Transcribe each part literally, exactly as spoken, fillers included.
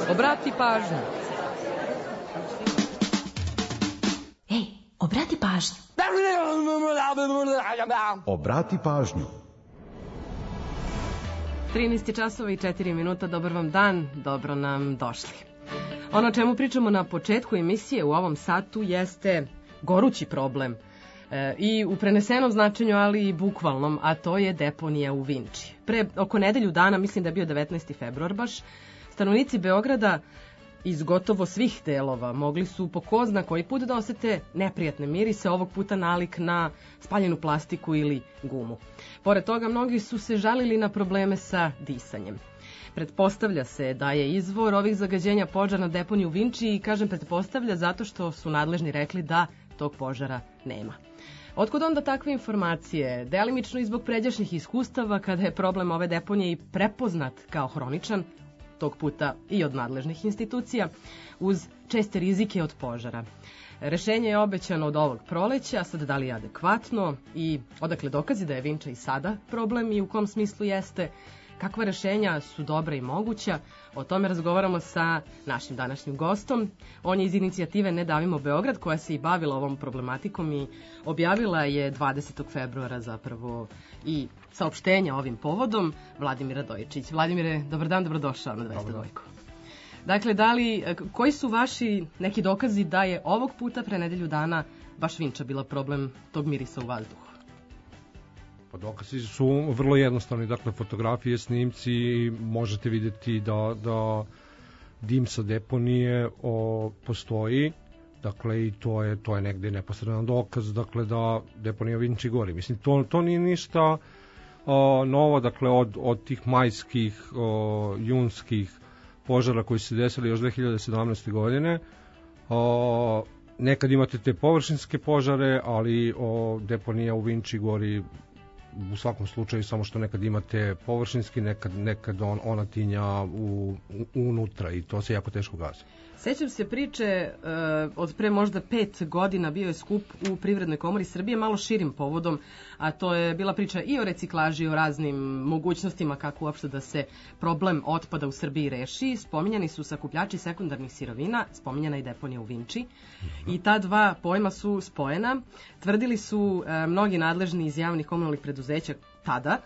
Obrati pažnju. Ej, obrati pažnju. Obrati pažnju. trinaest časova i četiri minuta, dobar vam dan, dobro nam došli. Ono o čemu pričamo na početku emisije u ovom satu jeste gorući problem e, i u prenesenom značenju, ali i bukvalnom, a to je deponija u Vinči. Pre oko nedelju dana, mislim da je bio devetnaesti februar baš, stanovnici Beograda iz gotovo svih delova mogli su po ko zna koji put da osete neprijatne mirise, ovog puta nalik na spaljenu plastiku ili gumu. Pored toga, mnogi su se žalili na probleme sa disanjem. Pretpostavlja se da je izvor ovih zagađenja požar na deponiju u Vinči i kažem pretpostavlja zato što su nadležni rekli da tog požara nema. Otkud onda takve informacije? Delimično i zbog pređašnjih iskustava kada je problem ove deponije i prepoznat kao hroničan, tog puta i od nadležnih institucija, uz česte rizike od požara. Rešenje je obećano od ovog proleća, sad da li je adekvatno i odakle dokazi da je Vinča i sada problem i u kom smislu jeste, kakva rešenja su dobra i moguća, o tome razgovaramo sa našim današnjim gostom. On je iz inicijative Ne davimo Beograd, koja se i bavila ovom problematikom i objavila je dvadesetog februara zapravo i saopštenja ovim povodom, Vladimir Radojičić. Vladimire, dobar dan, dobrodošao na dvesta dva. Dakle, da li, koji su vaši neki dokazi da je ovog puta pre nedelju dana baš Vinča bila problem tog mirisa u vazduhu? Pa dokazi su vrlo jednostavni, dakle fotografije, snimci, možete vidjeti da, da dim sa deponije o, postoji, dakle i to je, to je negde neposredan dokaz, dakle da deponija Vinči gori. Mislim, to, to nije ništa o, novo, dakle od, od tih majskih, o, junskih požara koji su se desili još dve hiljade sedamnaeste. godine. O, nekad imate te površinske požare, ali o, deponija u Vinči gori u svakom slučaju, samo što nekad imate površinski, nekad, nekad on, ona tinja u, u, unutra i to se jako teško gasi. Sećam se priče uh, od pre možda pet godina, bio je skup u Privrednoj komori Srbije, malo širim povodom, a to je bila priča i o reciklaži, i o raznim mogućnostima kako uopšte da se problem otpada u Srbiji reši. Spominjani su sakupljači sekundarnih sirovina, spominjana i deponija u Vinči. Mm-hmm. I ta dva pojma su spojena. Tvrdili su uh, mnogi nadležni iz javnih komunalnih preduzeća tada,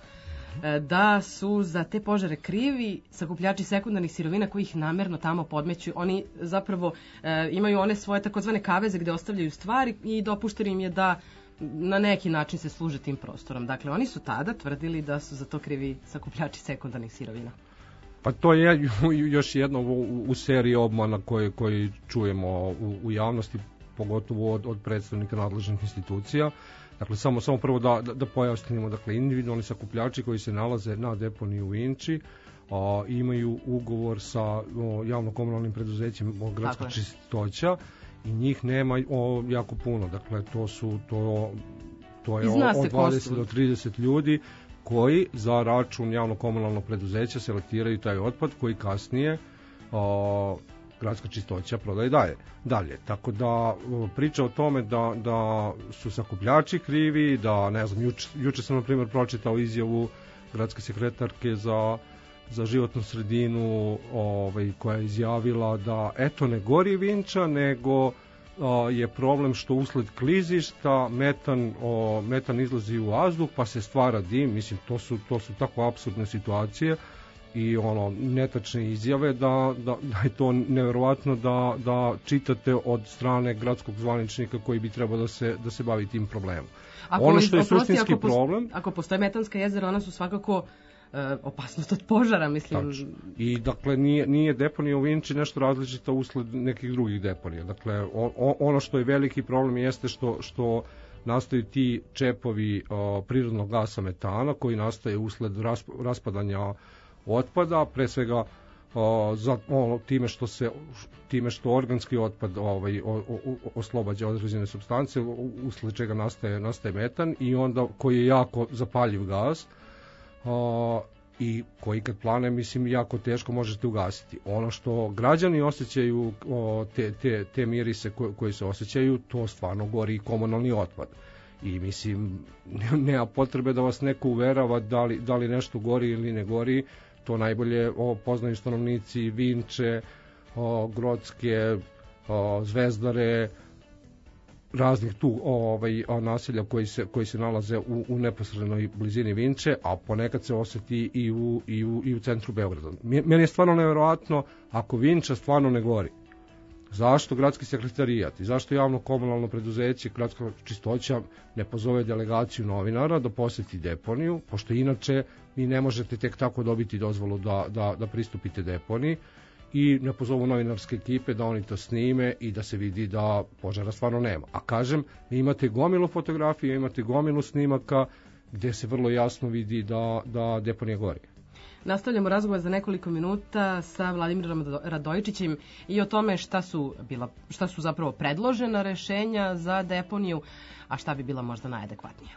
da su za te požare krivi sakupljači sekundarnih sirovina koji ih namerno tamo podmeću. Oni zapravo e, imaju one svoje takozvane kaveze gde ostavljaju stvari i dopušteno im je da na neki način se služe tim prostorom. Dakle, oni su tada tvrdili da su za to krivi sakupljači sekundarnih sirovina. Pa to je još jedno u, u seriji obmana koje, koje čujemo u, u javnosti, pogotovo od, od predstavnika nadležnih institucija. Dakle, samo, samo prvo da, da, da pojasnimo, dakle, individualni sakupljači koji se nalaze na deponiji u Vinči a, imaju ugovor sa o, javno-komunalnim preduzećem o gradska čistoća i njih nema o, jako puno, dakle, to su to, to je o, od dvadeset do trideset ljudi koji za račun javno-komunalnog preduzeća selektiraju taj otpad koji kasnije a, gradska čistoća prodaje dalje. dalje. Tako da priča o tome da, da su sakupljači krivi, da ne znam, juče, juče sam na primjer pročitao izjavu gradske sekretarke za, za životnu sredinu ovaj, koja je izjavila da eto ne gori Vinča, nego a, je problem što usled klizišta metan, o, metan izlazi u vazduh pa se stvara dim. Mislim, to su, to su tako apsurdne situacije i ono netačne izjave da, da, da je to neverovatno da, da čitate od strane gradskog zvaničnika koji bi trebao da se, da se bavi tim problemom. Ako, ono što je suštinski ako problem... Posto, ako postoje metanska jezera, ona su svakako e, opasnost od požara, mislim. Tačno. I dakle nije, nije deponija u Vinči nešto različito usled nekih drugih deponija. Dakle, o, ono što je veliki problem jeste što, što nastaju ti čepovi o, prirodnog gasa metana koji nastaje usled rasp, raspadanja otpada, pre svega o, za, o, time što se time što organski otpad ovaj o, o, oslobađa određene supstance usled čega nastaje nastaje metan i onda koji je jako zapaljiv gas o, i koji kad plane mislim jako teško možete ugasiti. Ono što građani osjećaju o, te, te, te mirise koje, koje se osjećaju, to stvarno gori komunalni otpad. I mislim, nema potrebe da vas neko uverava da li, da li nešto gori ili ne gori, to najbolje o, poznaju stanovnici Vinče, o, Grocke, o, Zvezdare, raznih tu ovaj, o, naselja koji se, koji se nalaze u, u neposrednoj blizini Vinče, a ponekad se osjeti i u, i u, i u centru Beograda. Meni je stvarno nevjerovatno ako Vinča stvarno ne gori. Zašto gradski sekretarijat i zašto javno komunalno preduzeće Gradska čistoća ne pozove delegaciju novinara da posjeti deponiju, pošto inače vi ne možete tek tako dobiti dozvolu da, da, da pristupite deponiji, i ne pozovu novinarske ekipe da oni to snime i da se vidi da požara stvarno nema. A kažem, vi imate gomilu fotografije, imate gomilu snimaka gdje se vrlo jasno vidi da, da deponija gori. Nastavljamo razgovor za nekoliko minuta sa Vladimirom Radojičićem i o tome šta su, bila, šta su zapravo predložena rešenja za deponiju, a šta bi bila možda najadekvatnija.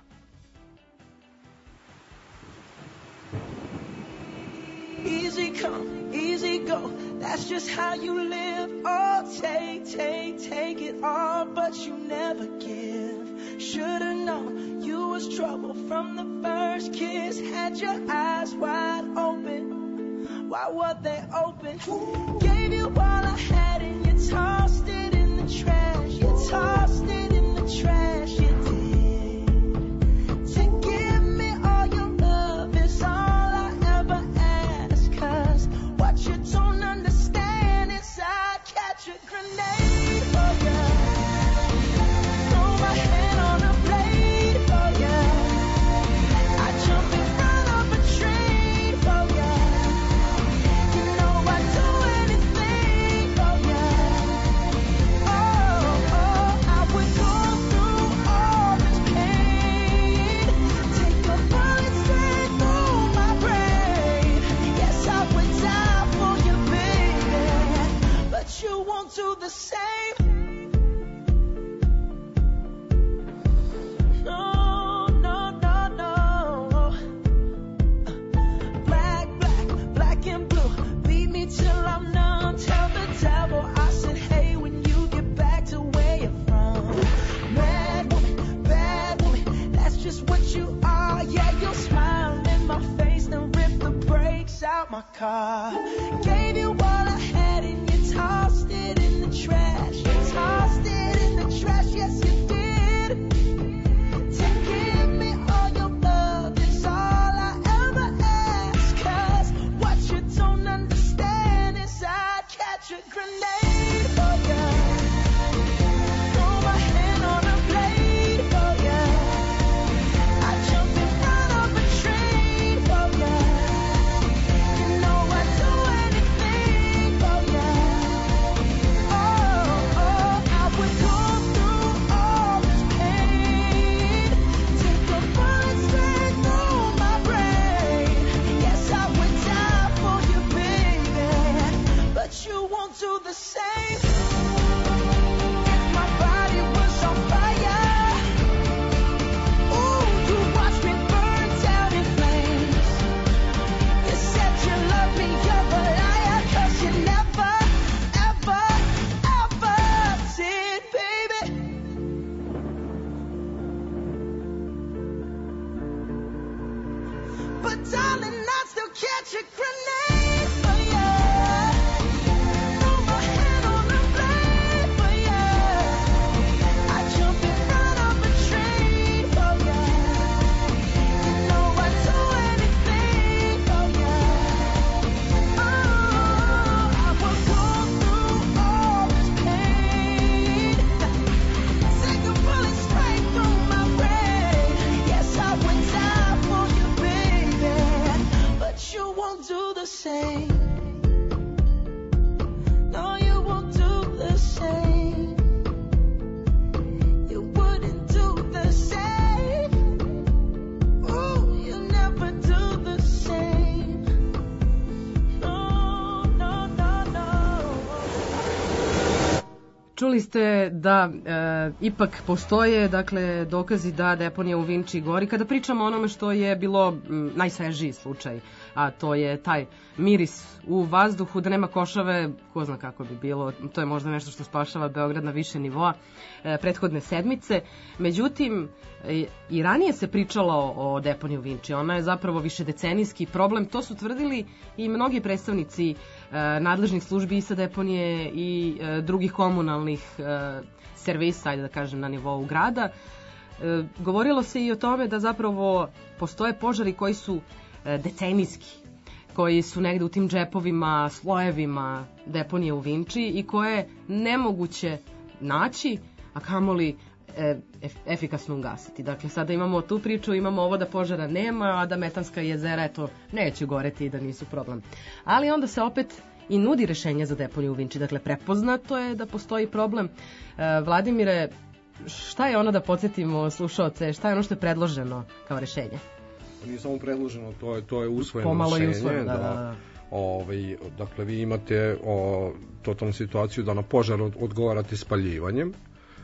Easy come, easy go, that's just how you live. Oh, take, take, take it all, but you never give. Should've known you was trouble from the first kiss. Had your eyes wide open, why were they open? Gave you all I had and you tossed it in the trash. You tossed it in the trash, you did. To give me all your love is all I ever ask. Cause what you don't understand is I catch a grenade for ya. Throw my hand on a blade for ya. I jump in front of a train for ya. You know I'd do anything for ya. Oh, oh, I would go through all this pain. Take a bullet straight through my brain. Yes, I would die for you, baby, but you won't do the same. No, no, no, no. Black, black, black and blue. Beat me till I'm numb. Tell the devil I said, hey, when you get back to where you're from. Mad woman, bad woman, that's just what you are. Yeah, you'll smile in my face, then rip the brakes out my car. Gave you all I had and you tossed it in the trash. You tossed it in the trash, yes you did. To give me all your love is all I ever ask. Cause what you don't understand is I'd catch a grenade for ya. Throw my hand on a blade for ya. I jump in front of a train for ya. You know I'd do anything for ya. Oh, oh, I would go through all this pain. Take a bullet straight through my brain. Yes, I would die for you, baby, but you won't do the same. If my body was on fire, ooh, you watched me burn down in flames. You said you loved me, you're a liar, cause you never, ever, ever did, baby. But darling, I'd still catch a grenade for ya. Throw my hand on a blade for ya. I jump in front of a train for ya. You know I'd do anything for ya. Oh, I would go through all this pain. Take a bullet straight through my brain. Yes, I would die for you, baby, but you won't do the same. No, you won't do the same. You wouldn't do the same. Ooh, you never do the same. No, no, no, no. Čuli ste da e, ipak postoje, dakle, dokazi da deponija u Vinči gori. Kada pričamo o onome što je bilo m, najsvežiji slučaj a to je taj miris u vazduhu, da nema košave, ko zna kako bi bilo, to je možda nešto što spašava Beograd na više nivoa e, prethodne sedmice. Međutim, e, i ranije se pričalo o deponiji u Vinči, ona je zapravo višedecenijski problem, to su tvrdili i mnogi predstavnici e, nadležnih službi i sa deponije i e, drugih komunalnih e, servisa, ajde da kažem, na nivou grada. E, govorilo se i o tome da zapravo postoje požari koji su e, decenijski, koji su negde u tim džepovima, slojevima deponije u Vinči i koje je nemoguće naći, a kamoli e, efikasno ugasiti. Dakle, sada imamo tu priču, imamo ovo da požara nema, a da metanska jezera, eto, neće goreti i da nisu problem. Ali onda se opet i nudi rešenje za deponiju u Vinči. Dakle, prepoznato je da postoji problem. E, Vladimire, šta je ono, da podsjetimo slušaoce, šta je ono što je predloženo kao rešenje? Nije samo predloženo, to je, to je usvojeno Pomalo rešenje. I usvojeno, da, da, da. Ovaj, dakle, vi imate o, totalnu situaciju da na požar od, odgovarate spaljivanjem,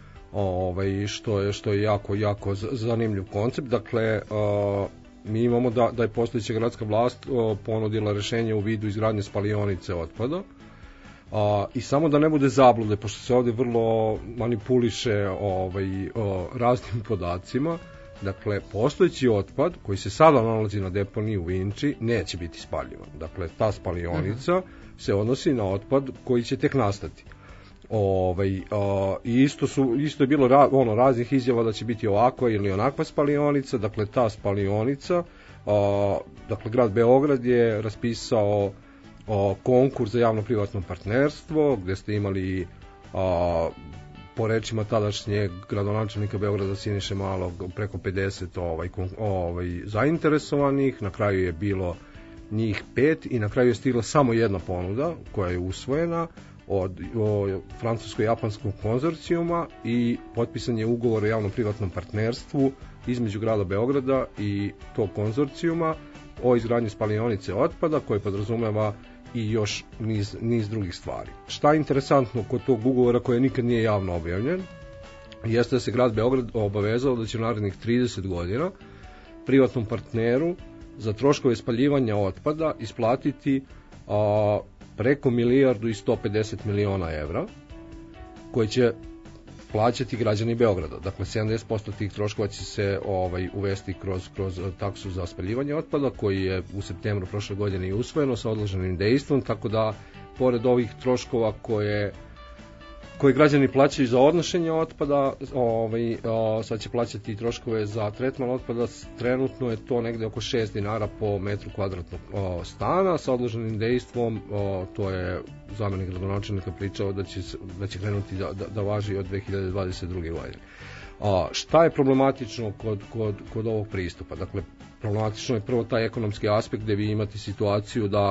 ovaj, što je, što je jako, jako zanimljiv koncept. Dakle, o, mi imamo da, da je postojeća gradska vlast o, ponudila rešenje u vidu izgradnje spalionice otpada. A, i samo da ne bude zablude, pošto se ovde vrlo manipuliše ovaj, o, raznim podacima, dakle, postojeći otpad koji se sada nalazi na deponiji u Vinči neće biti spaljivan. Dakle, ta spalionica uh-huh. se odnosi na otpad koji će tek nastati. Ovaj, a, i isto, su, isto je bilo ra, ono, raznih izjava da će biti ovakva ili onakva spalionica. Dakle, ta spalionica, a, dakle, grad Beograd je raspisao a, konkurs za javno-privatno partnerstvo, gde ste imali a, po rečima tadašnjeg gradonačelnika Beograda Siniše Malog preko pedeset ovaj, ovaj, zainteresovanih. Na kraju je bilo njih pet i na kraju je stigla samo jedna ponuda koja je usvojena od francusko-japanskog konzorcijuma i potpisan je ugovor o javno-privatnom partnerstvu između grada Beograda i tog konzorcijuma o izgradnji spalionice otpada koje podrazumeva i još niz, niz drugih stvari. Šta je interesantno kod tog ugovora koji nikad nije javno objavljen, jeste da se grad Beograd obavezao da će u narednih trideset godina privatnom partneru za troškove spaljivanja otpada isplatiti a, preko milijardu i sto pedeset miliona evra, koje će plaćati građani Beograda. Dakle, sedamdeset posto tih troškova će se ovaj, uvesti kroz, kroz taksu za spaljivanje otpada, koji je u septembru prošle godine i usvojeno sa odloženim dejstvom, tako da, pored ovih troškova koje, koje građani plaćaju za odnošenje otpada, ovaj, o, sad će plaćati troškove za tretman otpada. Trenutno je to negde oko šest dinara po metru kvadratnog o, stana, sa odloženim dejstvom, o, to je zamenik gradonačelnika pričao da će, da će krenuti da, da, da važi od dve hiljade dvadeset druge godine. A, šta je problematično kod, kod, kod ovog pristupa? Dakle, problematično je prvo taj ekonomski aspekt gde vi imate situaciju da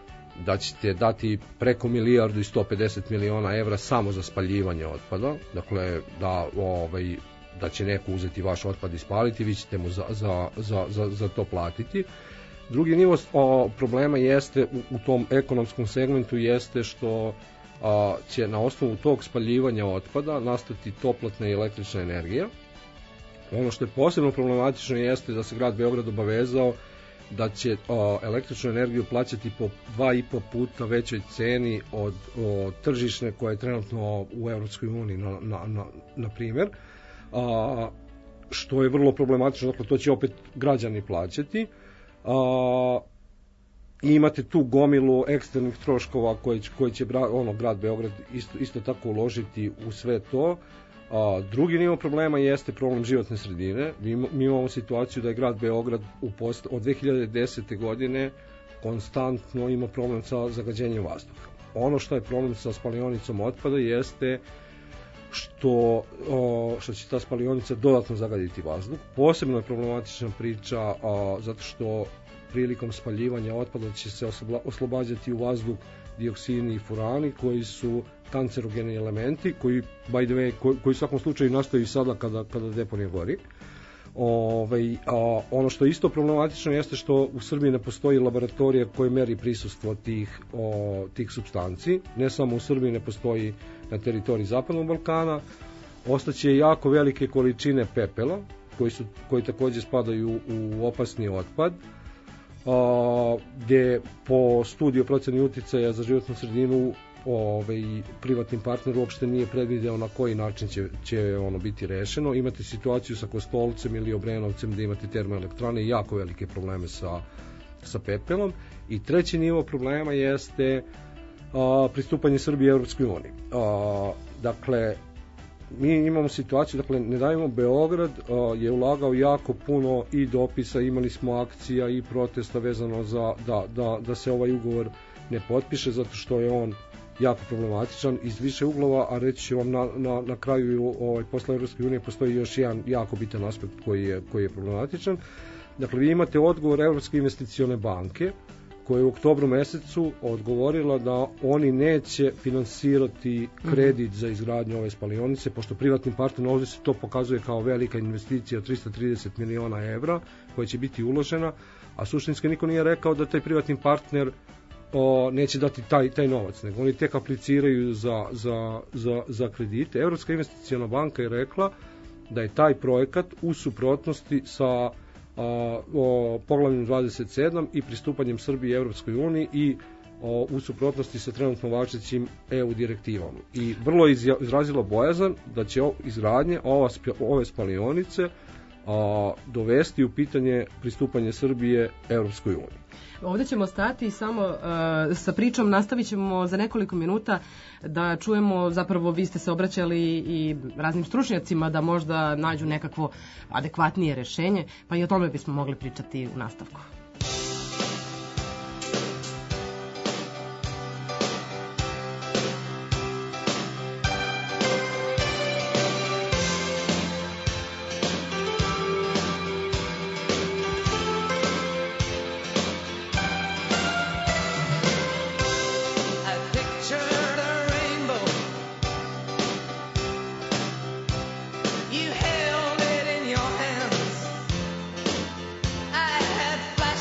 da ćete dati preko milijardu i sto pedeset miliona evra samo za spaljivanje otpada, dakle da, ovaj, da će neko uzeti vaš otpad i spaliti, vi ćete mu za, za, za, za, za to platiti. Drugi nivo o, problema jeste u, u tom ekonomskom segmentu jeste što a, će na osnovu tog spaljivanja otpada nastati toplotna i električna energija. Ono što je posebno problematično jeste da se grad Beograd obavezao da će o, električnu energiju plaćati po dva i po puta većoj ceni od o, tržišne koja je trenutno u Evropskoj uniji na, na, na, na primjer, a, što je vrlo problematično. Dakle, to će opet građani plaćati. A, i imate tu gomilu eksternih troškova koje će, koje će ono, grad Beograd isto, isto tako uložiti u sve to. A, drugi nivo problema jeste problem životne sredine. Mi, mi imamo situaciju da je grad Beograd u post, od dve hiljade desete godine konstantno ima problem sa zagađenjem vazduha. Ono što je problem sa spalionicom otpada jeste što, o, što će ta spalionica dodatno zagaditi vazduh. Posebno je problematična priča a, zato što prilikom spaljivanja otpada će se osloba, oslobađati u vazduh dioksini i furani koji su kancerogeni elementi koji, by the way, koji, koji u svakom slučaju nastaju i sada kada, kada deponija gori. Ove, a, ono što je isto problematično jeste što u Srbiji ne postoji laboratorija koji meri prisustvo tih, o, tih supstanci. Ne samo u Srbiji, ne postoji na teritoriji Zapadnog Balkana. Ostaće jako velike količine pepela koji, su, koji takođe spadaju u opasni otpad. a, gde po studiju proceni uticaja za životnu sredinu ovaj, privatni partner uopšte nije predvideo na koji način će, će ono biti rešeno. Imate situaciju sa Kostolcem ili Obrenovcem gde imate termoelektrane i jako velike probleme sa, sa pepelom. I treći nivo problema jeste a, pristupanje Srbije Evropskoj uniji. A, dakle, mi imamo situaciju, dakle, Ne davimo Beograd a, je ulagao jako puno i dopisa, imali smo akcija i protesta vezano za da, da, da se ovaj ugovor ne potpiše, zato što je on jako problematičan iz više uglova, a reći ću vam na, na, na kraju ovaj, posle Evropske unije postoji još jedan jako bitan aspekt koji je, koji je problematičan. Dakle, vi imate odgovor Evropske investicione banke koja je u oktobru mesecu odgovorila da oni neće finansirati kredit za izgradnju ove spalionice, pošto privatni partner, ovdje se to pokazuje kao velika investicija od trista trideset miliona evra koja će biti uložena, a suštinski niko nije rekao da taj privatni partner o, neće dati taj, taj novac, nego oni tek apliciraju za, za, za, za kredite. Evropska investiciona banka je rekla da je taj projekat u suprotnosti sa a, o, poglavljem dvadeset sedam i pristupanjem Srbije Evropskoj uniji i o, u suprotnosti sa trenutno važećim E U direktivom. I vrlo je izrazilo bojazan da će izgradnje ova, ove spalionice a, dovesti u pitanje pristupanje Srbije Evropskoj uniji. Ovde ćemo stati samo uh, sa pričom, nastavit ćemo za nekoliko minuta da čujemo, zapravo vi ste se obraćali i raznim stručnjacima da možda nađu nekakvo adekvatnije rešenje, pa i o tome bismo mogli pričati u nastavku. You held it in your hands. I had flashes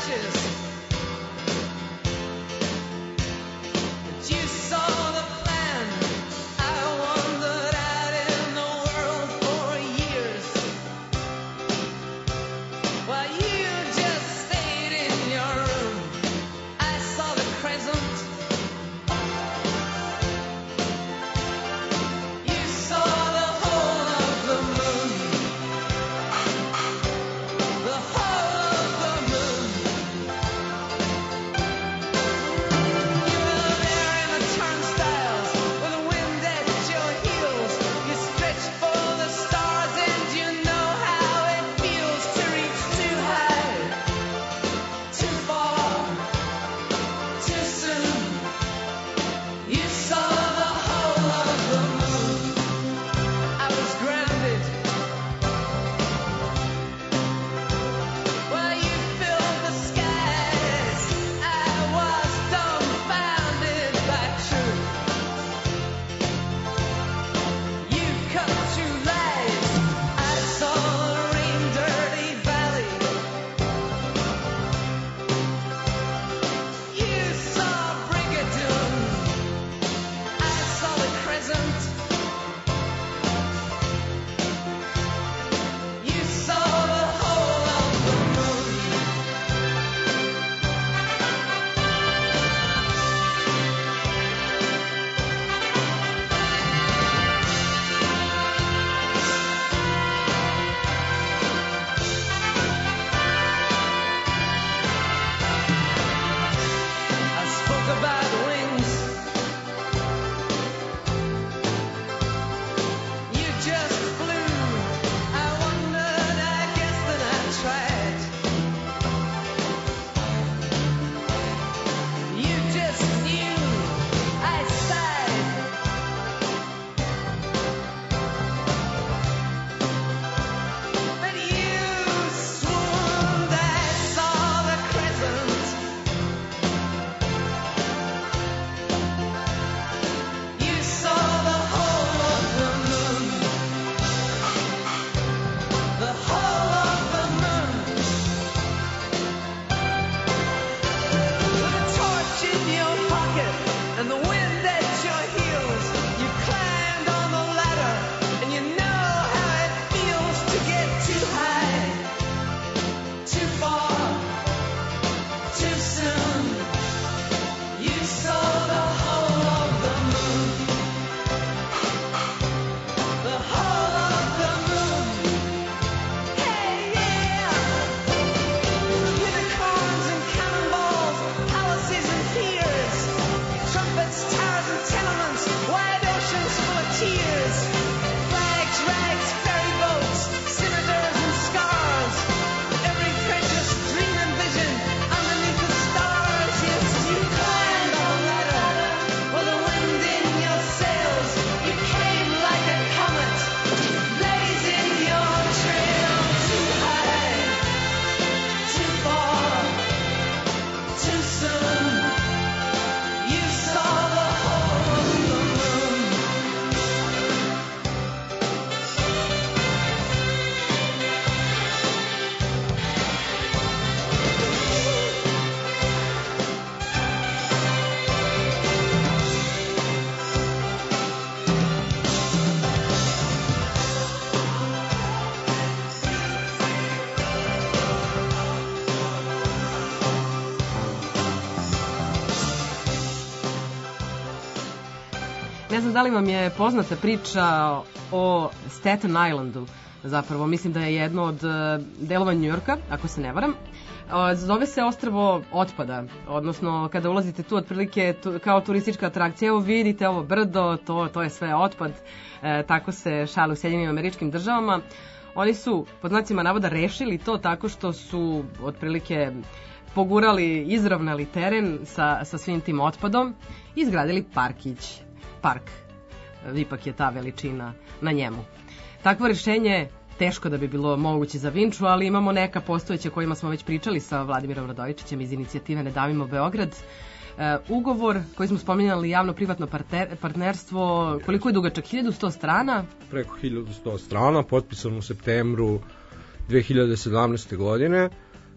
Ne znam da li vam je poznata priča o Staten Islandu, zapravo mislim da je jedno od delova Njujorka, ako se ne varam. Zove se ostrvo otpada, odnosno kada ulazite tu otprilike tu, kao turistička atrakcija, evo vidite ovo brdo, to, to je sve otpad, e, tako se šale u Sjedinjenim Američkim Državama. Oni su, pod znacima navoda, rešili to tako što su otprilike pogurali, izravnali teren sa, sa svim tim otpadom i izgradili parkić, park, ipak je ta veličina na njemu. Takvo rešenje teško da bi bilo moguće za Vinču, ali imamo neka postojeća kojima smo već pričali sa Vladimirom Radojičićem iz inicijative Ne davimo Beograd. E, ugovor koji smo spominjali, javno-privatno partner, partnerstvo, koliko je dugačak? hiljadu sto strana? Preko hiljadu sto strana, potpisan u septembru dve hiljade sedamnaeste. godine.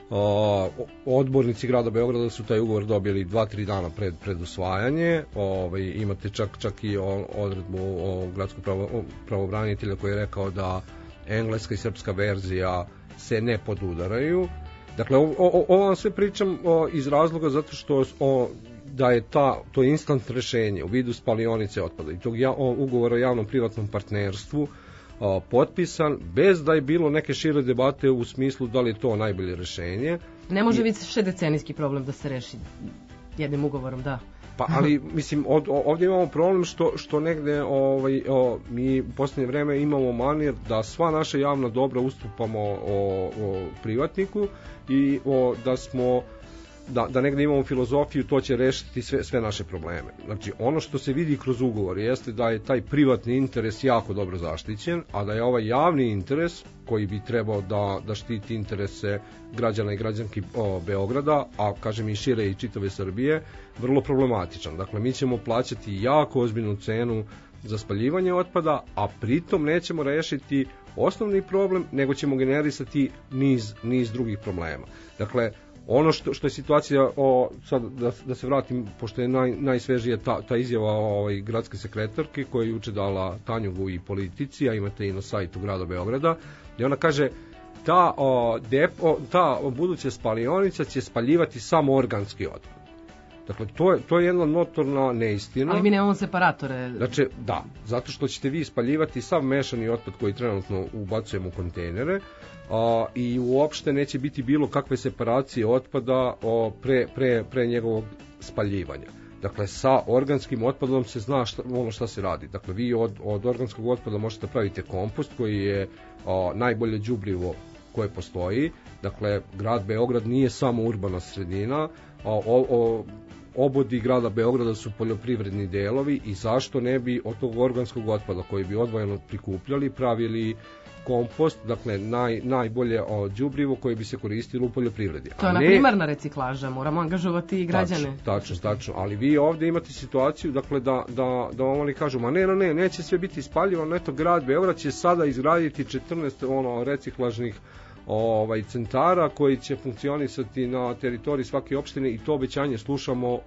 O, odbornici grada Beograda su taj ugovor dobili dva tri dana pred, pred usvajanje. Ovaj, imate čak, čak i odredbu o gradskog pravo, pravobranitelja koji je rekao da engleska i srpska verzija se ne podudaraju. Dakle, ovo vam sve pričam o, iz razloga zato što o, da je ta, to instant rešenje u vidu spalionice otpada i tog ja, o, ugovora o javnom privatnom partnerstvu o, potpisan bez da je bilo neke šire debate u smislu da li je to najbolje rešenje. Ne može biti više decenijski problem da se reši jednim ugovorom, da. Pa, ali, mislim, od, ovdje imamo problem što, što negde ovaj, o, mi u posljednje vreme imamo manir da sva naša javna dobra ustupamo o, o privatniku i o, da smo da, da negde imamo filozofiju to će rešiti sve, sve naše probleme. Znači, ono što se vidi kroz ugovor jeste da je taj privatni interes jako dobro zaštićen, a da je ovaj javni interes koji bi trebao da, da štiti interese građana i građanki o, Beograda, a kažem i šire i čitave Srbije, vrlo problematičan. Dakle, mi ćemo plaćati jako ozbiljnu cenu za spaljivanje otpada, a pritom nećemo rešiti osnovni problem, nego ćemo generisati niz, niz drugih problema. Dakle, ono što, što je situacija, o, sad da, da se vratim, pošto je naj, najsvežija ta, ta izjava ovaj, gradske sekretarke koja je juče dala Tanjugu i Politici, a imate i na sajtu grada Beograda, i ona kaže ta, o, depo, ta buduća spalionica će spaljivati samo organski otpad. Dakle, to je, to je jedna notorna neistina. Ali mi nemamo separatore. Znači, da, zato što ćete vi spaljivati sav mešani otpad koji trenutno ubacujemo u kontejnere, a, i uopšte neće biti bilo kakve separacije otpada o, pre, pre, pre njegovog spaljivanja. Dakle, sa organskim otpadom se zna šta, ono šta se radi. Dakle, vi od, od organskog otpada možete praviti kompost koji je a, najbolje đubrivo koje postoji. Dakle, grad Beograd nije samo urbana sredina, a, o, o, obodi grada Beograda su poljoprivredni delovi i zašto ne bi od tog organskog otpada koji bi odvojeno prikupljali pravili kompost, dakle naj, najbolje đubrivo koje bi se koristilo u poljoprivredi. To je na primarna reciklaža, moramo angažovati i građane. Tačno, tačno, tačno, ali vi ovdje imate situaciju dakle da, da, da vam oni kažu, ma ne, no, ne, neće sve biti spaljivano, eto grad Beograd će sada izgraditi četrnaest ono, reciklažnih ovaj, centara koji će funkcionisati na teritoriji svake opštine i to obećanje slušamo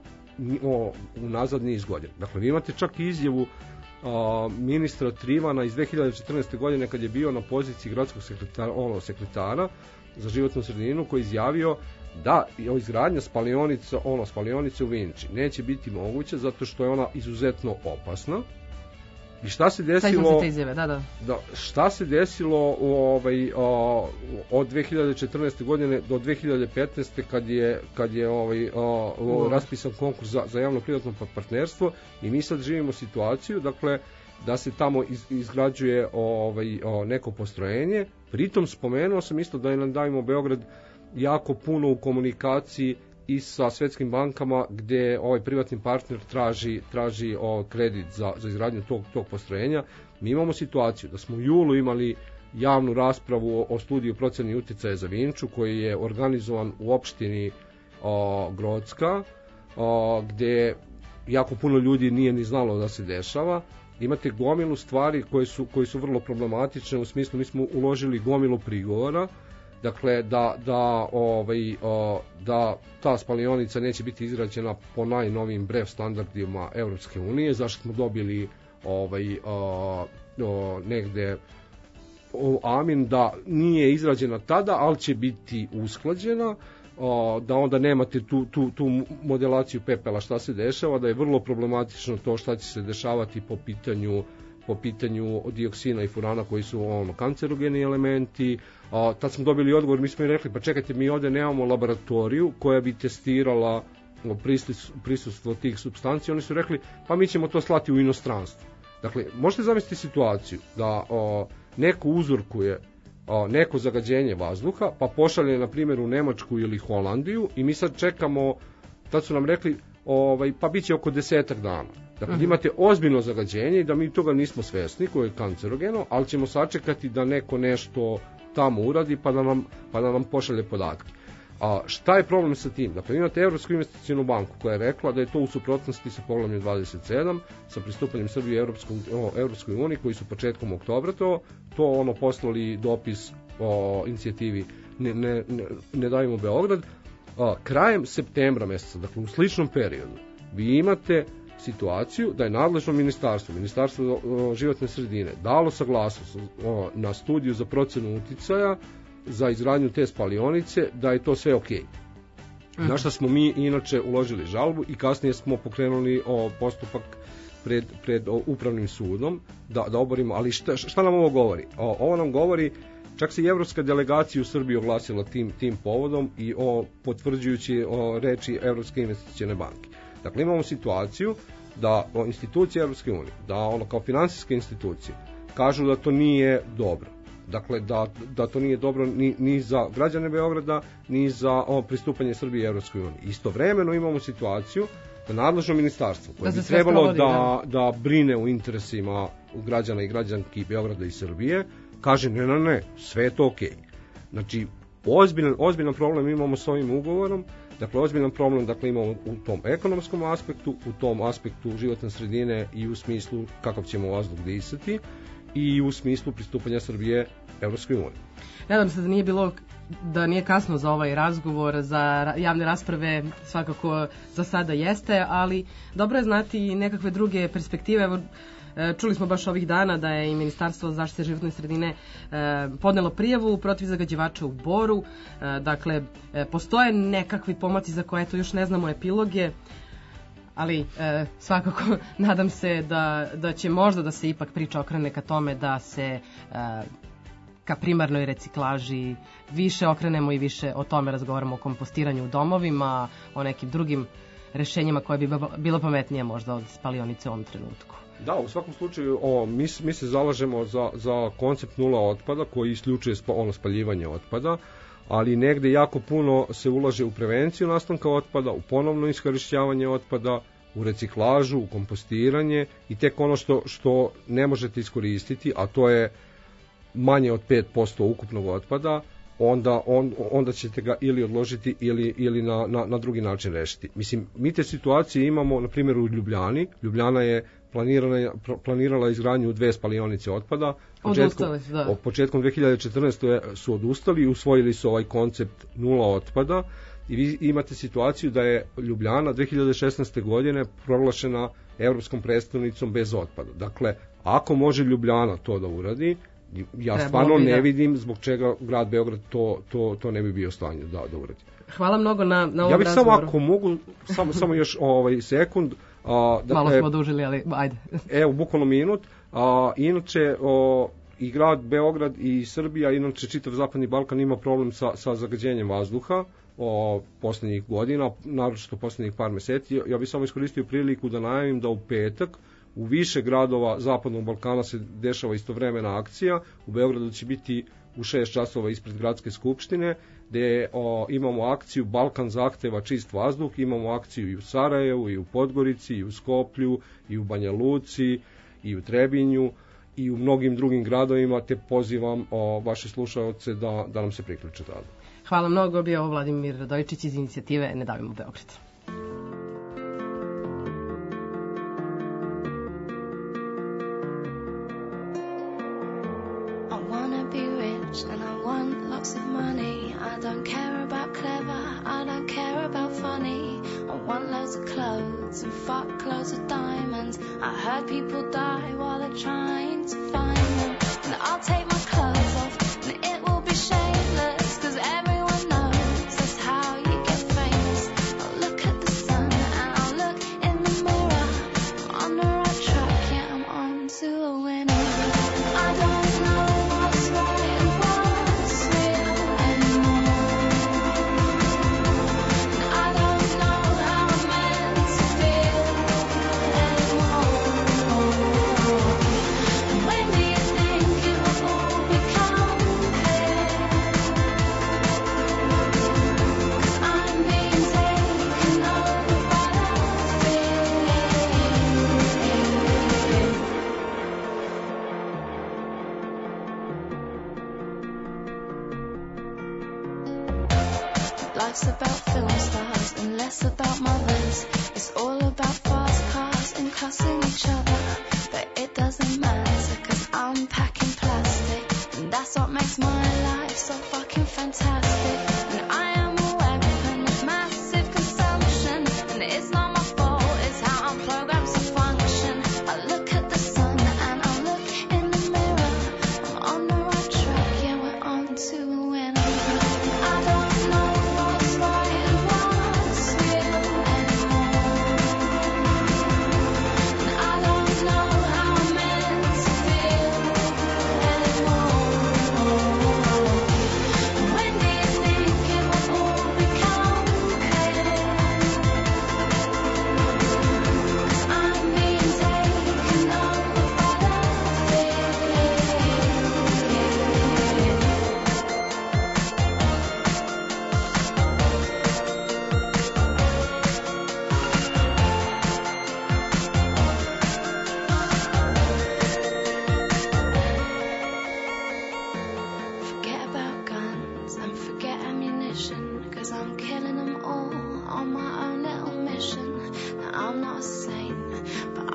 o, unazad niz godina. Dakle, vi imate čak i izjavu a, ministra Trivana iz dve hiljade četrnaeste. godine kad je bio na poziciji gradskog sekretara, ono, sekretara za životnu sredinu koji je izjavio da izgradnja spalionica, ono, spalionice u Vinči neće biti moguće zato što je ona izuzetno opasna. I šta se desilo? Se izjave, da, da. Da, šta se desilo ovaj o, od dve hiljade četrnaeste. godine do dve hiljade petnaeste. kad je kad je ovaj o, o, raspisan konkurs za, za javno privatno partnerstvo i mi sad živimo situaciju dakle da se tamo iz, izgrađuje ovaj o, neko postrojenje. Pritom spomenuo sam isto da je Ne davimo Beograd jako puno u komunikaciji i sa svetskim bankama gdje ovaj privatni partner traži, traži o, kredit za, za izgradnju tog, tog postrojenja. Mi imamo situaciju da smo u julu imali javnu raspravu o, o studiju procjeni uticaja za Vinču koji je organizovan u opštini o, Grocka o, gdje jako puno ljudi nije ni znalo da se dešava. Imate gomilu stvari koje su, koje su vrlo problematične u smislu mi smo uložili gomilu prigovora. Dakle, da, da, ovaj, o, da ta spalionica neće biti izrađena po najnovijim brev standardima Europske unije, zašto smo dobili ovaj, o, o, negde o, amin da nije izrađena tada, ali će biti usklađena. o, da onda nemate tu, tu, tu modelaciju pepela šta se dešava, da je vrlo problematično to šta će se dešavati po pitanju po pitanju dioksina i furana koji su ono, kancerogeni elementi. A, tad smo dobili odgovor, mi smo i rekli, pa čekajte, mi ovde nemamo laboratoriju koja bi testirala prisustvo tih supstanci. Oni su rekli, pa mi ćemo to slati u inostranstvo. Dakle, možete zamisliti situaciju da o, neko uzorkuje o, neko zagađenje vazduha, pa pošalje, na primjer, u Nemačku ili Holandiju i mi sad čekamo, tad su nam rekli, ovaj, pa bit će oko desetak dana. Dakle, uh-huh. imate ozbiljno zagađenje i da mi toga nismo svesni, koje je kancerogeno, ali ćemo sačekati da neko nešto tamo uradi pa da nam, pa da nam pošalje podatke. A šta je problem sa tim? Dakle, imate Evropsku investicionu banku koja je rekla da je to u suprotnosti sa poglavljem dvadeset sedam, sa pristupanjem Srbije Evropskoj, Evropskoj uniji, koji su početkom oktobra to, to ono poslali dopis o inicijativi Ne, ne, ne, ne dajemo Beograd. A, krajem septembra meseca, dakle u sličnom periodu, vi imate situaciju da je nadležno ministarstvo, Ministarstvo o, životne sredine, dalo saglasnost o, na studiju za procenu uticaja za izgradnju te spalionice, da je to sve okej. Okay. Na šta smo mi inače uložili žalbu i kasnije smo pokrenuli o, postupak pred, pred o, upravnim sudom da, da oborimo, ali šta, šta nam ovo govori? O, ovo nam govori, čak se i evropska delegacija u Srbiji oglasila tim, tim povodom i o, potvrđujući o, reči Evropske investicione banke. Dakle, imamo situaciju da o, institucije Evropske unije, da ono kao finansijske institucije, kažu da to nije dobro. Dakle, da, da to nije dobro ni, ni za građane Beograda, ni za o, pristupanje Srbije Evropskoj uniji. Istovremeno imamo situaciju da nadležno ministarstvo, koje da bi trebalo provodi, da, da brine o interesima građana i građanki Beograda i Srbije, kaže ne, ne, ne, sve je to okej. Okay. Znači, ozbiljan, ozbiljan problem imamo s ovim ugovorom, dakle, ozbiljan problem dakle, imamo u tom ekonomskom aspektu, u tom aspektu životne sredine i u smislu kakav ćemo vazduh disati i u smislu pristupanja Srbije Evropskoj uniji. Nadam se da nije bilo, da nije kasno za ovaj razgovor, za javne rasprave, svakako za sada jeste, ali dobro je znati i nekakve druge perspektive. Evo, čuli smo baš ovih dana da je i Ministarstvo zaštite životne sredine podnelo prijavu protiv zagađivača u Boru. Dakle, postoje nekakvi pomaci za koje to još ne znamo epiloge, ali e, svakako nadam se da, da će možda da se ipak priča okrene ka tome da se e, ka primarnoj reciklaži više okrenemo i više o tome razgovaramo, o kompostiranju u domovima, o nekim drugim rešenjima koje bi bilo pametnije možda od spalionice u ovom trenutku. Da, u svakom slučaju o, mi, mi se zalažemo za, za koncept nula otpada koji isključuje spa, ono spaljivanje otpada, ali negde jako puno se ulaže u prevenciju nastanka otpada, u ponovno iskorišćavanje otpada, u reciklažu, u kompostiranje i tek ono što, što ne možete iskoristiti, a to je manje od pet posto ukupnog otpada, onda, on, onda ćete ga ili odložiti ili, ili na, na, na drugi način rešiti. Mislim, mi te situacije imamo, na primjer, u Ljubljani. Ljubljana je planirala, planirala izgradnju dve spalionice otpada. Početkom, odustali, da. Početkom dve hiljade četrnaeste. su odustali i usvojili su ovaj koncept nula otpada i vi imate situaciju da je Ljubljana dve hiljade šesnaeste. godine proglašena evropskom prestolnicom bez otpada. Dakle, ako može Ljubljana to da uradi, ja Treba stvarno bi, ne da. vidim zbog čega grad Beograd to, to, to ne bi bio u stanju da, da uradi. Hvala mnogo na, na ovom ja bih razgovoru. Samo ako mogu, samo, samo još ovaj sekund. A, dakle, Malo smo odužili, ali ajde. Evo, bukvalno minut. A, inače, o, i grad Beograd i Srbija, inače čitav Zapadni Balkan ima problem sa, sa zagađenjem vazduha o, poslednjih godina, naročito poslednjih par meseci. Ja bih samo iskoristio priliku da najavim da u petak u više gradova Zapadnog Balkana se dešava istovremena akcija. U Beogradu će biti u šest časova ispred gradske skupštine, gde o, imamo akciju Balkan zahteva čist vazduh, imamo akciju i u Sarajevu, i u Podgorici, i u Skoplju, i u Banja Luci, i u Trebinju, i u mnogim drugim gradovima, te pozivam o, vaše slušaoce da, da nam se priključe tada. Hvala mnogo, bio Vladimir Radojičić iz inicijative Ne davimo Beograd. And I want lots of money. I don't care about clever, I don't care about funny. I want loads of clothes and fuck loads of diamonds. I heard people die while they're trying to find them. And I'll take my clothes off and it will be shameless, cause everyone knows that's how you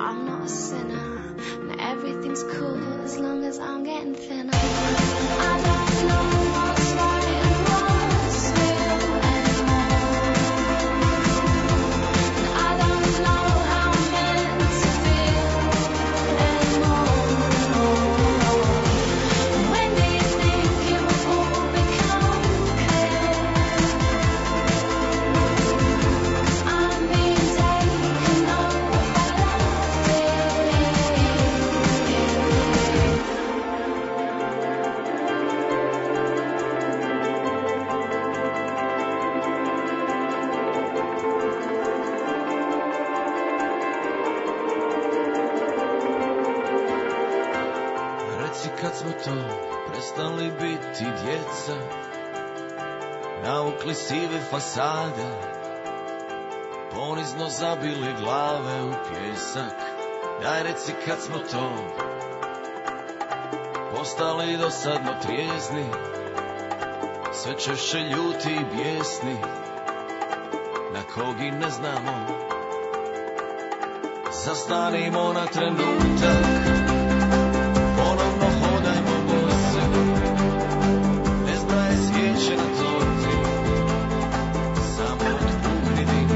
I'm not a sinner, and everything's cool as long as I'm getting thinner. I don't know what's right and what's real anymore. I don't know how I'm meant to feel anymore. When do you think it will all become clear? 'Cause I'm being taken over by Reci kad smo to prestali biti djeca, navukli sive fasade, ponizno zabili glave u pjesak. Daj reci kad smo to postali dosadno trijezni, sve češće ljuti i bijesni, na kog i ne znamo. Zastanimo na trenutak, ponovno hodajmo bosi, ne zbraje svijeće na torti, samo otpuhni dim.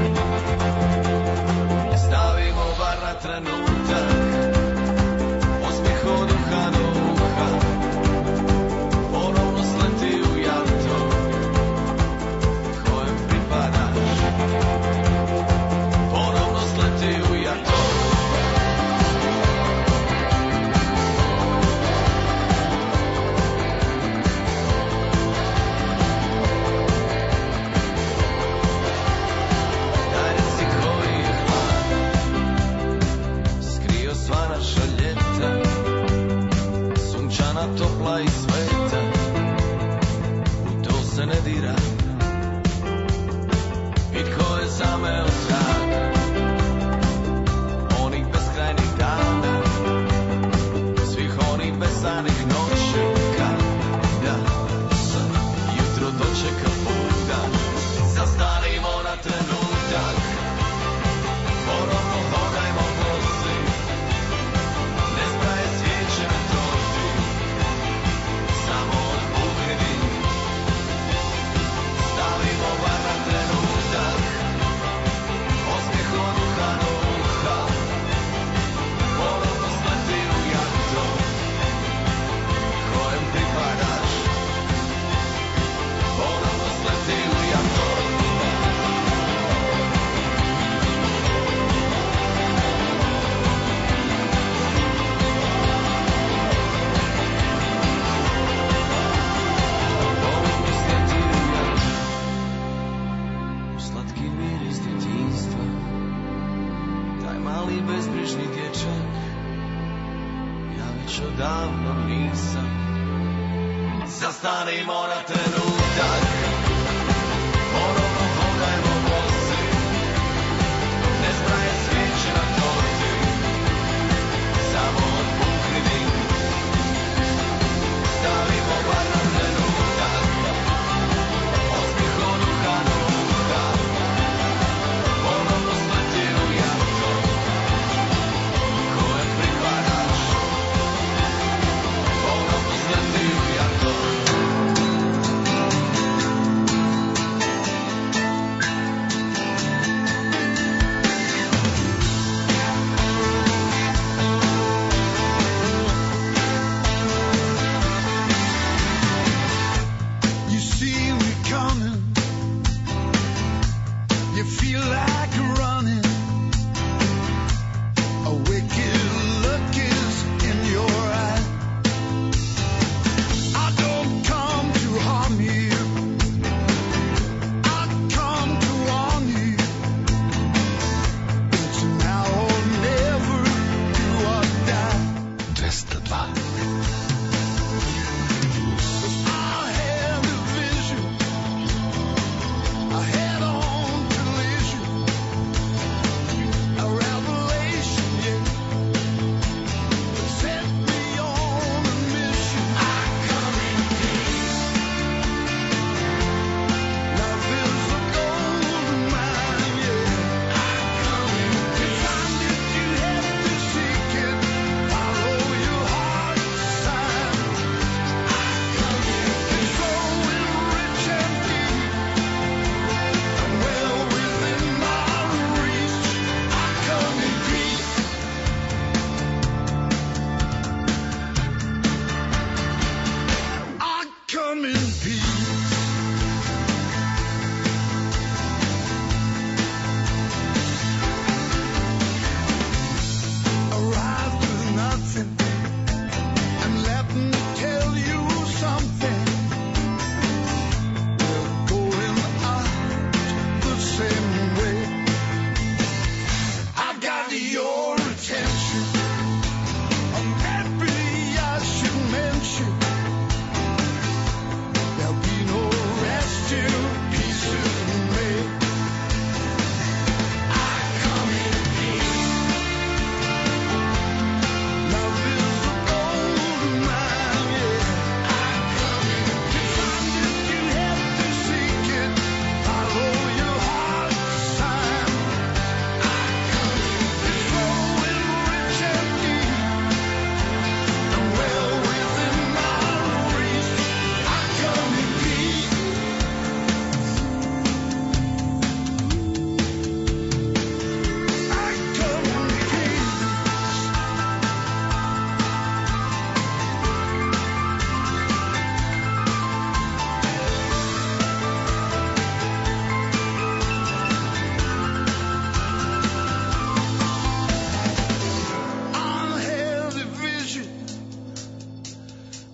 Stavimo bar na trenutak osmijeh od uha do uha, ponovno sleti u jato kojem pripadaš, ponovno sleti u jato. Daj reci koji je hlad skrio sva naša ljeta, sunčana, topla i sveta, u to se ne dira. I ko je zameo trag onih beskrajnih dana, svih onih besanih noći, kada se jutro dočeka budan. Zastanimo na trenutak, ponovno hodajmo bosi, ne zbraje svijeće na torti, samo otpuhni dim. Stavimo bar na trenutak osmijeh od uha do uha, ponovno sleti u jato kojem pripadaš, ponovno sleti u jato. Ponovno sleti u jato, u slatki miris djetinjstva, taj mali bezbrižni dječak, ja već odavno nisam. Zastanimo na trenutak, ponovno hodajmo bosi, ne zbraje svijeće na torti, samo otpuhni dim. Stavimo bar na trenutak osmijeh od uha do uha, ponovno sleti u jato kojem pripadaš, ponovno sleti u jato.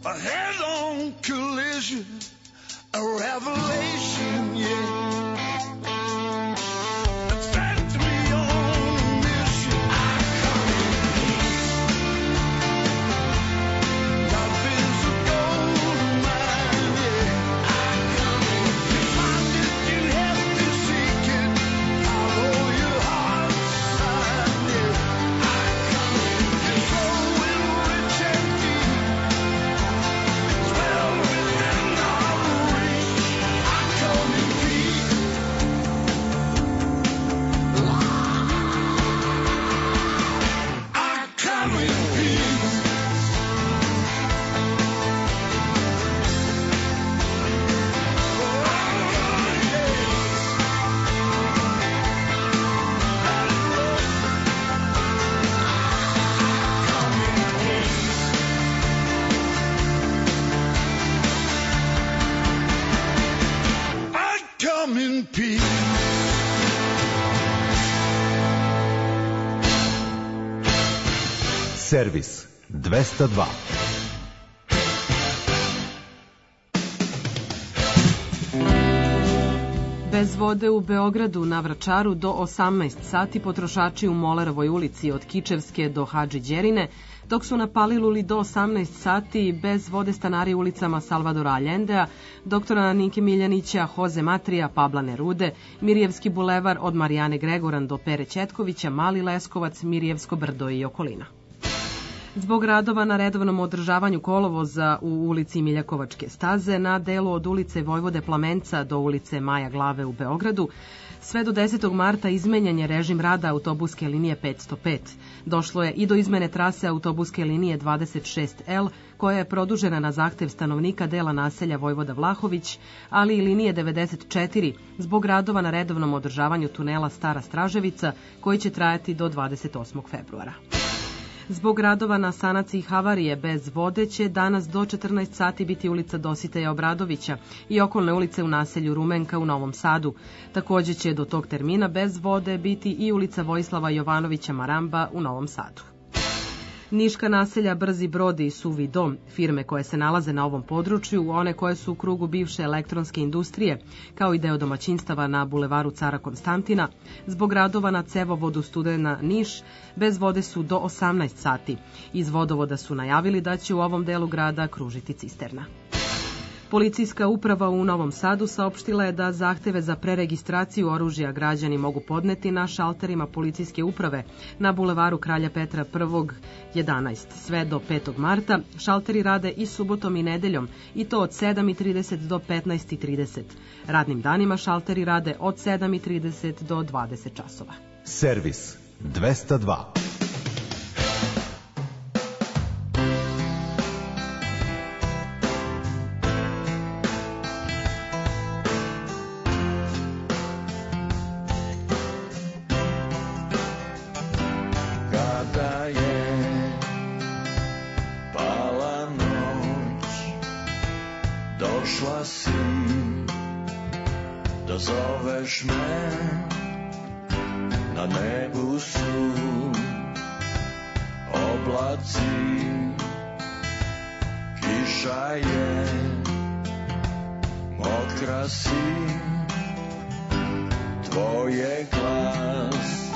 a head-on collision, a revelation, yeah. Servis dvesta dva. Bez vode u Beogradu na Vračaru do osamnaest sati potrošači u Molerovoj ulici od Kičevske do Hadži Đerine, dok su na Paliluli do osamnaest sati bez vode stanari ulicama Salvadora Allendea, doktora Nike Miljanića, Hoze Matrija, Pabla Nerude, Mirjevski bulevar od Marijane Gregoran do Pere Ćetkovića, Mali Leskovac, Mirjevsko brdo i okolina. Zbog radova na redovnom održavanju kolovoza u ulici Miljakovačke staze na delu od ulice Vojvode Plamenca do ulice Maja Glave u Beogradu, sve do desetog marta izmenjen je režim rada autobuske linije petsto pet. Došlo je i do izmene trase autobuske linije dvadeset šest L, koja je produžena na zahtev stanovnika dela naselja Vojvoda Vlahović, ali i linije devedeset četiri, zbog radova na redovnom održavanju tunela Stara Straževica, koji će trajati do dvadeset osmog februara. Zbog radova na sanaciji havarije bez vode će danas do četrnaest sati biti ulica Dositeja Obradovića i okolne ulice u naselju Rumenka u Novom Sadu. Takođe će do tog termina bez vode biti i ulica Vojislava Jovanovića Maramba u Novom Sadu. Niška naselja Brzi Brod i Suvi dom, firme koje se nalaze na ovom području, one koje su u krugu bivše elektronske industrije, kao i deo domaćinstava na bulevaru Cara Konstantina, zbog radova na cevovodu Studena Niš, bez vode su do osamnaest sati. Iz vodovoda su najavili da će u ovom delu grada kružiti cisterna. Policijska uprava u Novom Sadu saopštila je da zahteve za preregistraciju oružja građani mogu podneti na šalterima policijske uprave na bulevaru Kralja Petra I jedanaest. Sve do petog marta šalteri rade i subotom i nedeljom, i to od sedam i trideset do petnaest i trideset. Radnim danima šalteri rade od sedam i trideset do dvadeset časova. Servis dvesta dva. Zoveš me, na nebu su oblaci, kiša je, mokra si, tvoj je glas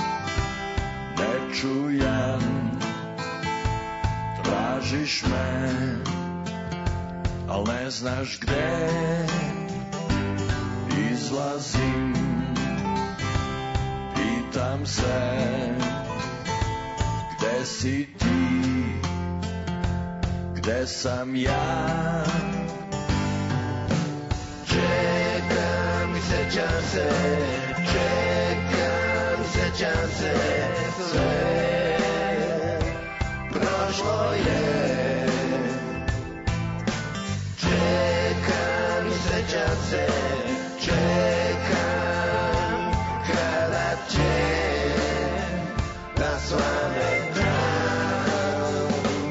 nečujan, tražiš me, al ne znaš gde izlazim, pitam se, gde si ti, gde sam ja? Čekam i sećam se, čekam, sećam se, sve prošlo je. Čekam i sećam se, čekam kada će da svane dan.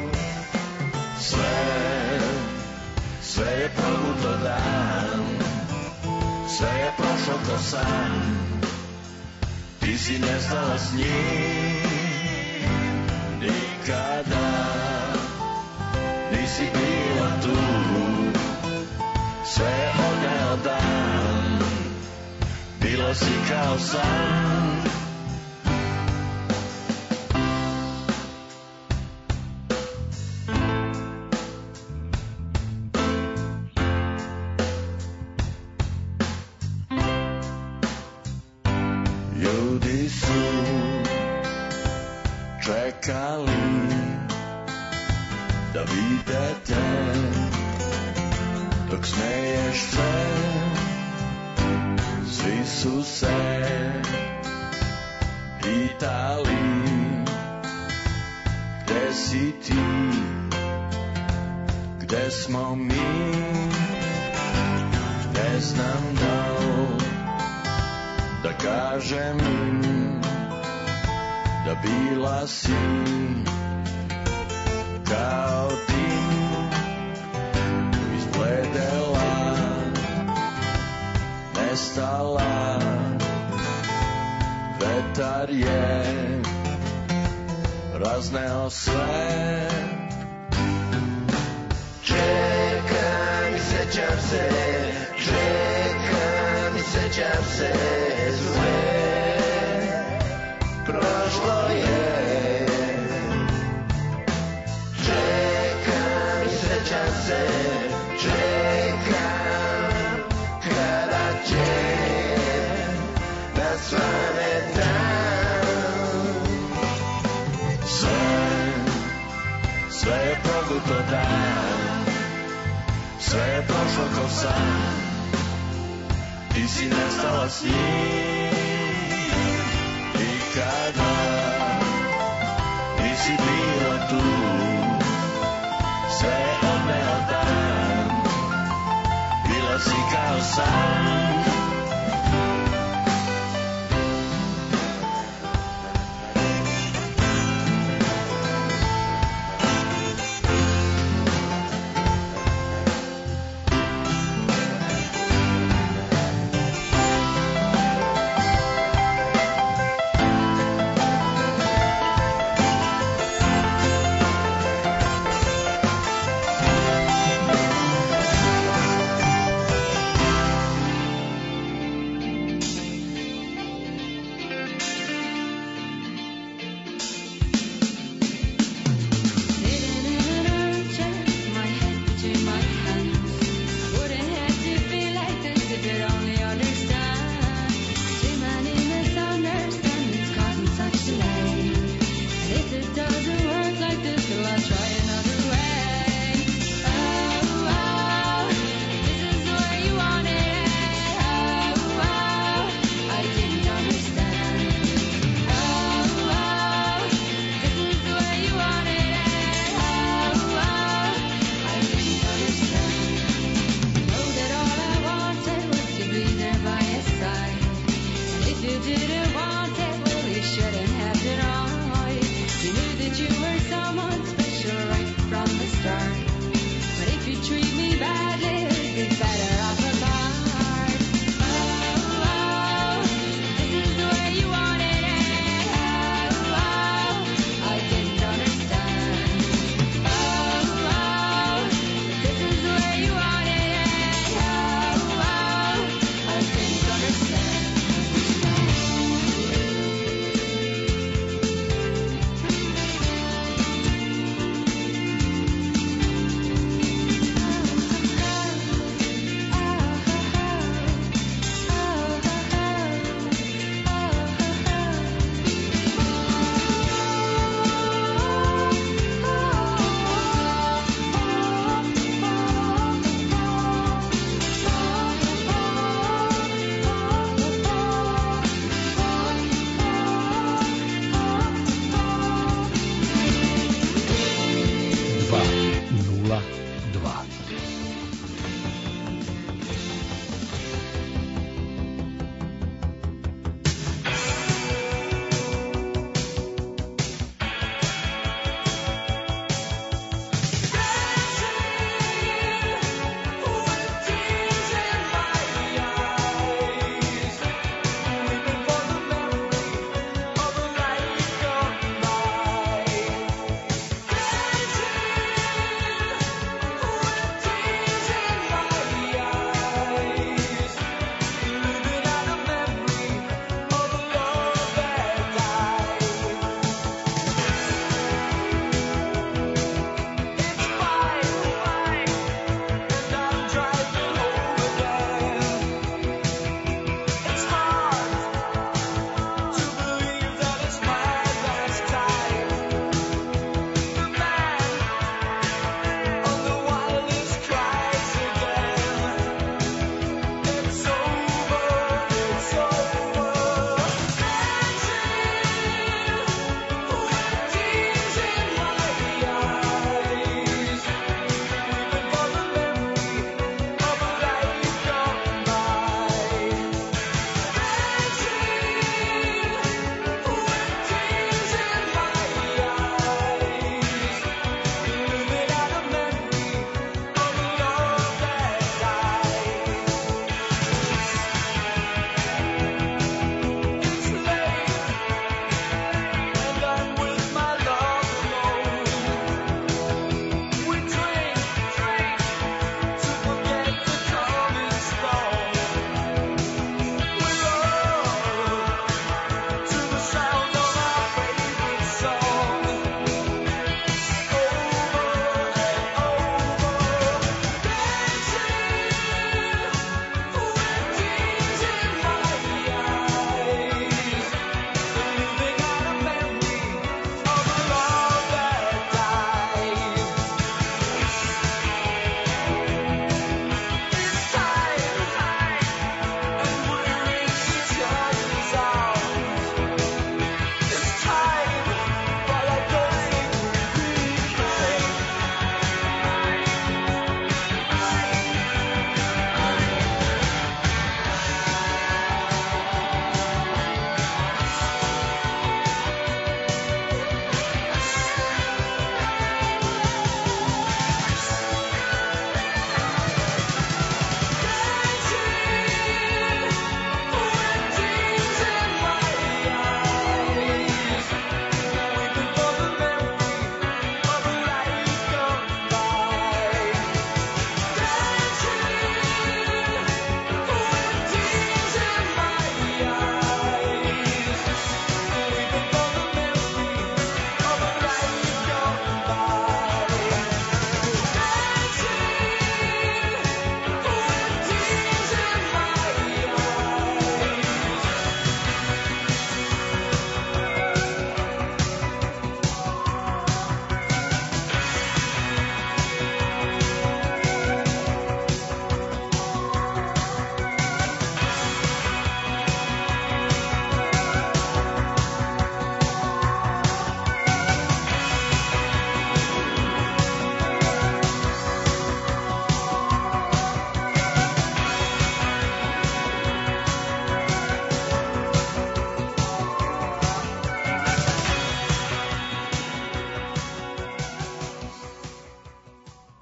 Sve, sve je probuto dan, sve je prošlo ko san, ti si nestala s njim, nikada nisi bila tu. bila si kao san. Ljudi su čekali da vide te, dok smeješ se, svi su se pitali gde si ti, gde smo mi, ne znam da li da kažem im da bila si kao dim izbledela, nestala, vetar je razneo sve. Čekam i sećam se, čekam i sećam se, sve prošlo je. Čekam i sećam se, čekam kada će da svane dan. Sve, sve je proguto dan, sve je prošlo kao san, ti si nestala s njim. I kada nisi bila tu, sve je odneo dan, bila si kao san.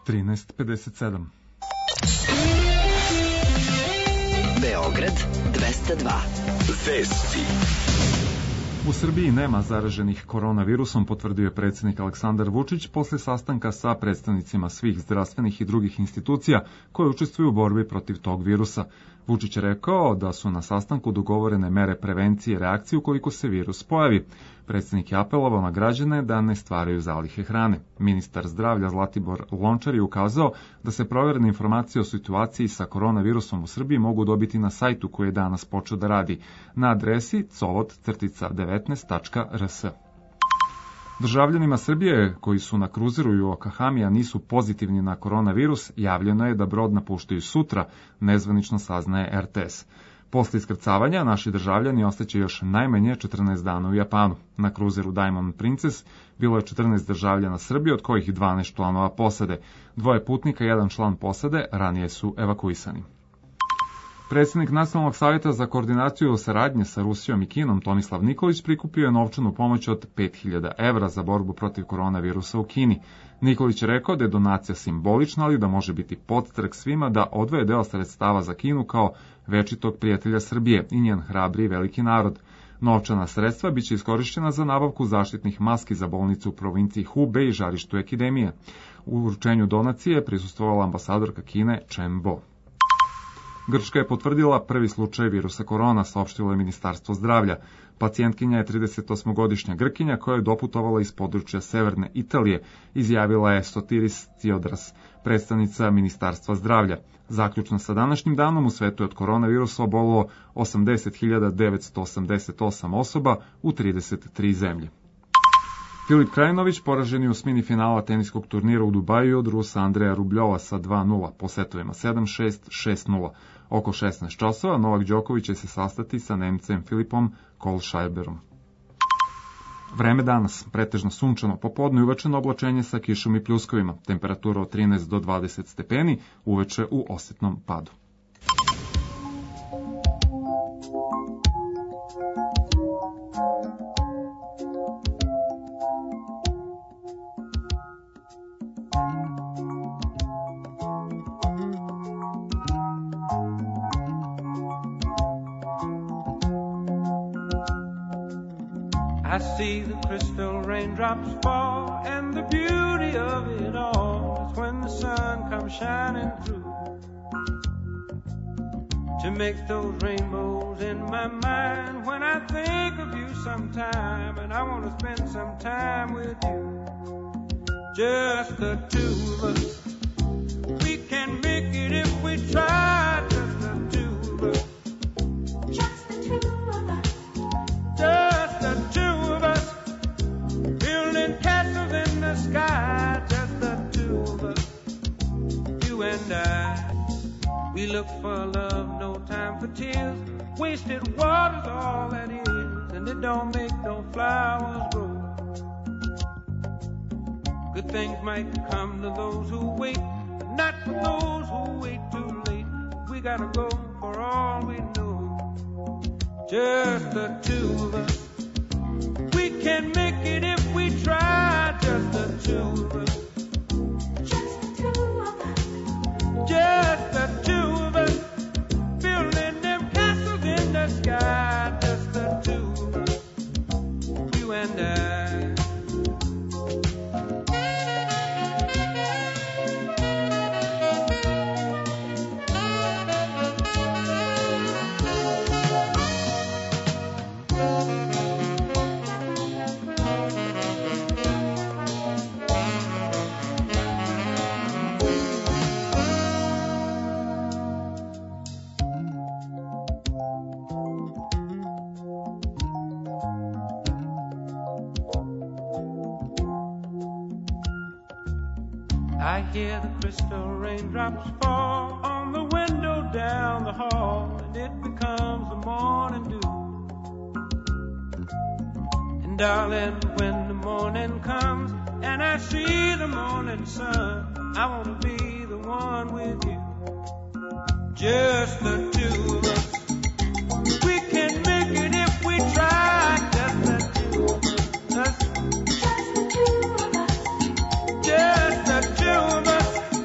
trinaest pedeset sedam. Beograd dvesta dva. Vesti. U Srbiji nema zaraženih koronavirusom, potvrdio je predsjednik Aleksandar Vučić posle sastanka sa predstavnicima svih zdravstvenih i drugih institucija koje učestvuju u borbi protiv tog virusa. Vučić je rekao da su na sastanku dogovorene mere prevencije i reakcije ukoliko se virus pojavi. Predsjednik je apelovao na građane da ne stvaraju zalihe hrane. Ministar zdravlja Zlatibor Lončar je ukazao da se proverene informacije o situaciji sa koronavirusom u Srbiji mogu dobiti na sajtu koji je danas počeo da radi na adresi covod devetnaest tačka r s. Državljanima Srbije koji su na kruzeru i u Okahami, a nisu pozitivni na koronavirus, javljeno je da brod napuštaju sutra, nezvanično saznaje er te es. Posle iskrcavanja, naši državljani ostaće još najmanje četrnaest dana u Japanu. Na kruzeru Diamond Princess bilo je četrnaest državljana Srbije, od kojih dvanaest članova posade. Dvoje putnika i jedan član posade ranije su evakuisani. Predsjednik Nacionalnog savjeta za koordinaciju saradnje sa Rusijom i Kinom Tomislav Nikolić prikupio je novčanu pomoć od pet hiljada evra za borbu protiv koronavirusa u Kini. Nikolić je rekao da je donacija simbolična, ali da može biti podstrek svima da odvoje deo sredstava za Kinu kao večitog prijatelja Srbije i njen hrabri i veliki narod. Novčana sredstva biće iskorišćena za nabavku zaštitnih maski za bolnicu u provinciji Hubei i žarištu epidemije. U uručenju donacije je prisustvovala ambasadorka Kine Chen Bo. Grčka je potvrdila prvi slučaj virusa korona, saopštilo je Ministarstvo zdravlja. Pacijentkinja je tridesetosmogodišnja Grkinja koja je doputovala iz područja severne Italije, izjavila je Sotiris Theodras, predstavnica Ministarstva zdravlja. Zaključno sa današnjim danom u svetu je od koronavirusa obolelo osamdeset hiljada devetsto osamdeset osam osoba u trideset tri zemlje. Filip Krajinović poražen je u osmini finala teniskog turnira u Dubaju od Rusa Andreja Rubljova sa dva nula, po setovima sedam šest, šest nula. Oko šesnaest časova Novak Đoković će se sastati sa Nemcem Filipom Kohlschreiberom. Vreme danas, pretežno sunčano, popodne i uveče oblačenje sa kišom i pljuskovima, temperatura od trinaest do dvadeset stepeni, uveče u osetnom padu. I see the crystal raindrops fall, and the beauty of it all is when the sun comes shining through to make those rainbows in my mind. When I think of you sometime, and I want to spend some time with you, just the two of us. We can make it if we try, just the two of us. Just the two of us. Just the two of us. Building castles in the sky, just the two of us. You and I. We look for love, no time for tears. Wasted water's all that is, and it don't make no flowers grow. Good things might come to those who wait, but not for those who wait too late. We gotta go for all we know. Just the two of us. We can make it if we try. Just the two of us. Just the two of us. Just the two of us. Building them castles in the sky. Just the two of us. You and I. I hear the crystal raindrops fall on the window down the hall, and it becomes the morning dew. And darling, when the morning comes and I see the morning sun, I want to be the one with you. Just the two of us. We can make it if we try. Just the two of us. Just the two of us. Just the two of us.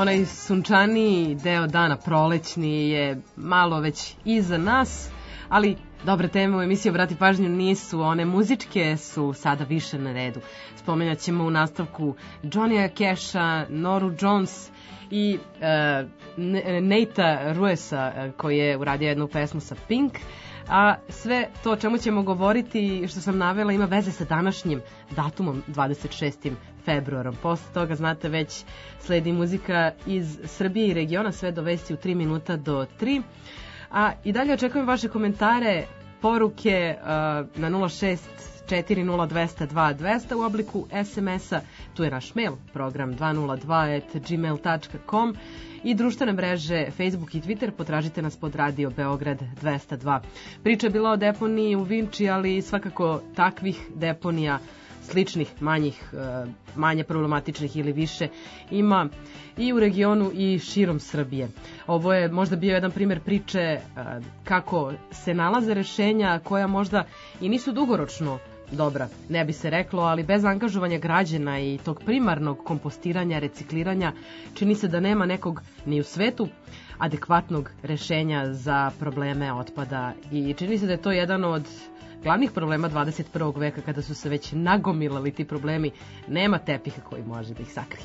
Onaj sunčaniji deo dana, prolećni, je malo već iza nas, ali dobre teme u emisiji Obrati pažnju nisu, one muzičke su sada više na redu. Spomenut ćemo u nastavku Johnnya Casha, Noru Jones i uh, Natea Ruessa koji je uradio jednu pesmu sa Pink, a sve to o čemu ćemo govoriti, što sam navela, ima veze sa današnjim datumom dvadeset šestim februarom. Posle toga, znate, već sledi muzika iz Srbije i regiona, sve do vesti u tri minuta do tri. A i dalje očekujem vaše komentare, poruke uh, na nula šest četiri nula dvesta dva dvesta u obliku es em es a, tu je naš mail, program dva nula dva at gmail tačka com i društvene mreže Facebook i Twitter, potražite nas pod Radio Beograd dvesta dva. Priča je bila o deponiji u Vinči, ali svakako takvih deponija sličnih, manjih, manje problematičnih ili više ima i u regionu i širom Srbije. Ovo je možda bio jedan primjer priče kako se nalaze rešenja koja možda i nisu dugoročno dobra, ne bi se reklo, ali bez angažovanja građana i tog primarnog kompostiranja, recikliranja, čini se da nema nekog ni u svetu adekvatnog rešenja za probleme otpada i čini se da je to jedan od glavnih problema dvadeset prvog veka, kada su se već nagomilali ti problemi, nema tepiha koji može da ih sakrije.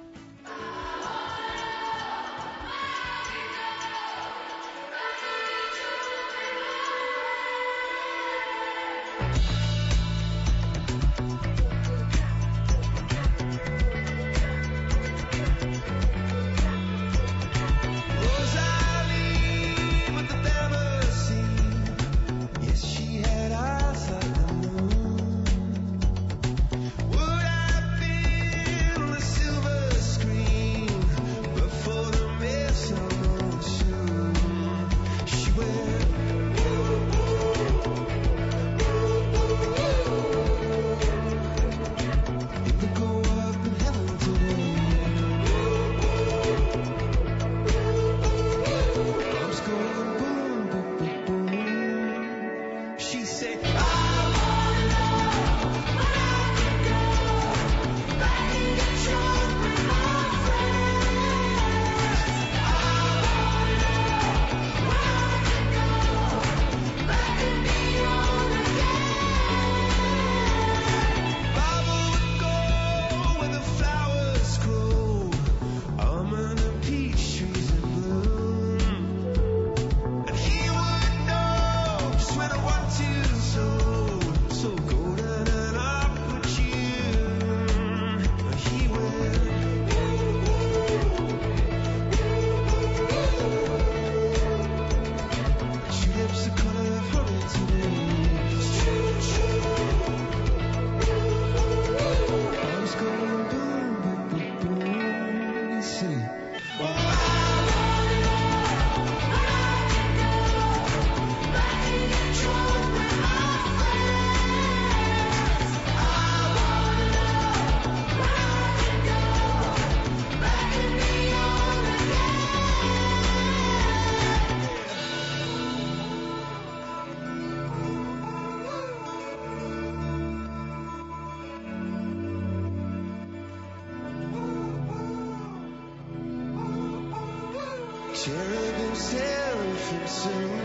Cherubim seraphim soon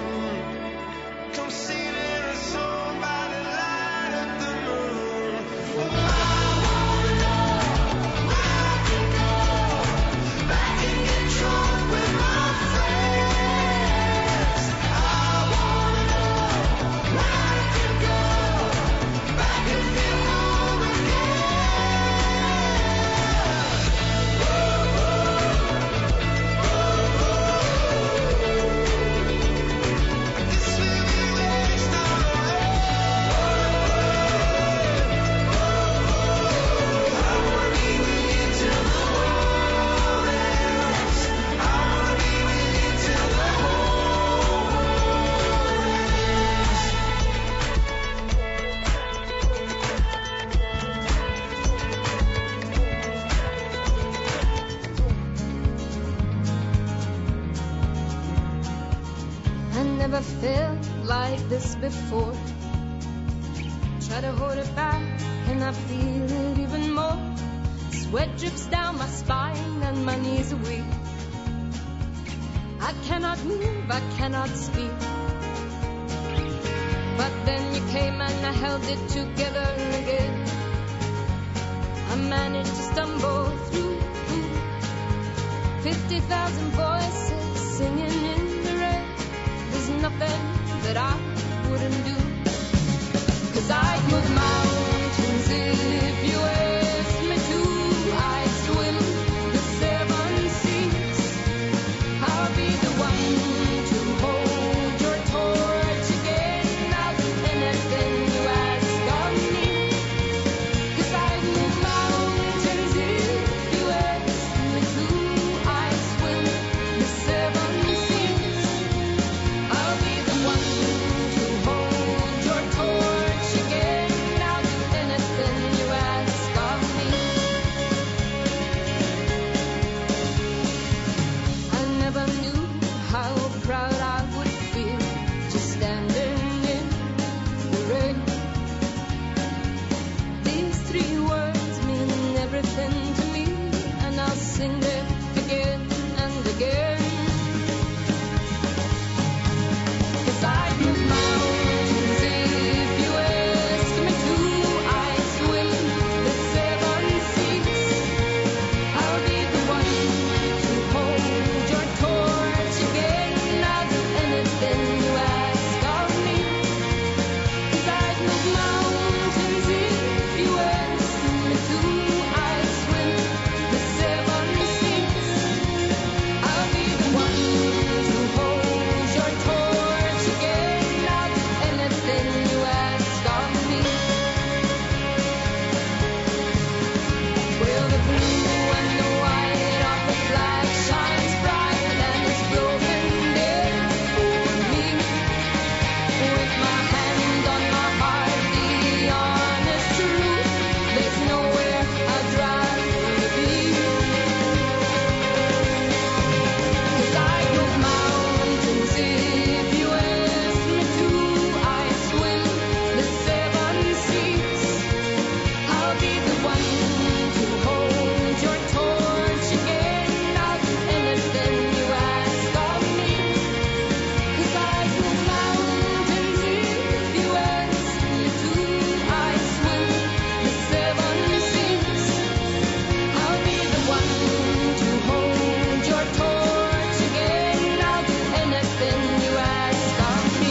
come singing a song by the light of the moon. Oh, I wanna know where I can go back and get drunk with my friends. I wanna know where I can go back and feel home again. Never felt like this before. Try to hold it back and I feel it even more. It's Sweat drips down my spine and my knees are weak. I cannot move, I cannot speak. But then you came and I held it together again. I managed to stumble through. Fifty thousand voices singing in the rain. There's nothing that I wouldn't do. 'Cause I'd move mountains if you asked me to. I'd swim the seven seas. I'll be the one to hold your torch again. I'll do anything you ask of me. 'Cause I'd move mountains if you asked me to. I'd swim the seven seas. I'll be the one to hold your torch again. I'll do anything you ask of me. I never knew how proud I would feel just standing in the rain. These three words mean everything to me, and I'll sing it again and again. 'Cause I'd move mountains if you asked me to. I'd swim the seven seas. I'll be the one to hold your torch again. I'll do anything you ask of me. 'Cause I'd move mountains if you asked me to. I'd swim the seven seas. I'll be the one to hold your torch again. I'll do anything you ask of me. Well, the blue and the white of the flag shines bright and it's broken there for me. With my hand on my heart, the honest truth, there's nowhere I'd rather be. 'Cause I'd move mountains if you asked me to. I'd swim the seven seas. I'll be the one to hold your torch again. I'll do anything you ask of me. 'Cause I'd move mountains if you asked me to. I'd swim the seven seas. I'll be the one to hold your torch again. I'll do anything you ask of me.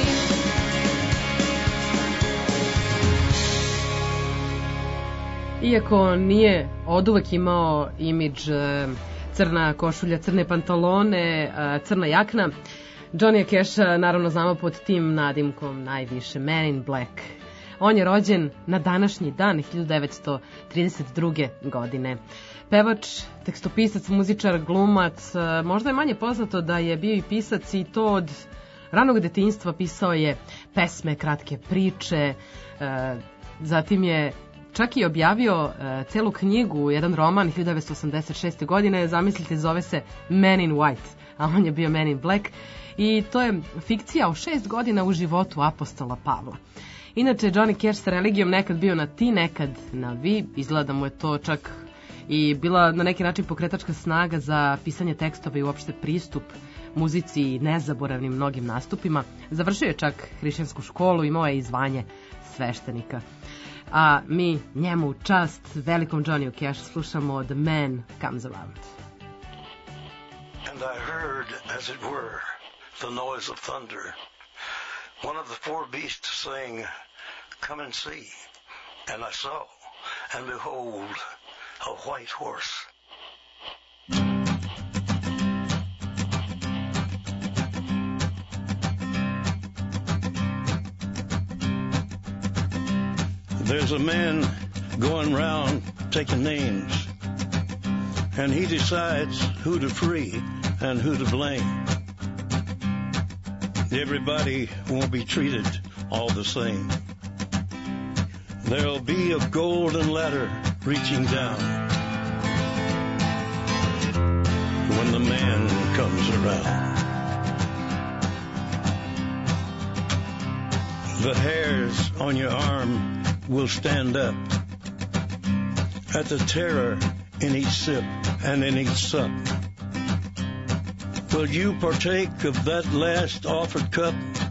Iako nije oduvek imao imidž e, crna košulja, crne pantalone, e, crna jakna, Johnny Casha naravno znamo pod tim nadimkom najviše, Man in Black. On je rođen na današnji dan hiljadu devetsto trideset druge. godine. Pevač, tekstopisac, muzičar, glumac, e, možda je manje poznato da je bio i pisac i to od ranog detinjstva. Pisao je pesme, kratke priče, e, zatim je čak i objavio e, celu knjigu, jedan roman hiljadu devetsto osamdeset šeste. godine, zamislite, zove se Man in White, a on je bio Man in Black, i to je fikcija o šest godina u životu apostola Pavla. Inače, Johnny Cash sa religijom nekad bio na ti, nekad na vi, izgleda da mu je to čak i bila na neki način pokretačka snaga za pisanje tekstova i uopšte pristup muzici i nezaboravnim mnogim nastupima. Završio je čak hrišćansku školu, imao je i zvanje sveštenika. A mi njemu u čast, velikom Johnny Cash, slušamo The Man Comes Around. And I heard, as it were, the noise of thunder. One of the four beasts saying, "Come and see." And I saw, and behold, a white horse. There's a man going round taking names, and he decides who to free and who to blame. Everybody won't be treated all the same. There'll be a golden ladder reaching down when the man comes around. The hairs on your arm will stand up at the terror in each sip and in each sup. Will you partake of that last offered cup,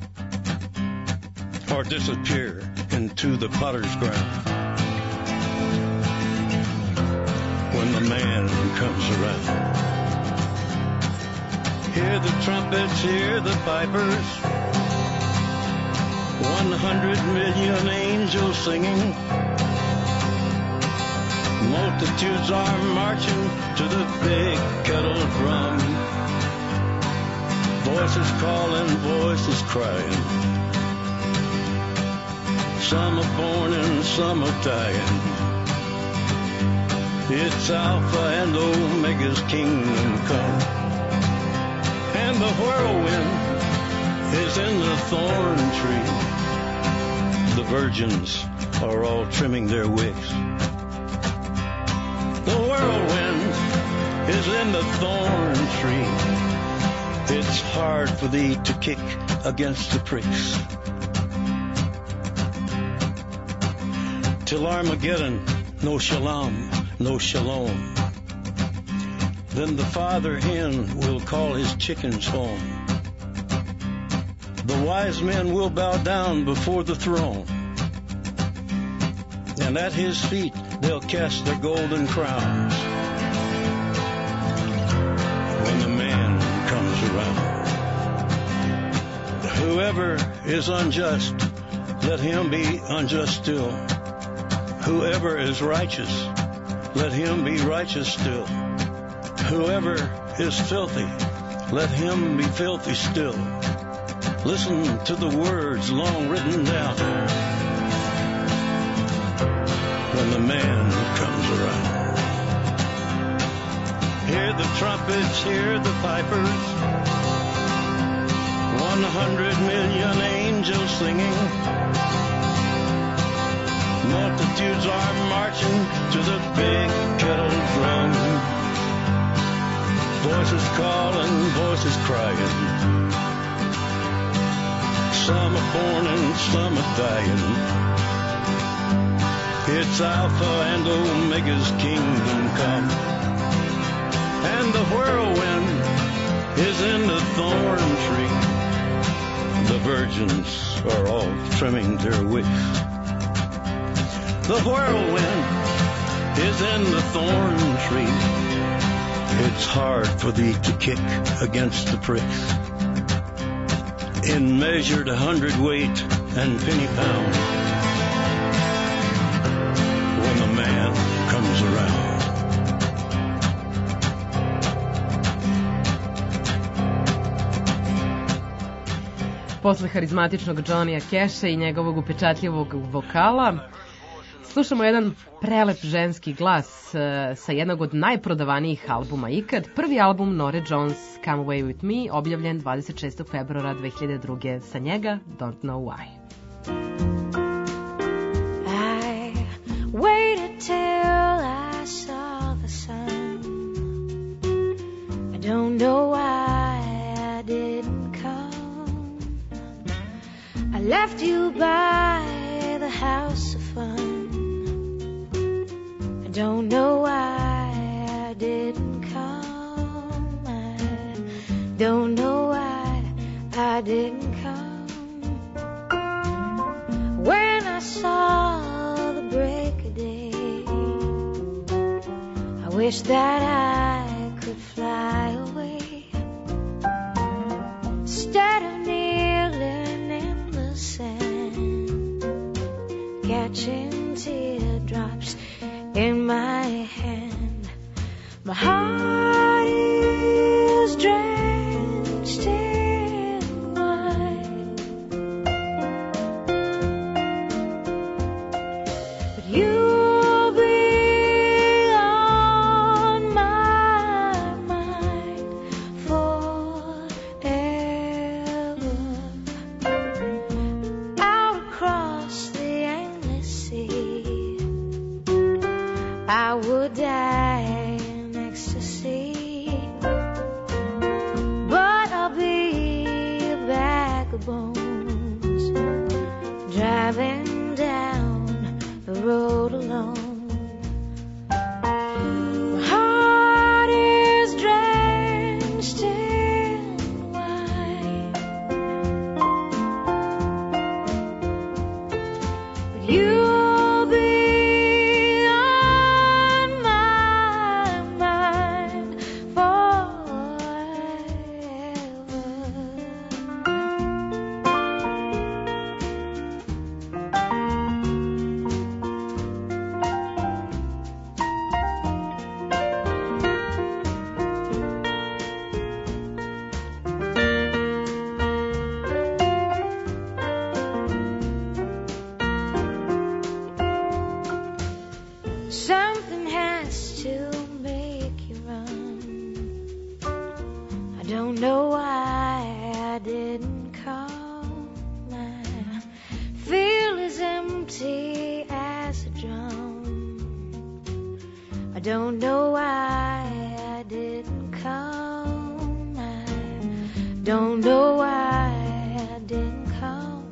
or disappear into the potter's ground when the man comes around? Hear the trumpets, hear the pipers, one hundred million angels singing. Multitudes are marching to the big kettle drum. Voices calling, voices crying. Some are born and some are dying. It's Alpha and Omega's kingdom come. And the whirlwind is in the thorn tree. The virgins are all trimming their wicks. The whirlwind is in the thorn tree. It's hard for thee to kick against the pricks. Till Armageddon, no shalom, no shalom. Then the father hen will call his chickens home. The wise men will bow down before the throne, and at his feet they'll cast their golden crowns when the man comes around. Whoever is unjust, let him be unjust still. Whoever is righteous, let him be righteous still. Whoever is filthy, let him be filthy still. Listen to the words long written down when the man comes around. Hear the trumpets, hear the pipers, one hundred million angels singing. Multitudes are marching to the big kettle drum. Voices calling, voices crying. Some are born and some are dying. It's Alpha and Omega's kingdom come. And the whirlwind is in the thorn tree. The virgins are all trimming their wicks. The whirlwind is in the thorn tree. It's hard for thee to kick against the pricks. In measured hundredweight and penny pound, when the man comes around. Posle harizmatičnog Johnnya Casha i njegovog upečatljivog vokala, slušamo jedan prelep ženski glas uh, sa jednog od najprodavanijih albuma ikad. Prvi album Nore Jones, Come Away With Me, objavljen dvadeset šestog februara dve hiljade druge. Sa njega Don't Know Why. I waited till I saw the sun. I don't know why I didn't come. I left you by the house of fun. Don't know why I didn't come. I don't know why I didn't come. When I saw the break of day, I wish that I could fly away instead of kneeling in the sand, catching teardrops in my hand. My heart is drenched in wine, but you'll be on my mind forever. Out across the endless sea, I would die in ecstasy, but I'll be a bag of bones, driving down the road alone. My don't know why I didn't come. I don't know why I didn't come.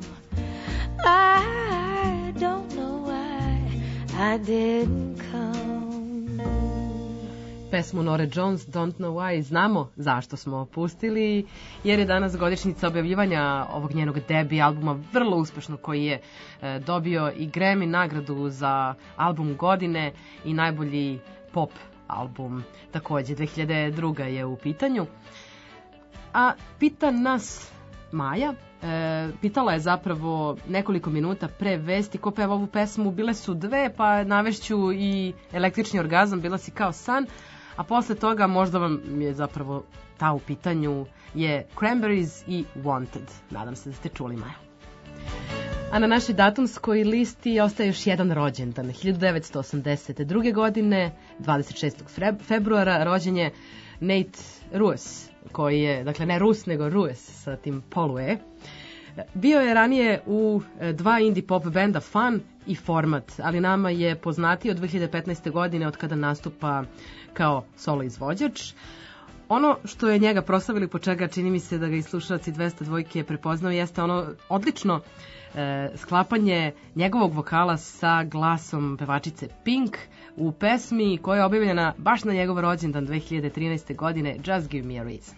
I don't know why I didn't come. Pesmu Nore Jones, Don't Know Why, znamo zašto smo pustili, jer je danas godišnjica objavljivanja ovog njenog debi albuma, vrlo uspešno, koji je e, dobio i Grammy nagradu za album godine i najbolji pop album, takođe dve hiljade druga je u pitanju. A pita nas Maja, e, pitala je zapravo nekoliko minuta pre vesti ko peva ovu pesmu, bile su dve, pa navešću i Električni orgazam, Bila si kao san, a posle toga možda vam je zapravo ta u pitanju je Cranberries i Wanted. Nadam se da ste čuli, Maja. A na našoj datumskoj listi ostaje još jedan rođendan. hiljadu devetsto osamdeset druge. godine, dvadeset šestog februara, rođen je Nate Ruess, koji je, dakle ne Rus, nego Ruess sa tim polue. Bio je ranije u dva indie pop benda Fun i Format, ali nama je poznatiji od dve hiljade petnaeste. godine od kada nastupa kao solo izvođač. Ono što je njega proslavili, po čega čini mi se da ga i slušalci dvesta dvojke prepoznao, jeste ono odlično e, sklapanje njegovog vokala sa glasom pevačice Pink u pesmi koja je objavljena baš na njegov rođendan dve hiljade trinaeste. godine, Just Give Me a Reason.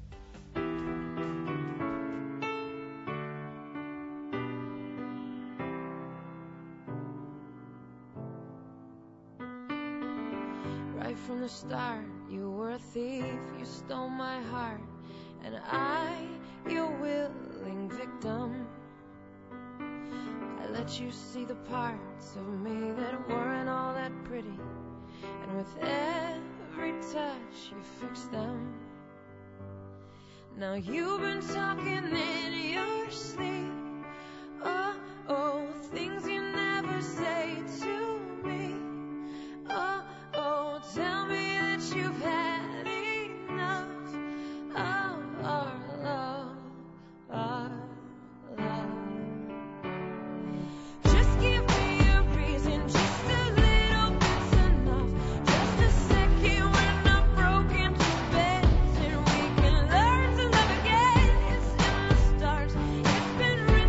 From the start, you were a thief, you stole my heart, and I, your willing victim. I let you see the parts of me that weren't all that pretty, and with every touch you fixed them. Now you've been talking in your sleep, oh, oh, things you never say to me, oh, oh, tell me that you've had enough of our love, our love. Just give me a reason, just a little bit's enough. Just a second when I'm broken to bits, and we can learn to love again. It's in the stars, it's been real.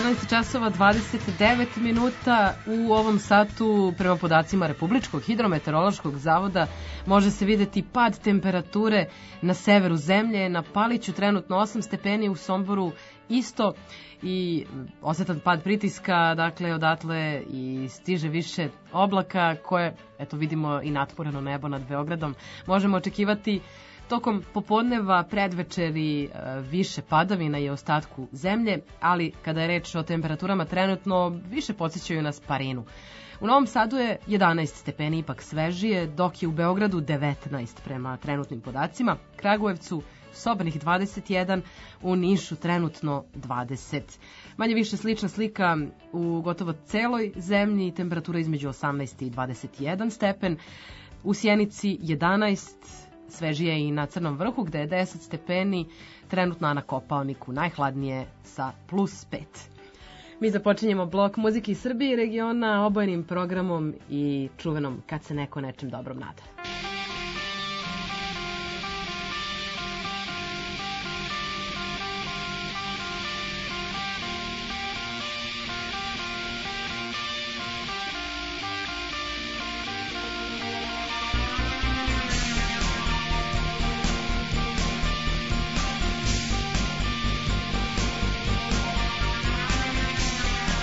jedanaest časova dvadeset devet minuta. U ovom satu, prema podacima Republičkog hidrometeorološkog zavoda, može se videti pad temperature na severu zemlje, na Paliću trenutno osam stepeni, u Somboru isto i osetan pad pritiska, dakle odatle i stiže više oblaka koje, eto vidimo i natvoreno nebo nad Beogradom. Možemo očekivati tokom popodneva, predvečeri više padavina i ostatku zemlje, ali kada je reč o temperaturama trenutno, više podsjećaju nas Parinu. U Novom Sadu je jedanaest stepeni, ipak svežije, dok je u Beogradu devetnaest prema trenutnim podacima, Kragujevcu sobenih dvadeset jedan, u Nišu trenutno dvadeset. Manje više slična slika u gotovo celoj zemlji, temperatura između osamnaest i dvadeset jedan stepen, u Sjenici jedanaest, svežije i na Crnom vrhu gde je deset stepeni, trenutno na Kopaoniku najhladnije sa plus pet. Mi započinjemo blok muzike iz Srbije i regiona obojenim programom i čuvenom Kad se neko nečem dobrom nada.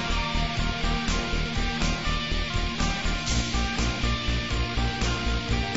Thank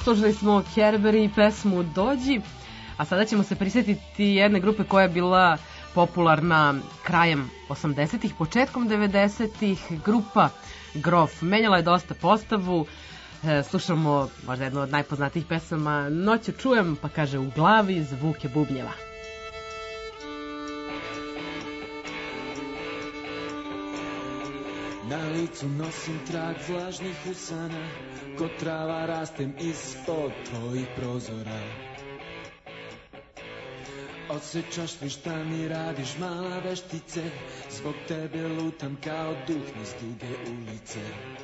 Slušali smo Kerber i pesmu Dođi, a sada ćemo se prisjetiti jedne grupe koja je bila popularna krajem osamdesetih, početkom devedesetih, grupa Grof. Menjala je dosta postavu, e, slušamo možda jednu od najpoznatijih pesama Noću čujem, pa kaže u glavi zvuke bubnjeva. Na licu nosim trag vlažnih usana, ko trava rastem ispod tvojih prozora. Osjećaš li šta mi radiš, mala veštice, zbog tebe lutam kao duh niz duge ulice.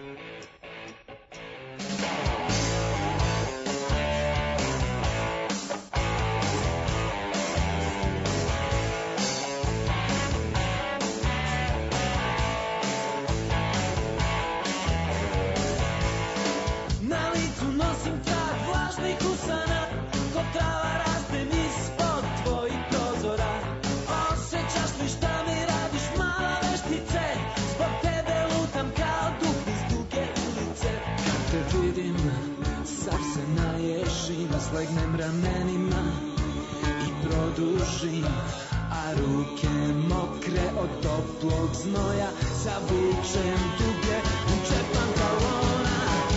Na licu nosim trag vlažnih usana, ko trava rastem ispod tvojih prozora. Osjećaš li šta mi radiš, mala veštice, zbog tebe lutam kao duh niz duge ulice. Kad te vidim, sav se naježim, slegnem ramenima i produžim, a ruke mokre od toplog znoja, zavučem duge, učepam talona.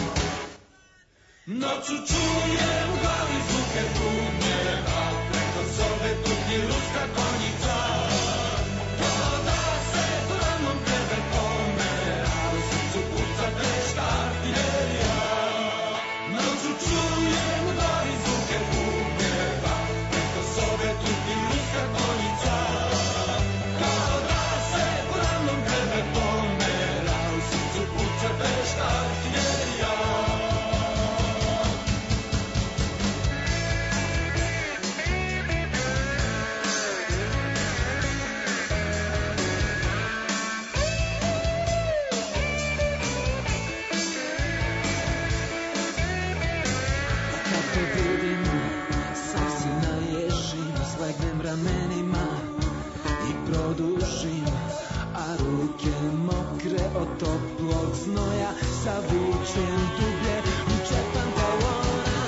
Noću čujem u glavi zvuke bubnjeva, preko sobe tupi ruska konjica. Kao da se dlanom tebe pomera, u srcu puca teška artiljerija. Noću čujem u glavi zvuke bubnjeva, preko sobe tupi ruska konjica. Kao da se dlanom tebe pomera, u srcu puca teška artiljerija. Ramenima i produžim, a ruke mokre od toplog znoja, zavučem dublje, učepam talona.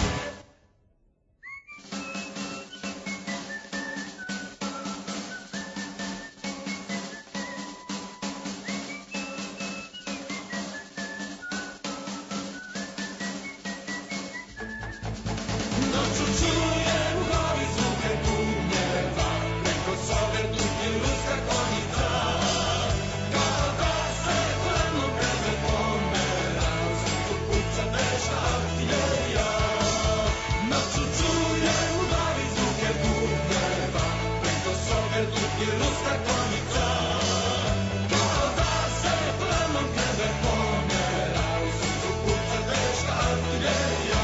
Noću čujem u glavi zvuke bubnjeva, preko sobe tupi ruska konjica. Kao da se dlanom tebe pomera, u srcu puca teška artiljerija. Noću čujem u glavi zvuke bubnjeva, preko sobe tupi ruska konjica. Kao da se dlanom tebe pomera, u srcu puca teška artiljerija.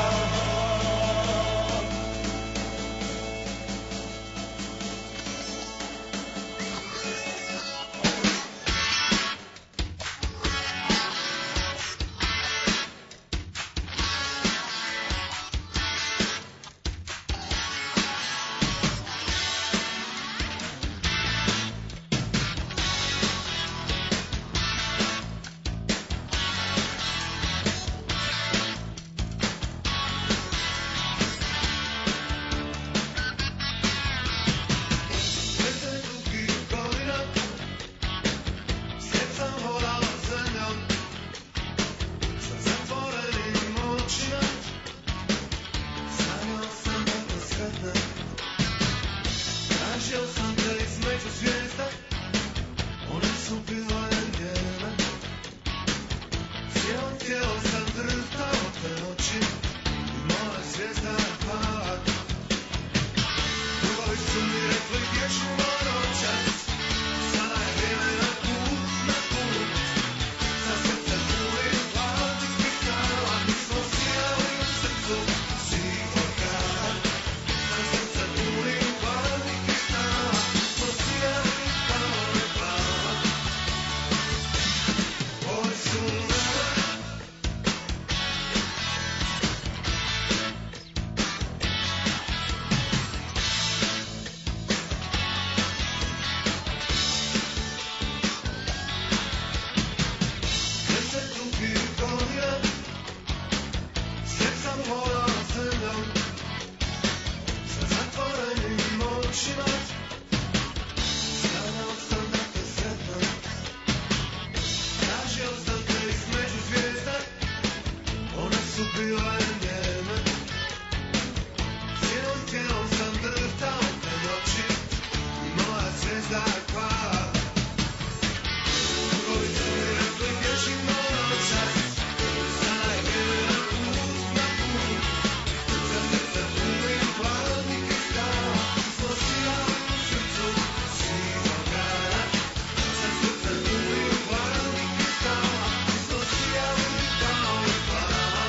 imat. Sanjao sam da te sretnem, tražio sam te između zvijezda, one su bile njene. Cijelom tijelom sam drhtao te noći, moja zvijezda je pala. Drugovi su mi rekli bježimo noćas, sada je jedan put na put. Za srce punim plavnih kristala, nosila u srcu sivo grana. Za srce punim plavnih kristala, nosila u dao i plava.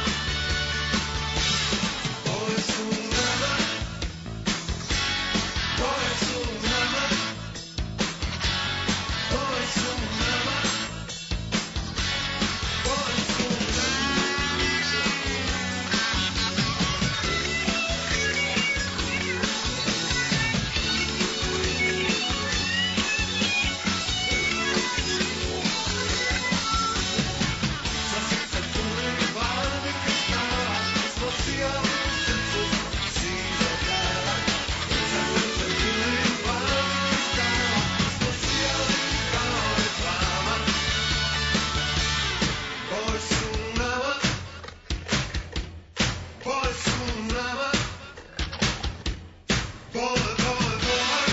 Boje su nama, boje su nama, boje su nama, boje su za srce punim plavnih kristala, nosila u srcu sivo grana. Za srce punim plavnih kristala, nosila u dao i plava. Boje su nama, boje su nama, boje, boje, boje.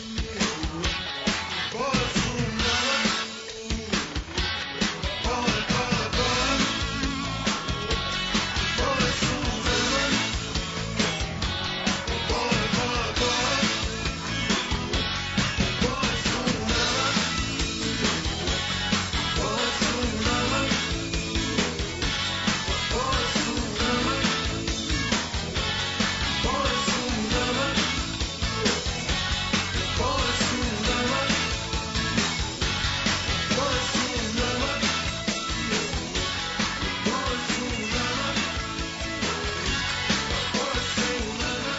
Boje su nama, boje, boje, boje. Boje su nama, boje, boje, boje. Boje su nama, boje su nama, boje su nama, boje su nama, boje su nama, boje su nama, boje su nama, boje su nama.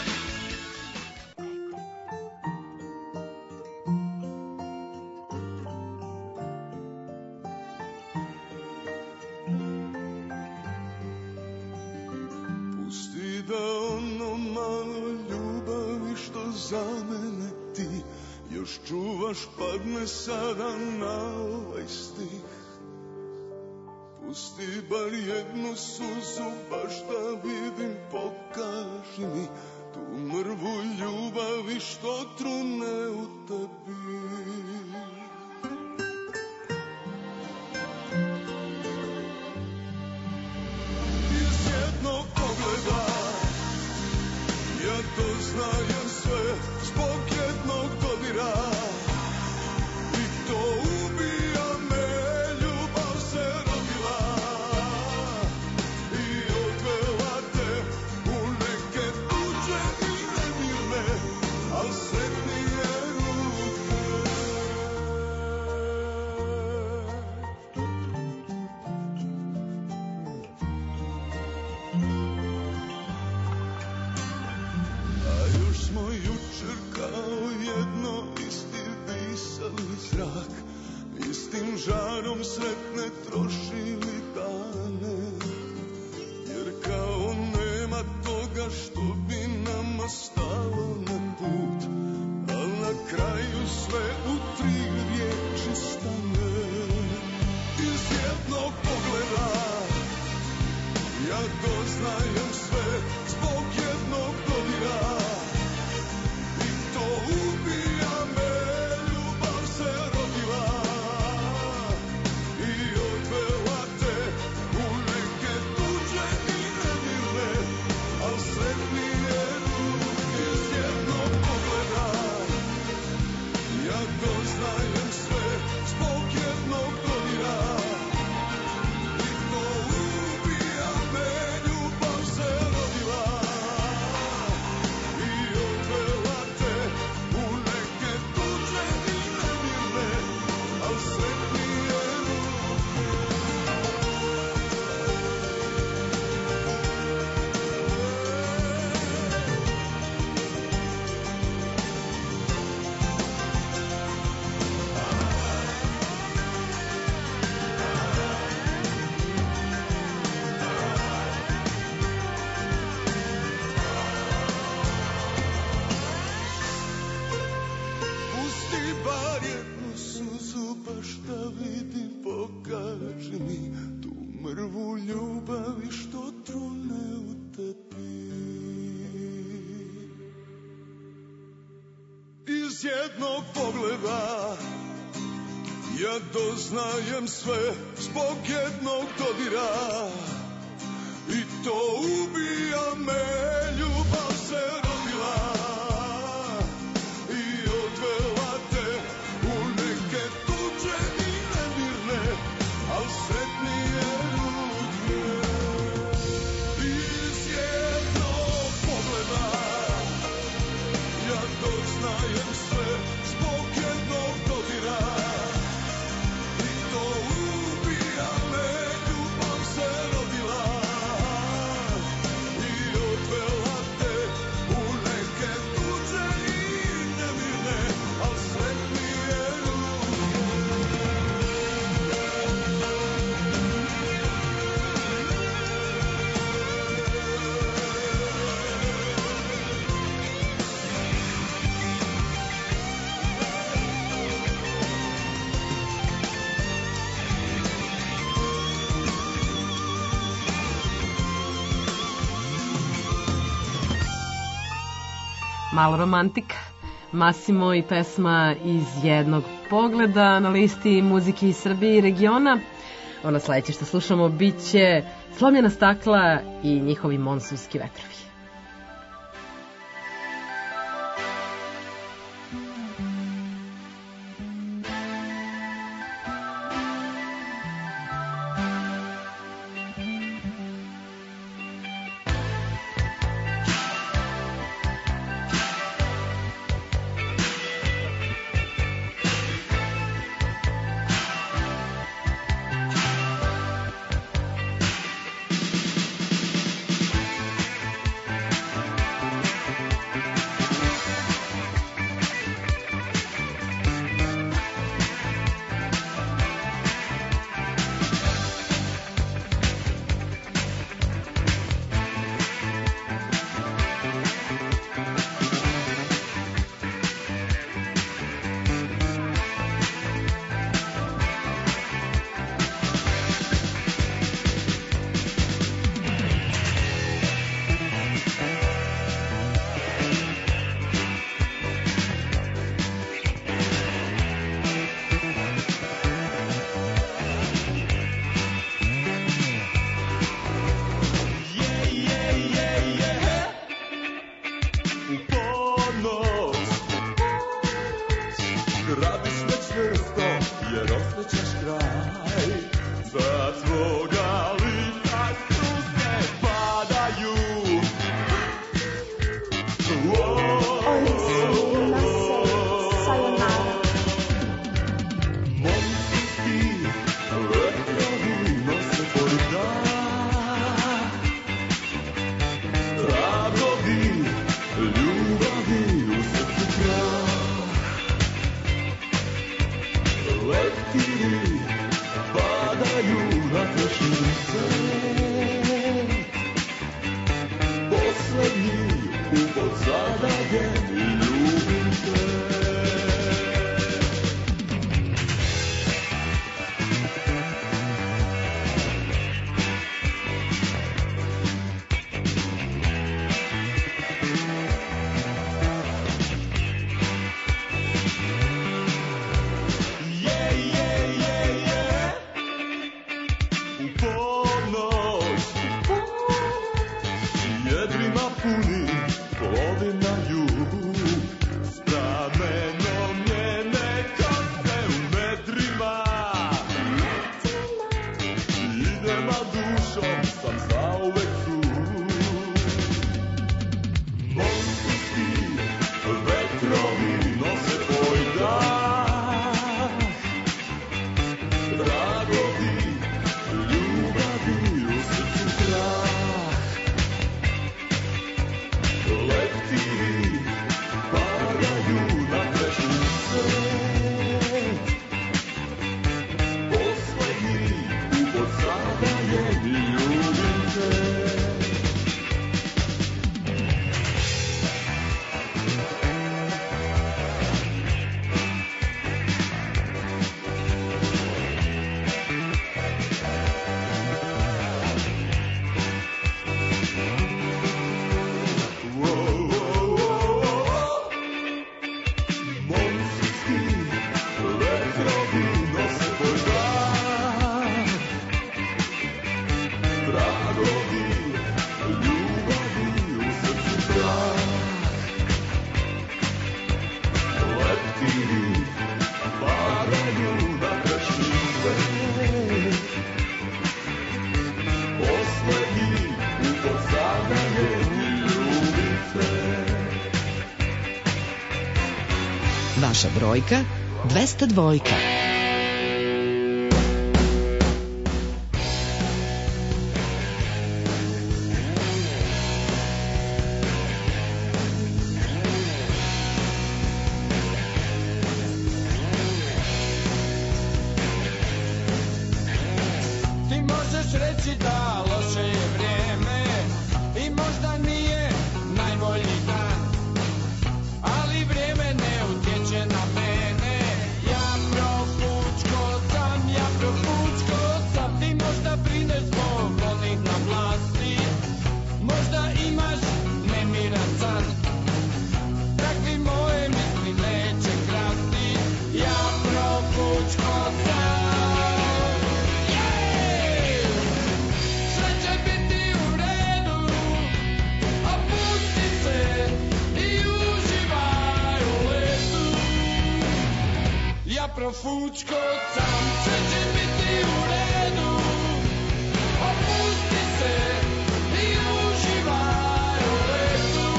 Pusti da ono malo ljubavi što za mene ti još čuvaš padne sada na ovaj stih. Pusti bar jednu suzu baš da vidim, pokaži mi tu mrvu ljubavi što trune u tebi. Iz jednog pogleda ja doznajem sve zbog jednog dodira i to ubija me, ljubav se rodila i odvela te u neke tuđe i nemirne, al sretnije ruke. A još smo jučer kao jedno isti disali zrak, istim žarom sretne trošili dane, jer kao nema toga što bi nama stalo na put, pusti bar jednu suzu, pa šta vidim, pokaži mi tu mrvu ljubavi što trune u tebi. Iz jednog pogleda ja doznajem sve zbog jednog dodira i to ubija me, ljubav se rodila i odvela te u neke tuđe i nemirne, al sretnije ruke. Iz jednog pogleda ja doznajem sve zbog jednog dodira i to ubija me, ljubav se rodila i odvela te u neke tuđe i nemirne, al sretnije ruke. Malo romantika. Massimo i pesma Iz jednog pogleda na listi muzike iz Srbije i regiona. Ono sledeće što slušamo biće Slomljena stakla i njihovi monsunski vetrovi. Vaša brojka dvesta dva. Ti možeš reći da loše je vrijeme i možda nije najbolji dan, ali vrijeme ne utječe na mene. Ja profučko sam, ja profučko sam. Ti možda brineš zbog onih na vlasti, možda imaš nemiran san. Takvi moje misli neće krasti. Ja profučko sam. Sve će biti u redu, opusti se i uživaj u letu. Ja profučko sam. Sve će biti u redu, opusti se i uživaj u letu.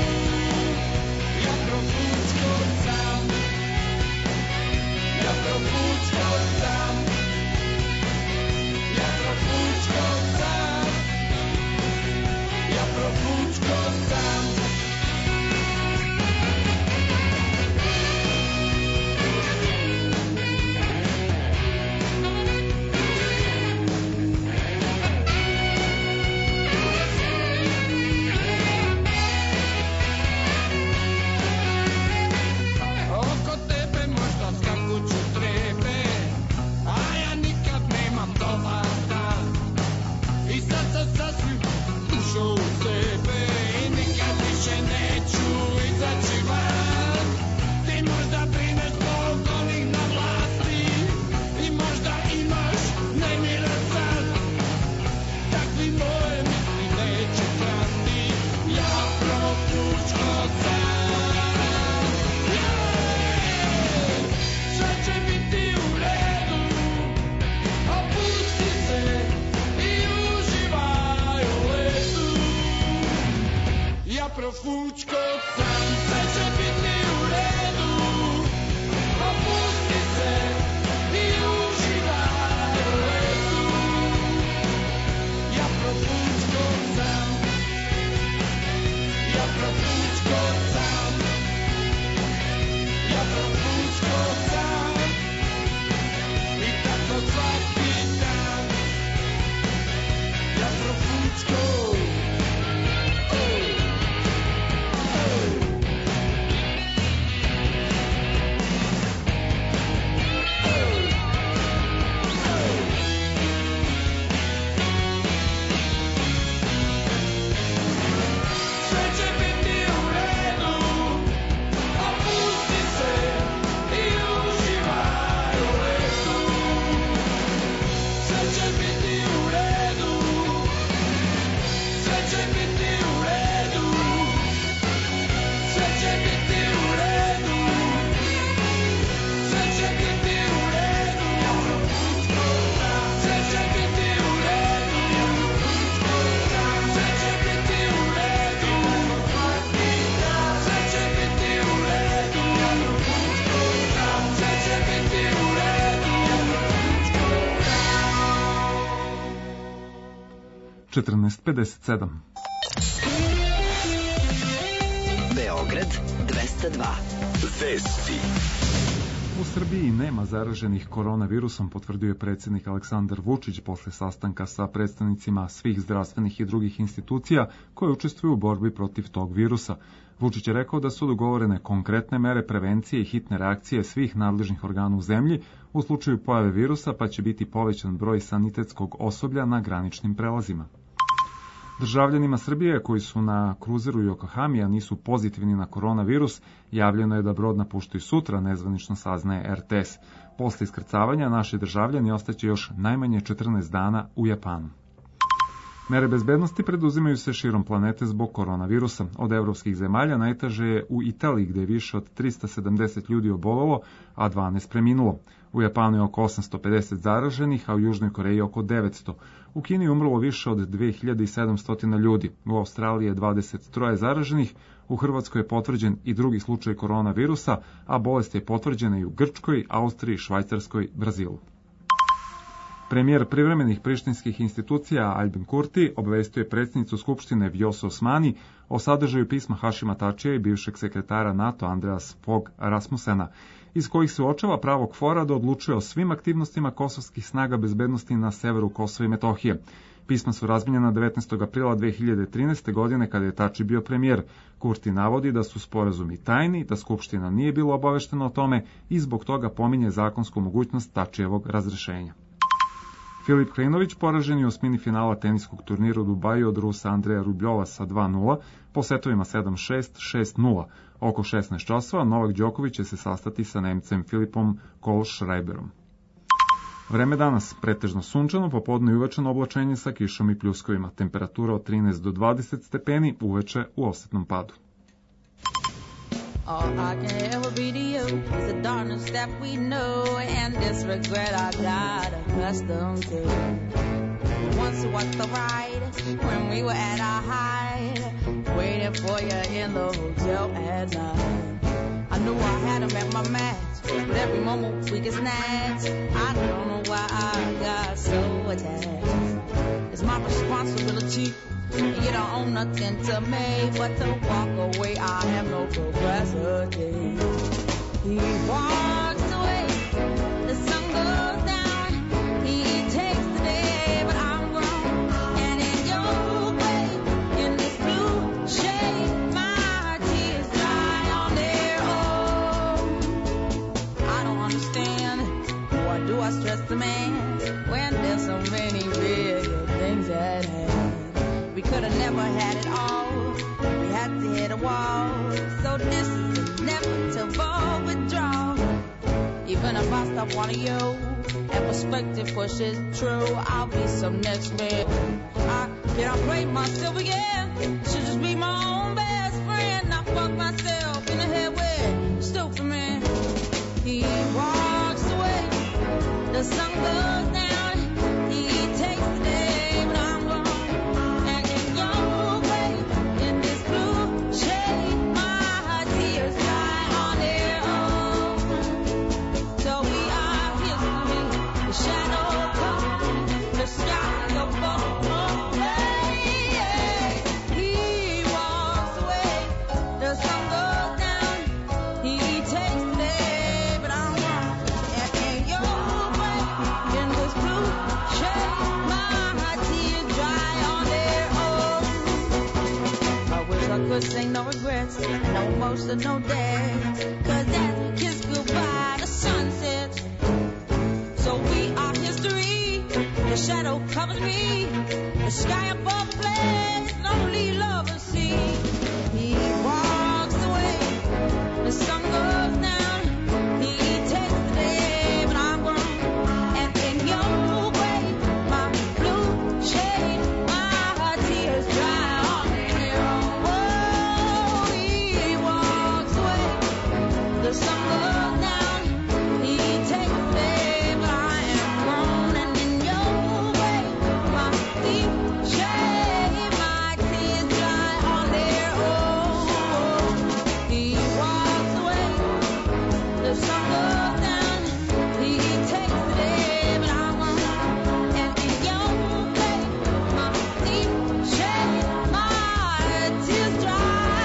Ja profučko sam. Ja profučko sam. Ja profučko sam. Ja profučko sam. Oko tebe možda skakuću trebe, a ja nikad nemam dobar dan. I sad sam sasvim ušao u sebe i nikad više neću izaći van. Ti možda brineš zbog onih na vlasti i možda imaš nemiran san. Takvi moje misli neće krasti. Ja profučko sam. Sve će biti u redu, opusti se i uživaj u letu. Ja profučko sam. Sve će biti u redu, opusti se i uživaj u letu. Ja profučko sam. Ja profučko sam. Ja profučko sam. I tako svaki dan. Ja profučko. Sve će biti u redu, opusti se i uživaj u letu. Sve će biti u redu, sve će biti u redu, sve će biti u redu, sve će biti u redu. Ja profučko sam. Sve će biti u redu, ja profučko sam. Sve će biti u redu, svaki dan. Sve će biti u redu, ja profučko sam. Sve će biti u redu, ja profučko sam. četrnaest pedeset sedam. Beograd dvesta dva. Vesti. U Srbiji nema zaraženih koronavirusom, potvrdio je predsjednik Aleksandar Vučić posle sastanka sa predstavnicima svih zdravstvenih i drugih institucija koje učestvuju u borbi protiv tog virusa. Vučić je rekao da su dogovorene konkretne mere prevencije i hitne reakcije svih nadležnih organa u zemlji u slučaju pojave virusa, pa će biti povećan broj sanitetskog osoblja na graničnim prelazima. Državljanima Srbije koji su na kruzeru Yokohami, a nisu pozitivni na koronavirus, javljeno je da brod napuštaju sutra, nezvanično saznaje er te es. Posle iskrcavanja naši državljani ostaće još najmanje četrnaest dana u Japanu. Mere bezbednosti preduzimaju se širom planete zbog koronavirusa. Od evropskih zemalja najteže je u Italiji, gde je više od trista sedamdeset ljudi obolelo, a dvanaest preminulo. U Japanu je oko osamsto pedeset zaraženih, a u Južnoj Koreji oko devetsto. U Kini je umrlo više od dve hiljade sedamsto ljudi. U Australiji je dvadeset tri zaraženih, U Hrvatskoj je potvrđen i drugi slučaj koronavirusa, a bolest je potvrđena i u Grčkoj, Austriji, Švajcarskoj, Brazilu. Premijer privremenih prištinskih institucija Albin Kurti obavestio je predsjednicu Skupštine Vjosu Osmani o sadržaju pisma Hašima Tačija i bivšeg sekretara NATO Andreas Fogh Rasmussena, iz kojih se uočava pravo KFOR-a da odlučuje o svim aktivnostima kosovskih snaga bezbednosti na severu Kosova i Metohije. Pisma su razmijenjena devetnaestog aprila dve hiljade trinaeste. godine kada je Tači bio premijer. Kurti navodi da su sporazumi tajni, da Skupština nije bila obaveštena o tome i zbog toga pominje zakonsku mogućnost Tačijevog razrešenja. Filip Krajinović poražen je u osmini finala teniskog turnira u Dubaju od Rusa Andreja Rubljova sa dva nula, po setovima sedam šest, šest nula. Oko šesnaest časova Novak Đoković će se sastati sa Nemcem Filipom Kohlschreiberom. Vreme danas pretežno sunčano, popodne i uveče oblačenje sa kišom i pljuskovima. Temperatura od trinaest do dvadeset stepeni, uveče u osetnom padu. All I can ever be to you is the darkness that we know and this regret I got accustomed to. Once it was the ride when we were at our height, waiting for you in the hotel at night. I knew I had him at my match, but every moment we get snatched. I don't know why I got so attached. It's my responsibility. You don't own nothing to me but to walk away. I have no capacity. He walks away, the sun goes down. He takes the day, but I'm grown. And in your way, in this blue shade, my tears dry on their own. I don't understand. Why do I stress the man when there's so many bigger things at hand? We could have never had it all. We had to hit a wall. So this is inevitable withdrawal. Even if I stop wanting you and perspective pushes true, I'll be some next man. I can't blame myself again. Should just be my own best friend. I fuck myself in the head with stupid man. He walks away. The sun goes down. He takes the day, but I'm gone. Say no regrets, no emotion, no death. Cause as we kiss goodbye, the sun sets. So we are history. The shadow covers me. The sky above the place, lonely lovers see. He walks away. The sun goes down. He takes the day, but I'm grown. And in your way, my blue shade, my tears dry. The sun goes down, he takes the day, but I am grown. And in your way, my deep shade, my tears dry on their own. He walks away, the sun goes down, he takes the day, but I'm grown. And in your way, my deep shade, my tears dry.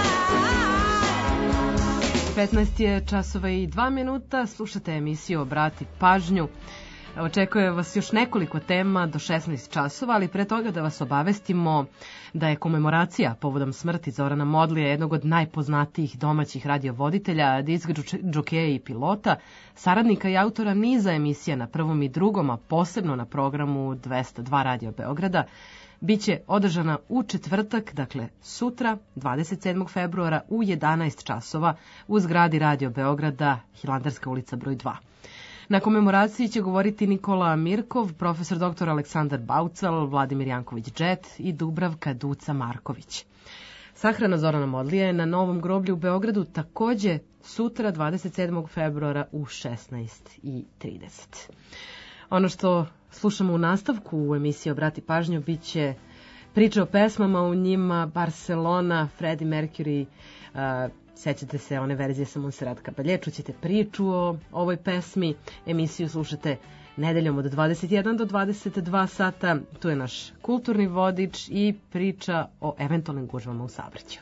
petnaest je časova i dva minuta, slušate emisiju Obrati pažnju. Očekuje vas još nekoliko tema do šesnaest časova, ali pre toga da vas obavestimo da je komemoracija povodom smrti Zorana Modlija, jednog od najpoznatijih domaćih radiovoditelja, disk džokeja i pilota, saradnika i autora niza emisija na prvom i drugom, a posebno na programu dvesta dva Radio Beograda, biće održana u četvrtak, dakle sutra, dvadeset sedmog februara u jedanaest časova u zgradi Radio Beograda, Hilandarska ulica broj dva. Na komemoraciji će govoriti Nikola Mirkov, profesor doktor Aleksandar Baucal, Vladimir Janković-Džet i Dubravka Duca Marković. Sahrana Zorana Modlija je na Novom groblju u Beogradu takođe sutra, dvadeset sedmog februara u šesnaest i trideset. Ono što slušamo u nastavku u emisiji Obrati pažnju biće Priča o pesmama, u njima Barcelona, Freddie Mercury, uh, sećate se one verzije sa Montserrat Caballé, čućete priču o ovoj pesmi. Emisiju slušate nedeljom od dvadeset jedan do dvadeset dva sata. Tu je naš kulturni vodič i priča o eventualnim gužvama u saobraćaju.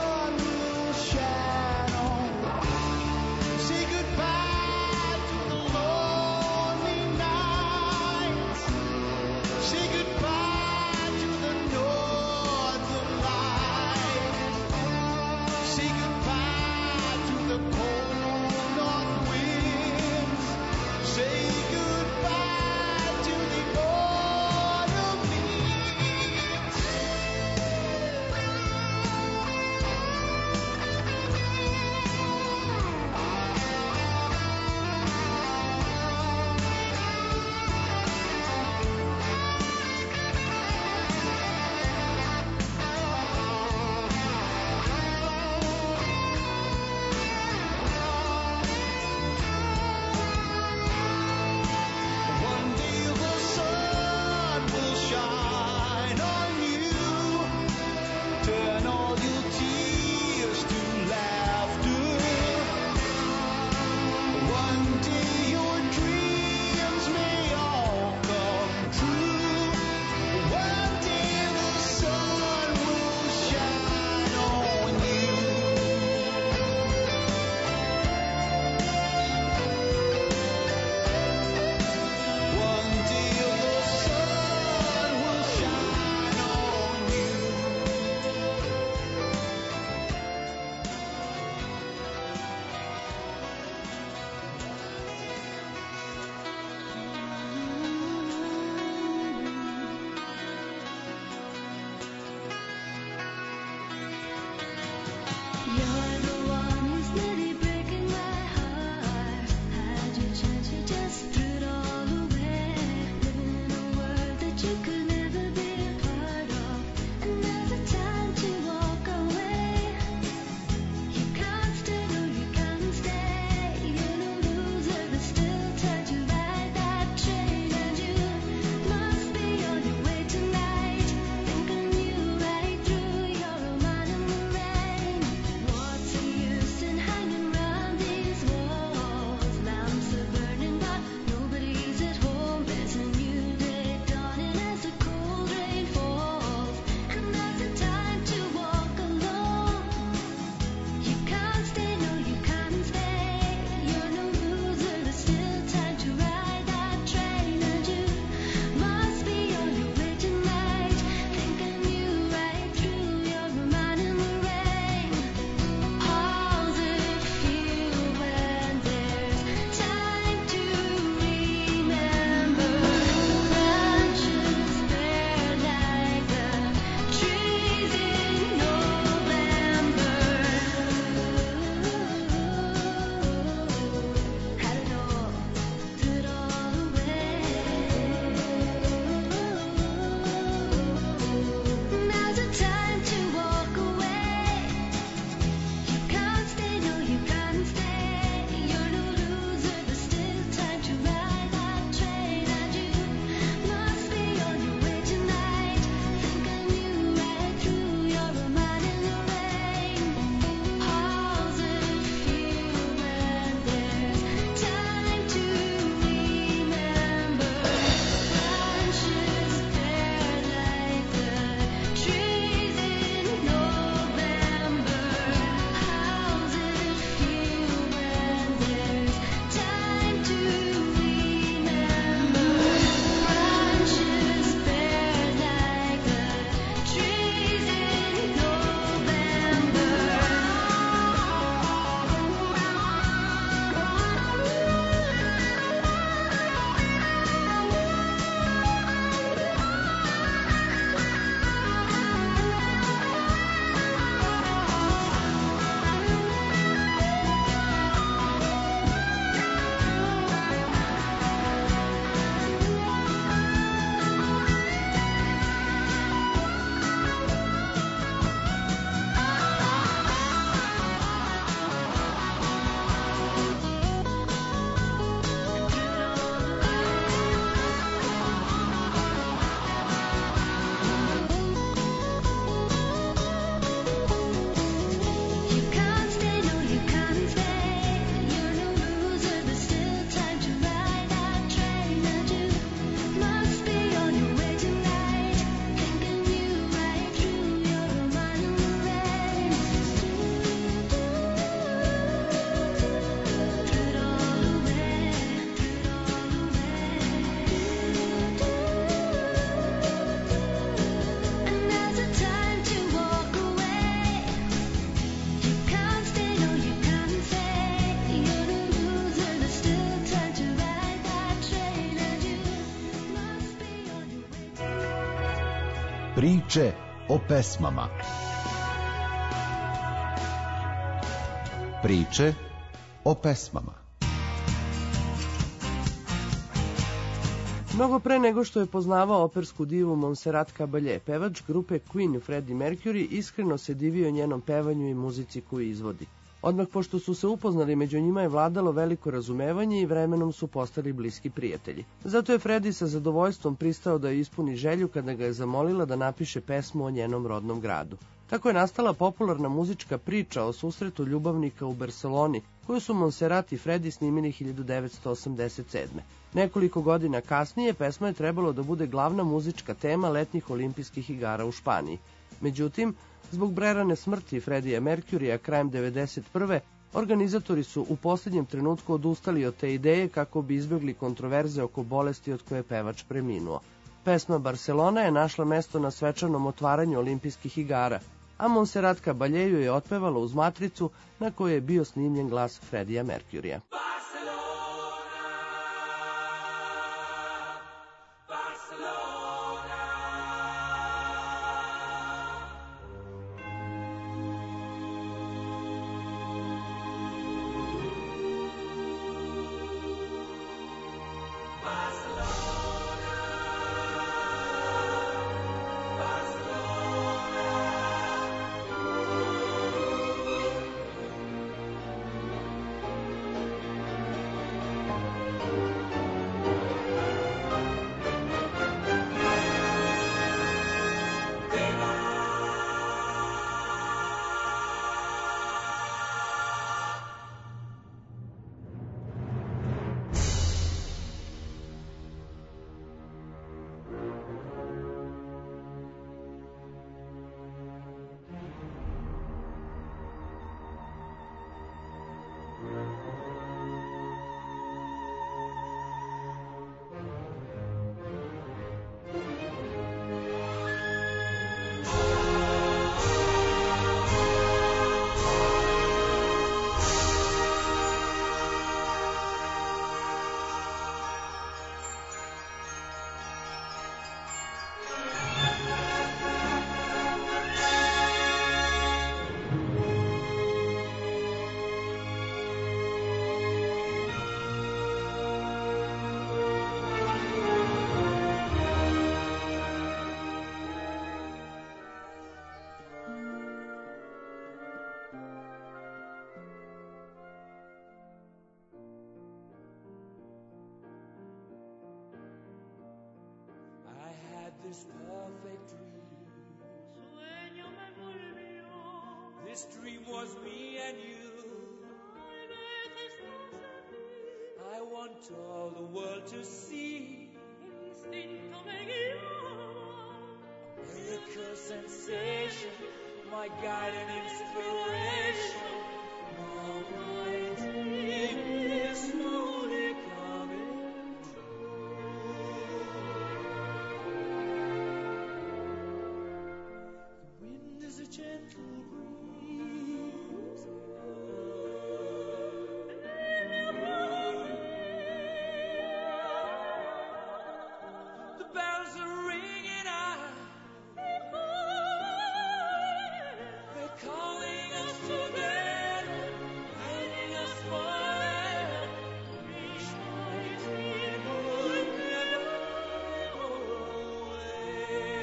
Say goodbye to the Priče o pesmama. Priče o pesmama. Mnogo pre nego što je poznavao opersku divu Montserrat Caballé, pevač grupe Queen Freddie Mercury iskreno se divio njenom pevanju i muzici koju izvodi. Odmah pošto su se upoznali, među njima je vladalo veliko razumevanje i vremenom su postali bliski prijatelji. Zato je Freddie sa zadovoljstvom pristao da ispuni želju kada ga je zamolila da napiše pesmu o njenom rodnom gradu. Tako je nastala popularna muzička priča o susretu ljubavnika u Barceloni, koju su Montserrat i Freddie snimili hiljadu devetsto osamdeset sedme. Nekoliko godina kasnije pesma je trebalo da bude glavna muzička tema letnjih olimpijskih igara u Španiji. Međutim, zbog prerane smrti Freddija Mercurya krajem devedeset prve organizatori su u posljednjem trenutku odustali od te ideje kako bi izbjegli kontroverze oko bolesti od koje je pevač preminuo. Pesma Barcelona je našla mesto na svečanom otvaranju olimpijskih igara, a Montserrat Caballé ju je otpevala uz matricu na kojoj je bio snimljen glas Freddija Mercurya. This perfect dream. Sueño me volvió. This dream was me and you. I want all the world to see. Instinto me guió. A miracle sensation, my guide and inspiration. Now my dream is slowly coming. Gentle breeze. The bells are ringing out. They're calling us together, guiding us forever. Reach my dream would never go away.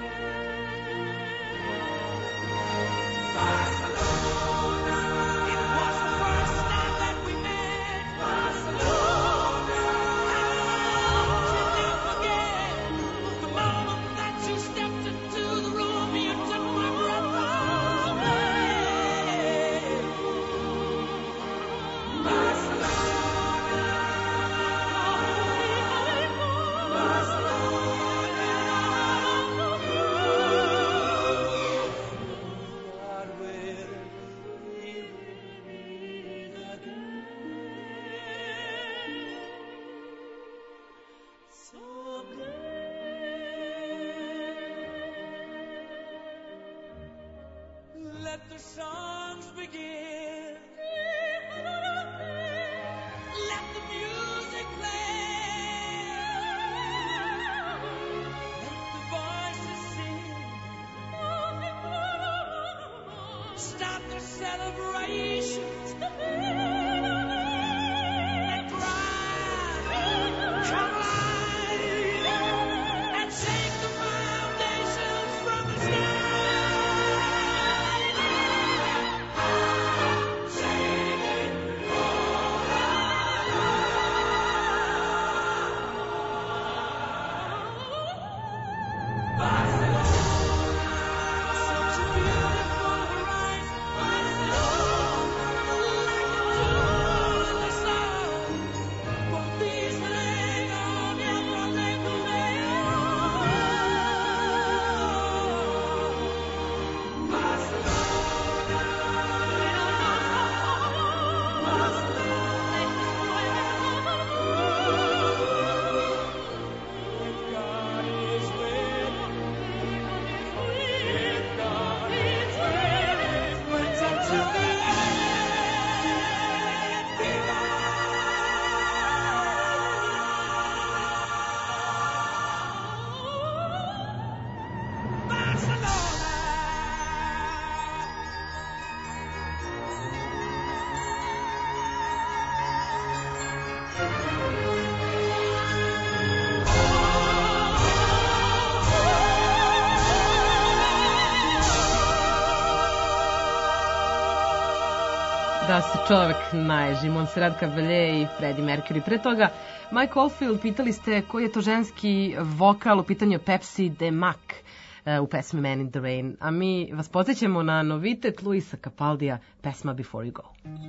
Barcelona, it was the first time that we met. Barcelona, how could you never forget the moment that you stepped into the room? You took my breath away. Barcelona, Barcelona. Let the songs begin. Let the music play. Let the voices sing. celebrations and pride come alive and shake the foundations from the sky. Da se čovek naježi, Montserrat Caballé i Freddie Mercury. Pre toga, Mike Oldfield, pitali ste koji je to ženski vokal, u pitanju Pepsi de Mac u pesmi Man in the Rain. A mi vas podsjećamo na novitet Luisa Capaldija, pesma Before You Go.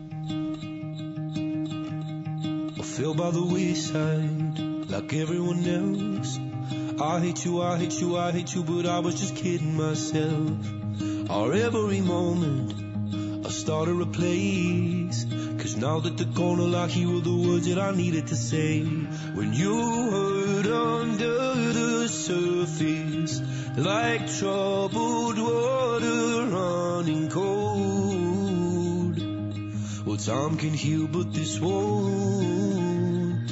I fell by the wayside like everyone else. I hate you, I hate you, I hate you, but I was just kidding myself. Our every moment I started a place, cause now that they're gonna lock you were the words that I needed to say. When you hurt under the surface, like troubled water running cold. Well, time can heal, but this won't.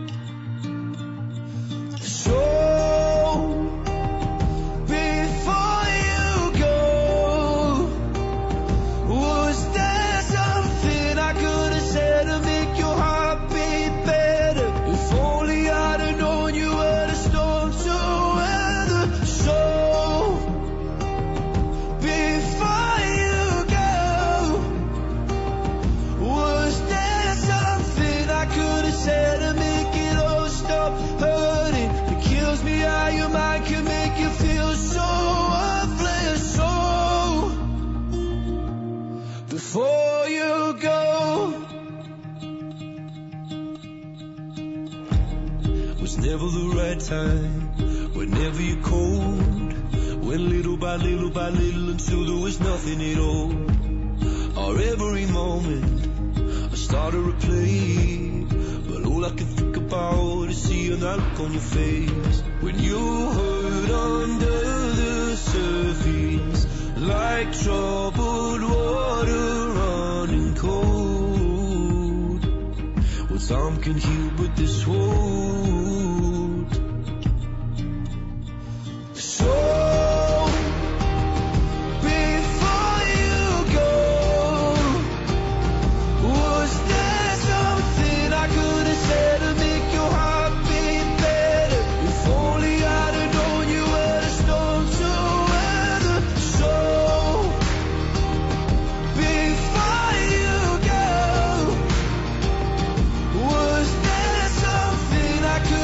So before you go. Was never the right time, whenever you're cold. Went little by little by little until there was nothing at all. Or every moment I started to play, but all I can think about is seeing that look on your face. When you hurt under the surface, like troubled water running cold. Well, time can heal, but this won't. So I could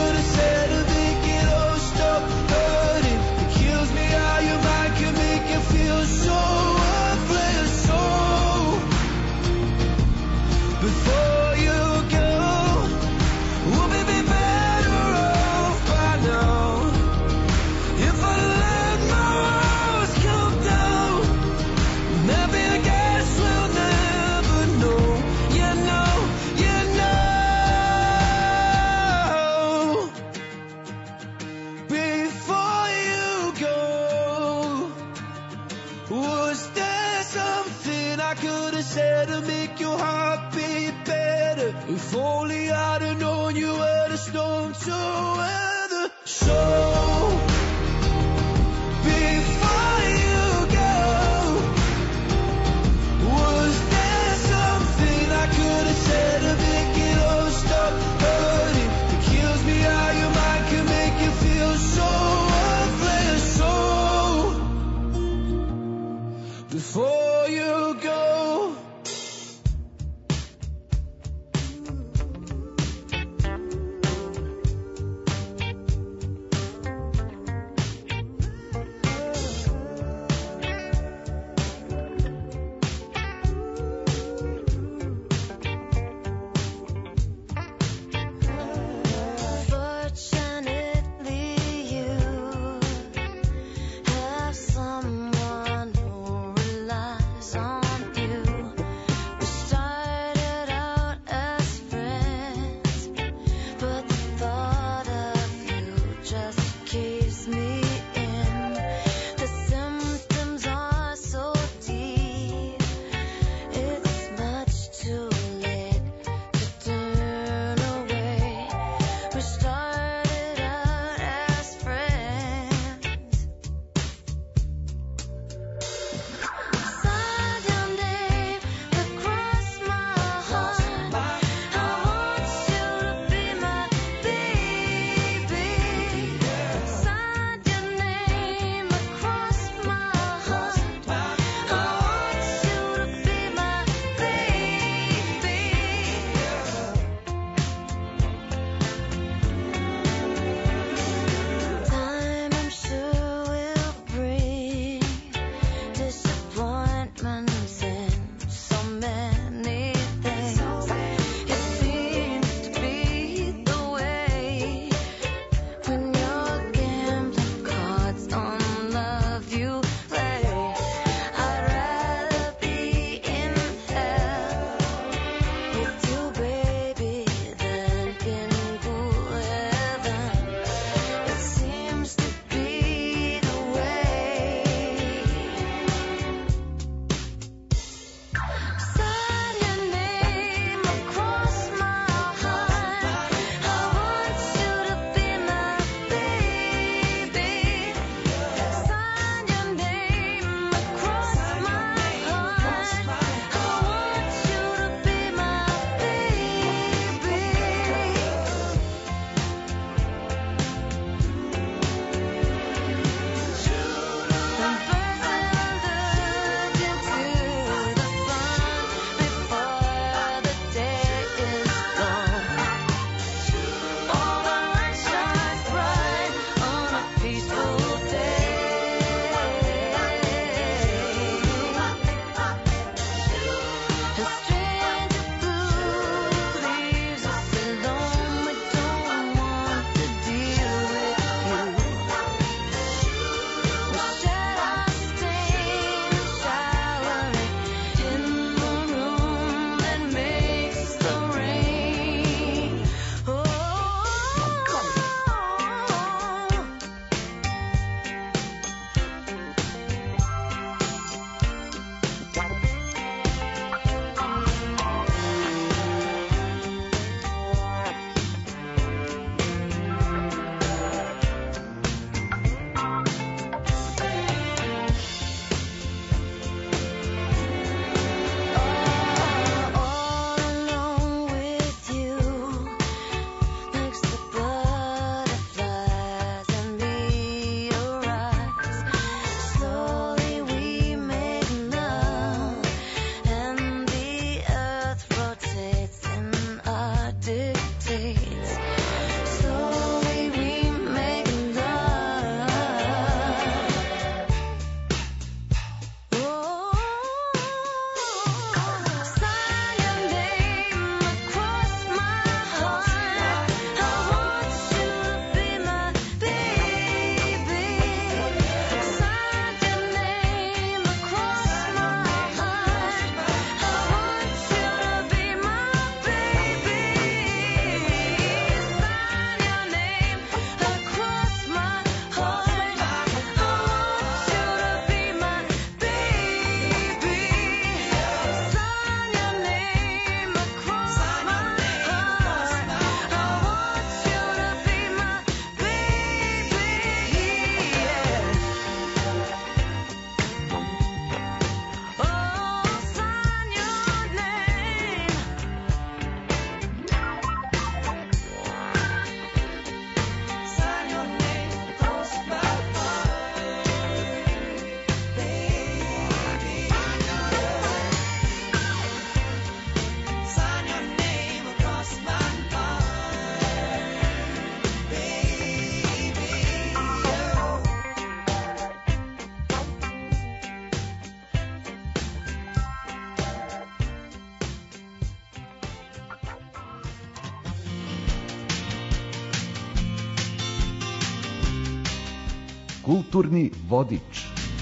Kulturni vodič.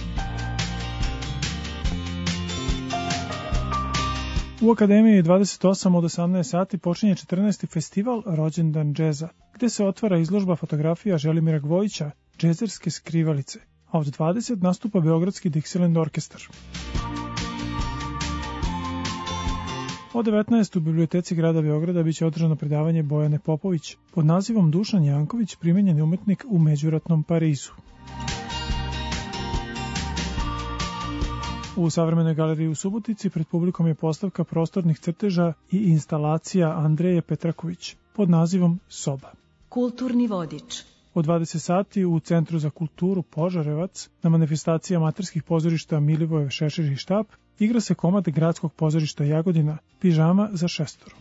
U Akademiji dvadeset osam od osamnaest sati počinje četrnaesti festival Rođendan džeza, gde se otvara izložba fotografija Želimira Gvojića, džezerske skrivalice, a od dvadeset nastupa Beogradski Dixieland orkestar. Od devetnaest u biblioteci grada Beograda biće održano predavanje Bojane Popović pod nazivom Dušan Janković, primenjeni umetnik u međuratnom Parizu. U Savremenoj galeriji u Subotici pred publikom je postavka prostornih crteža i instalacija Andreje Petraković pod nazivom Soba. Kulturni vodič. Od dvadeset sati u Centru za kulturu Požarevac na manifestaciji amaterskih pozorišta Milivojev Šešir i Štap igra se komad gradskog pozorišta Jagodina Pižama za šestoro.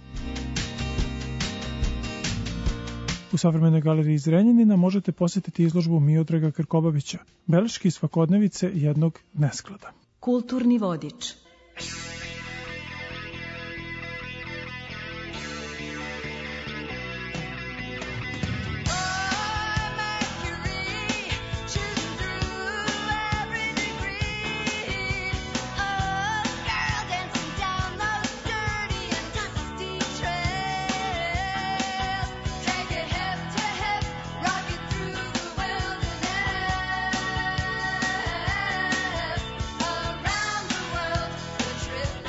U Savremenoj galeriji Zrenjanina možete posjetiti izložbu Miodraga Krkobabića, beleške svakodnevice jednog nesklada. Kulturni vodič. Trip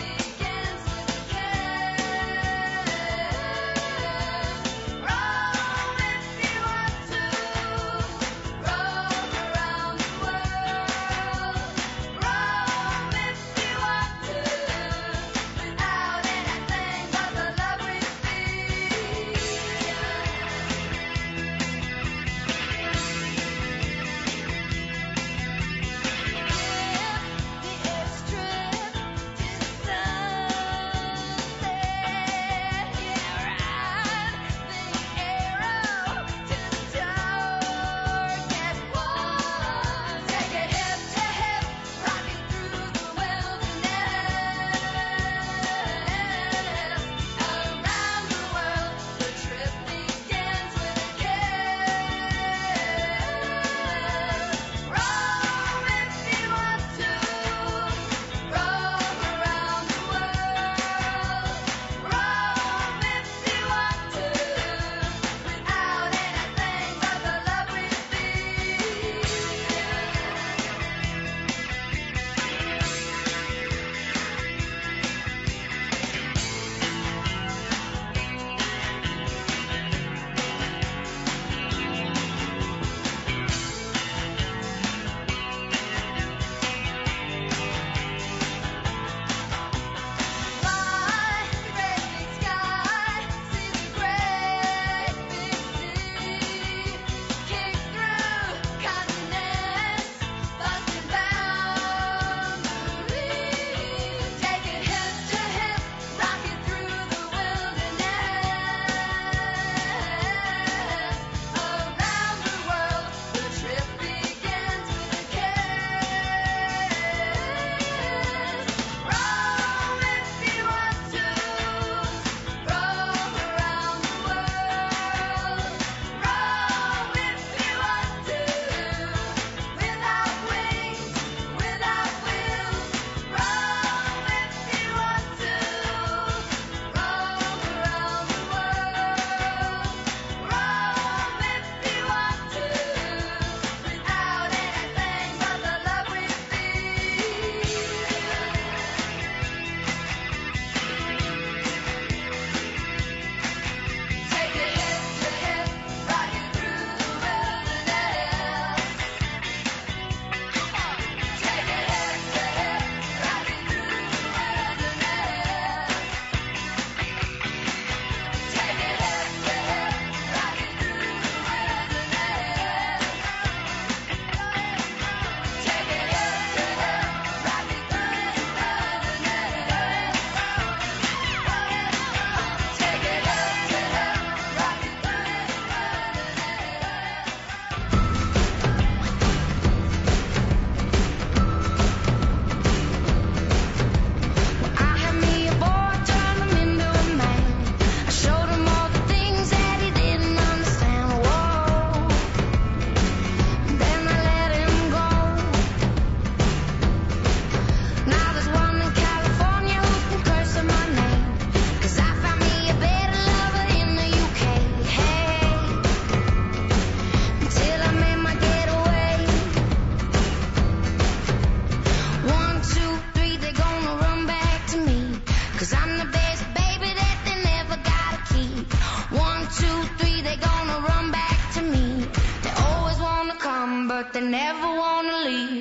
but they never wanna leave.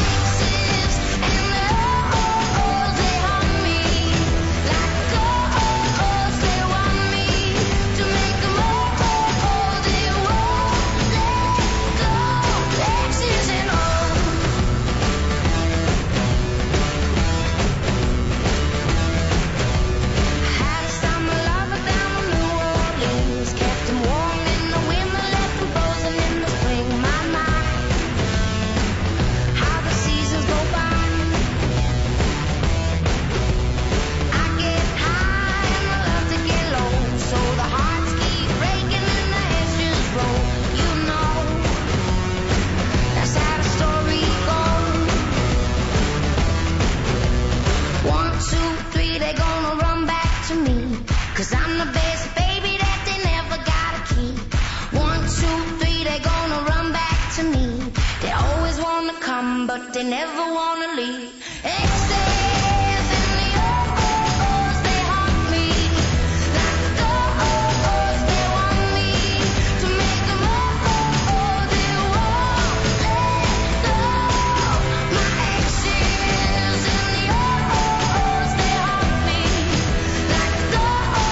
Cause I'm the best baby that they never gotta keep. One, two, three, they gonna run back to me. They always wanna come, but they never wanna leave. Exes and the oh-oh-ohs, they haunt me. Like the oh-oh-ohs, they want me to make them oh-oh-oh, they won't let go. My exes and the oh-oh-ohs, they haunt me. Like the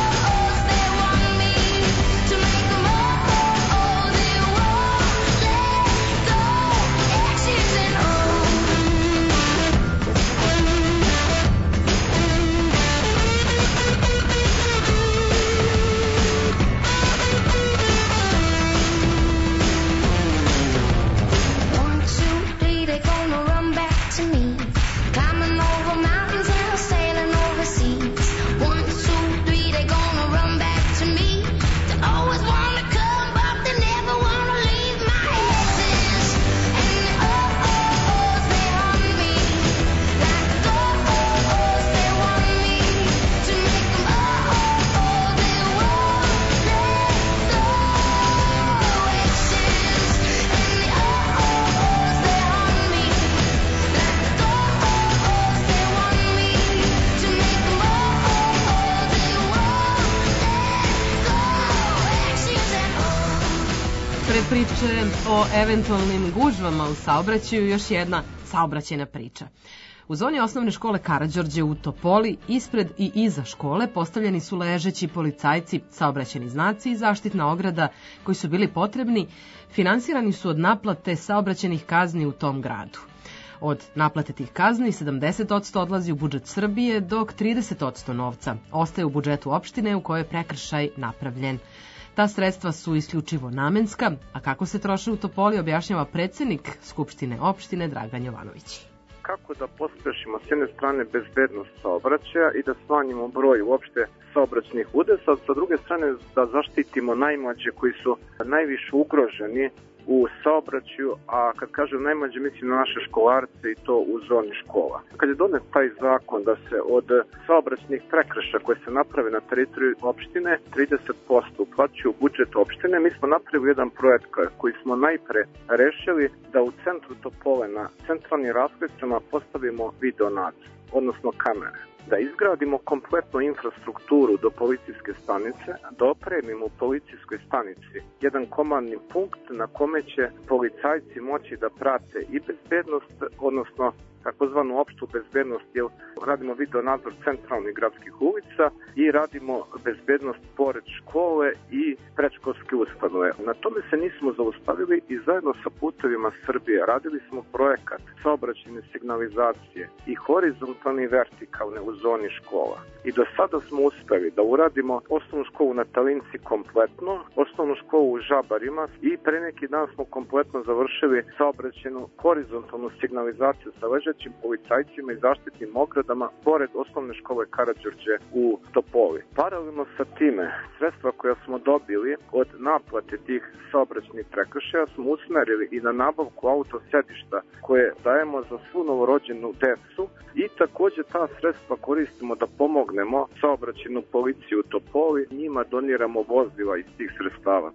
priče o eventualnim gužvama u saobraćaju, još jedna saobraćajna priča. U zoni osnovne škole Karađorđe u Topoli, ispred i iza škole postavljeni su ležeći policajci, saobraćajni znaci i zaštitna ograda koji su bili potrebni, finansirani su od naplate saobraćajnih kazni u tom gradu. Od naplate tih kazni sedamdeset posto odlazi u budžet Srbije, dok trideset posto novca ostaje u budžetu opštine u kojoj je prekršaj napravljen. Ta sredstva su isključivo namenska, a kako se troše u Topoli objašnjava predsednik Skupštine opštine Dragan Jovanović. Kako da pospešimo s jedne strane bezbednost saobraćaja i da smanjimo broj uopšte saobraćajnih udesa, sa druge strane da zaštitimo najmlađe koji su najviše ugroženi u saobraćaju, a kad kažem najmlađe mislim na naše školarce i to u zoni škola. Kad je donet taj zakon da se od saobraćajnih prekršaja koje se naprave na teritoriju opštine trideset posto uplaćuju u budžet opštine, mi smo napravili jedan projekt koji smo najpre rešili da u centru Topole na centralnim raskrsnicama postavimo video nadzor, odnosno kamere. Da izgradimo kompletnu infrastrukturu do policijske stanice, da opremimo u policijskoj stanici jedan komandni punkt na kome će policajci moći da prate i bezbednost, odnosno takozvanu opštu bezbednost, jer radimo video nadzor centralnih gradskih ulica i radimo bezbednost pored škole i predškolske ustanove. Na tome se nismo zaustavili i zajedno sa Putevima Srbije radili smo projekat saobraćajne signalizacije i horizontalne i vertikalne u zoni škola. I do sada smo uspeli da uradimo osnovnu školu na Talinci kompletno, osnovnu školu u Žabarima i pre neki dan smo kompletno završili saobraćajnu horizontalnu signalizaciju sa ležećim policajcima i zaštitnim ogradama pored osnovne škole Karađorđe u Topoli. Paralelno sa time, sredstva koja smo dobili od naplate tih saobraćajnih prekršaja smo usmerili i na nabavku autosedišta koje dajemo za svu novorođenu decu i takođe ta sredstva koristimo da pomognemo saobraćajnu policiju u Topoli, njima doniramo vozila iz tih sredstava.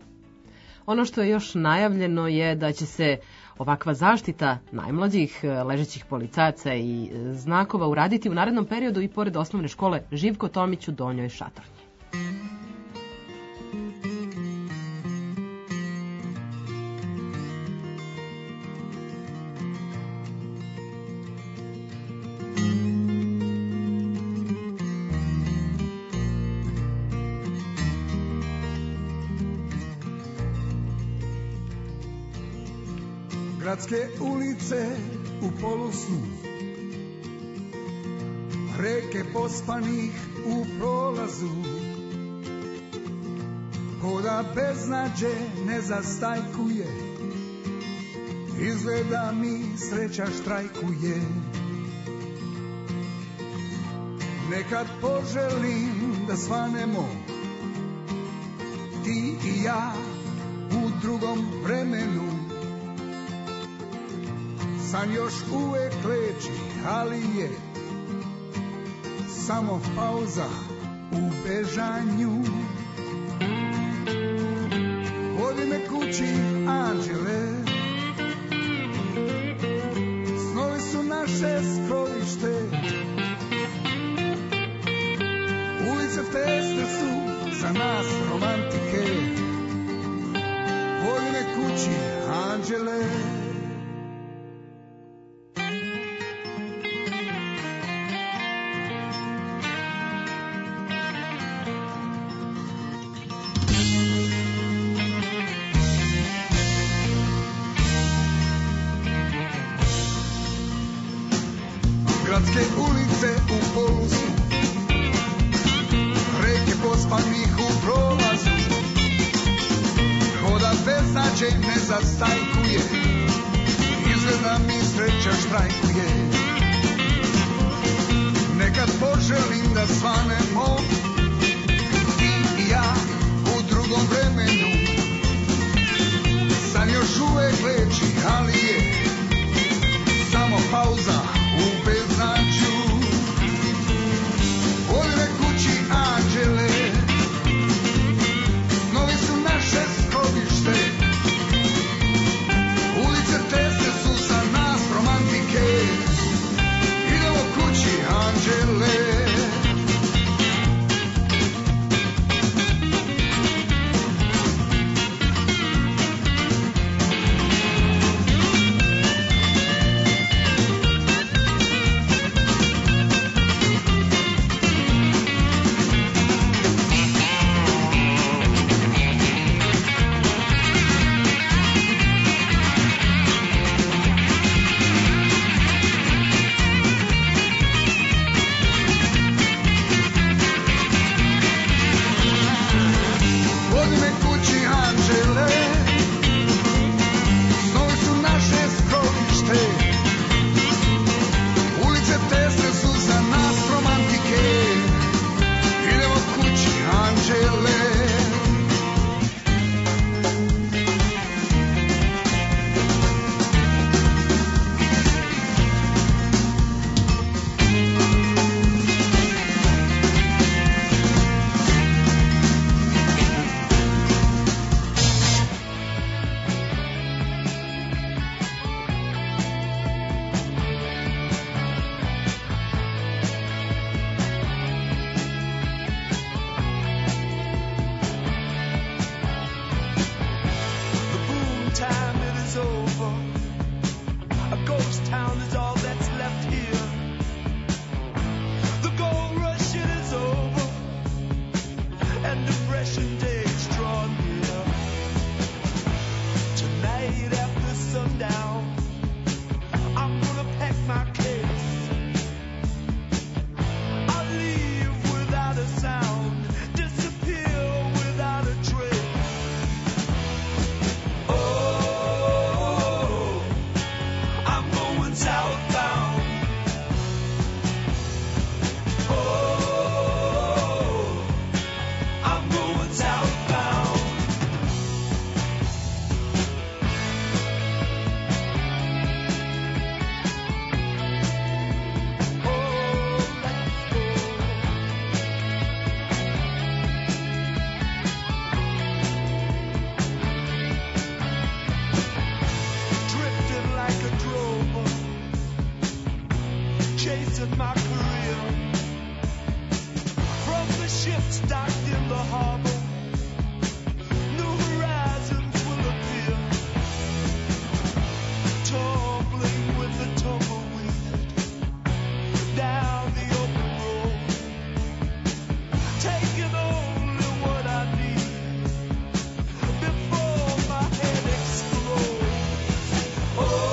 Ono što je još najavljeno je da će se ovakva zaštita najmlađih ležećih policajaca i znakova uraditi u narednom periodu i pored osnovne škole Živko Tomić u Donjoj Šatornji. Gradske ulice u polusnu, reke pospanih u prolazu, ko da beznađe ne zastajkuje, izgleda mi sreća štrajkuje. Nekad poželim da svanemo, ti i ja u drugom vremenu. San još uvek leči, ali je samo pauza u bežanju. Vodi me kući, anđele, snovi su naše skrovište, ulice tesne su za nas romantike. Vodi me kući, anđele. Gradske ulice u polusu, reke pospanih u prolazu, hoda beznađe ne zastajkuje, izgleda mi sreća štrajkuje. Nekad poželim da svanemo, ti i ja u drugom vremenu. San još uvek leči, ali je samo pauza u beznađu. Vodi me kući, anđele, snovi su naše skrovište, ulice tesne su za nas romantike. Idemo kući, anđele. Oh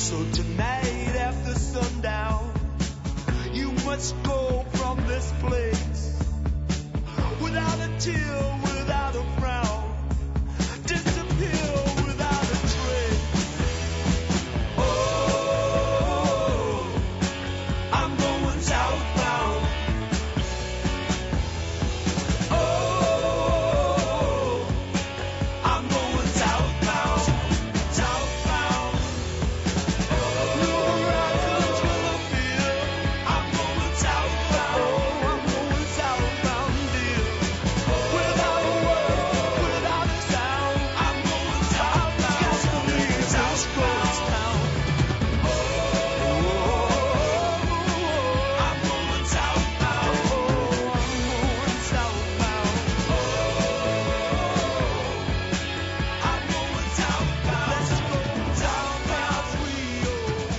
So tonight after sundown, you must go from this place without a tear, without a frown, disappear without a trace. Oh, I'm going southbound. Oh, I'm going southbound, southbound. No horizons will appear. I'm going southbound. Oh, I'm going southbound, dear. Without a word, without a sound, I'm going southbound. Got to leave this ghost town. Oh, I'm going southbound. Oh, I'm going southbound. Oh, I'm going southbound. Let's go southbound, Rio.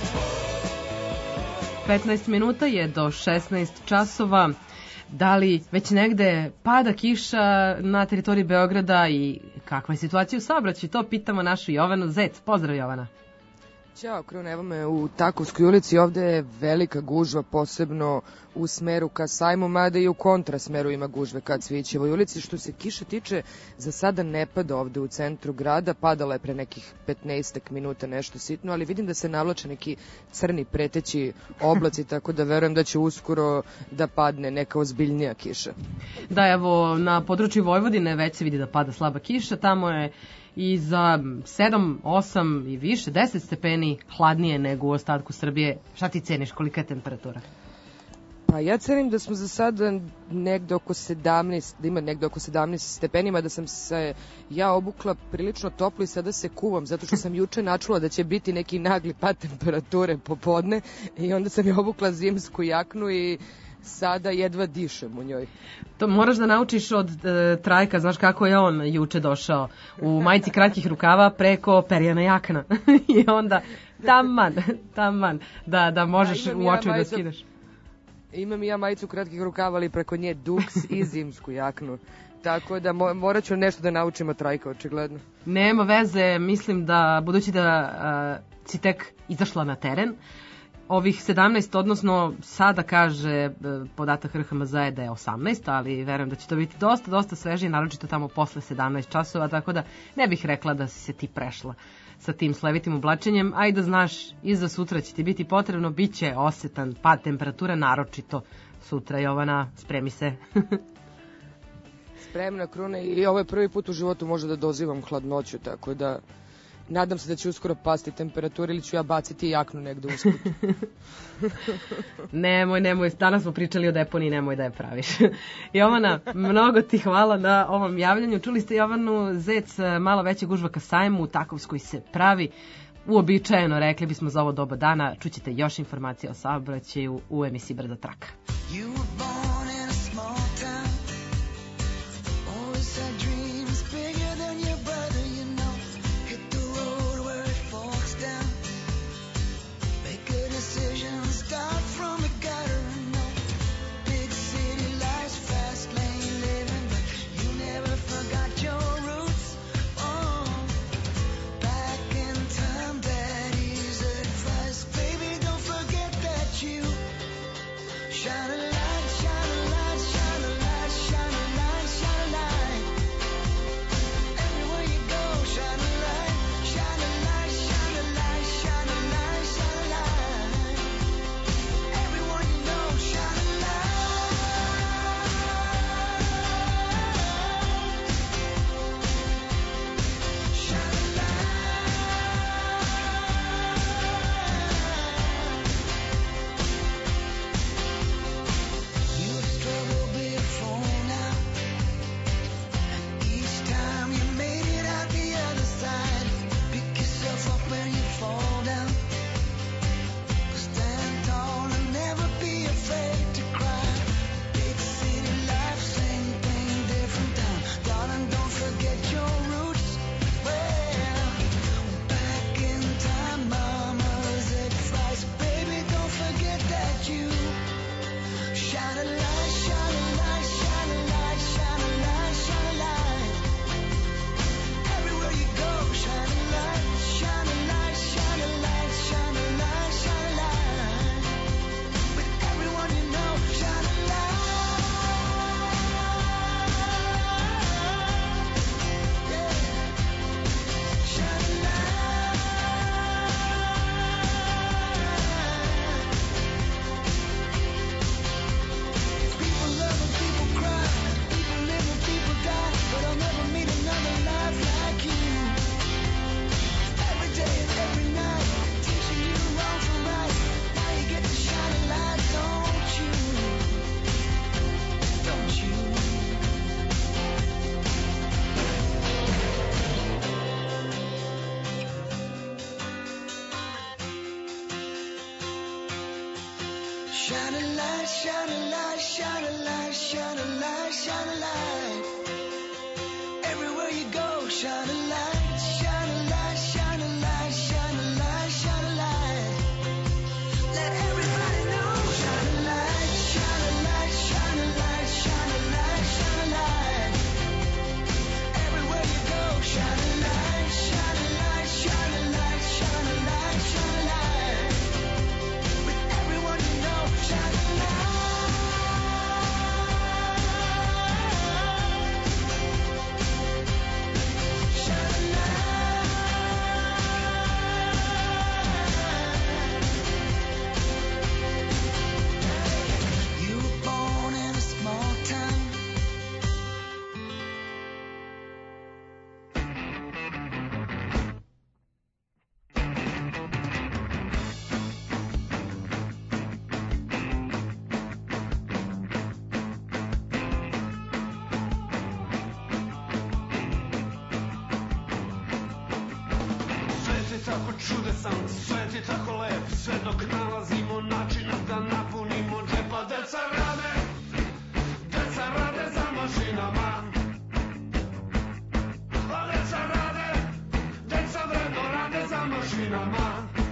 petnaest minuta je do šesnaest časova. Da li već negde pada kiša na teritoriji Beograda i kakva je situacija u saobraćaju? To pitamo našu Jovanu Zec. Pozdrav, Jovana. Ćao, Kruna, evo me u Takovskoj ulici, ovde je velika gužva, posebno u smeru ka Sajmu, mada i u kontrasmeru ima gužve ka Cvićevoj ulici. Što se kiše tiče, za sada ne pada ovde u centru grada, padala je pre nekih petnaestak minuta nešto sitno, ali vidim da se navlače neki crni preteći oblaci, tako da verujem da će uskoro da padne neka ozbiljnija kiša. Da, evo, na području Vojvodine već se vidi da pada slaba kiša, tamo je i za sedam, osam i više, deset stepeni hladnije nego u ostatku Srbije. Šta ti ceniš, kolika je temperatura? Pa ja cenim da smo za sada negde oko sedamnaest, da ima negde oko sedamnaest stepenima, da sam se ja obukla prilično toplo i sada se kuvam, zato što sam juče načula da će biti neki nagli pad temperature popodne i onda sam je obukla zimsku jaknu i sada jedva dišem u njoj. To moraš da naučiš od e, Trajka, znaš kako je on juče došao u majici kratkih rukava preko perjana jakna. I onda taman, taman, da, da možeš u oči da skineš. Imam i ja majicu kratkih rukava, ali preko nje duks i zimsku jaknu. Tako da mo morat ću nešto da naučim od Trajka, očigledno. Nema veze, mislim da, budući da a, si tek izašla na teren, ovih sedamnaest, odnosno sada kaže podatak R H M Z je da je osamnaest, ali verujem da će to biti dosta, dosta svežije, naročito tamo posle sedamnaest časova, tako da ne bih rekla da si se ti prešla sa tim slevitim oblačenjem, a i da znaš, i za sutra će ti biti potrebno, bit će osetan pad temperature, naročito sutra. Jovana, spremi se. Spremna, Kruna, i ovo je prvi put u životu možda da dozivam hladnoću, tako da nadam se da će uskoro pasti temperatura ili ću ja baciti jaknu negde usput. Nemoj, nemoj, danas smo pričali o deponiji, nemoj da je praviš. Jovana, mnogo ti hvala na ovom javljanju. Čuli ste Jovanu Zec, malo veća gužva ka Sajmu, u Takovskoj se pravi. Uobičajeno, rekli bismo za ovo doba dana. Čućete još informacija o saobraćaju u emisiji Brda traka. Shine a light, shine Shine a light, shine a light, shine a light, shine a light, shine a light. Everywhere you go, shine a light, shine a light, shine a light, shine a light, shine a light. Let everybody know, shine a light, shine a light, shine a light, shine a light, shine a light. Everywhere you go, shine a light, shine a light, shine a light, shine a light, shine a light. With everyone you know, shine a light. You were born in a small town. Svet je tako čudesan, svet je tako lep, sve dok nalazimo načina da napunimo džepa. Deca rade, deca rade za mašinama. A deca rade, deca vredno rade za mašinama.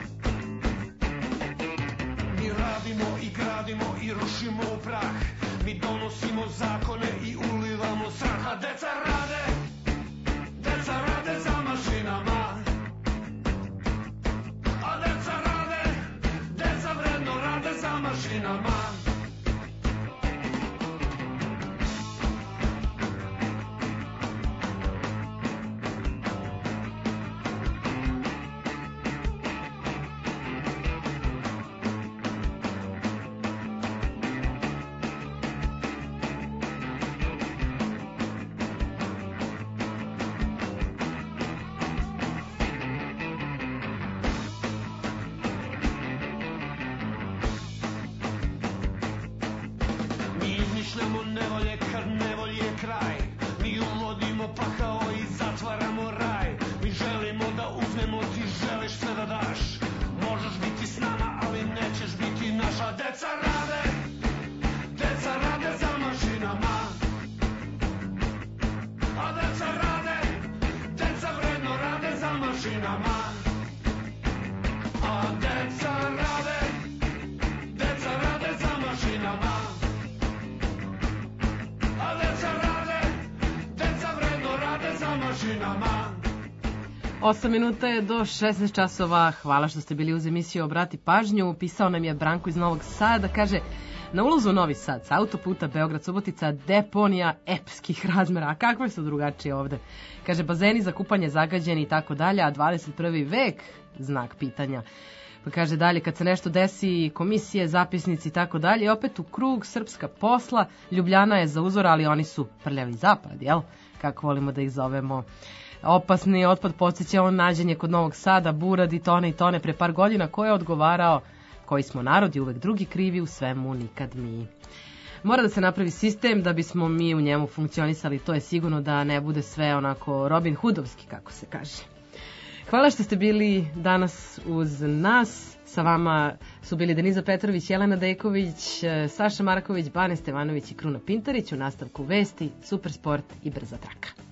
Mi radimo i gradimo i rušimo u prah, mi donosimo zakone i ulivamo strah. A deca rade, deca rade za mašinama. A deca rade, deca vredno rade za mašinama. Mi izmišljamo nevolje kad nevolji je kraj, mi uvodimo pakao i zatvaramo raj. Mi želimo da uzmemo, ti želiš sve da daš, možeš biti s nama, ali nećeš biti naša. Deca rade, deca rade za mašinama. A deca rade, deca vredno rade za mašinama. A deca rade, deca rade za mašinama. A deca rade, deca vredno rade za mašinama. osam minuta je do šesnaest časova. Hvala što ste bili uz emisiju Obrati pažnju. Pisao nam je Branko iz Novog Sada. Kaže, na ulazu u Novi Sad sa autoputa Beograd-Subotica deponija epskih razmera. A kakve su drugačije ovde? Kaže, bazeni za kupanje zagađeni i tako dalje, a dvadeset prvi vek, znak pitanja. Pa kaže dalje, kad se nešto desi, komisije, zapisnici i tako dalje, opet u krug srpska posla, Ljubljana je za uzor, ali oni su prljavi zapad, jel? Kako volimo da ih zovemo. Opasni otpad podsjeća on nađenje kod Novog Sada, burad i tone i tone pre par godina, ko je odgovarao, koji smo narod i uvek drugi krivi, u svemu nikad mi. Mora da se napravi sistem da bismo mi u njemu funkcionisali, to je sigurno, da ne bude sve onako Robin Hoodovski, kako se kaže. Hvala što ste bili danas uz nas. Sa vama su bili Deniza Petrović, Jelena Dejković, Saša Marković, Bane Stevanović i Kruna Pintarić. U nastavku vesti, Supersport i Brza traka.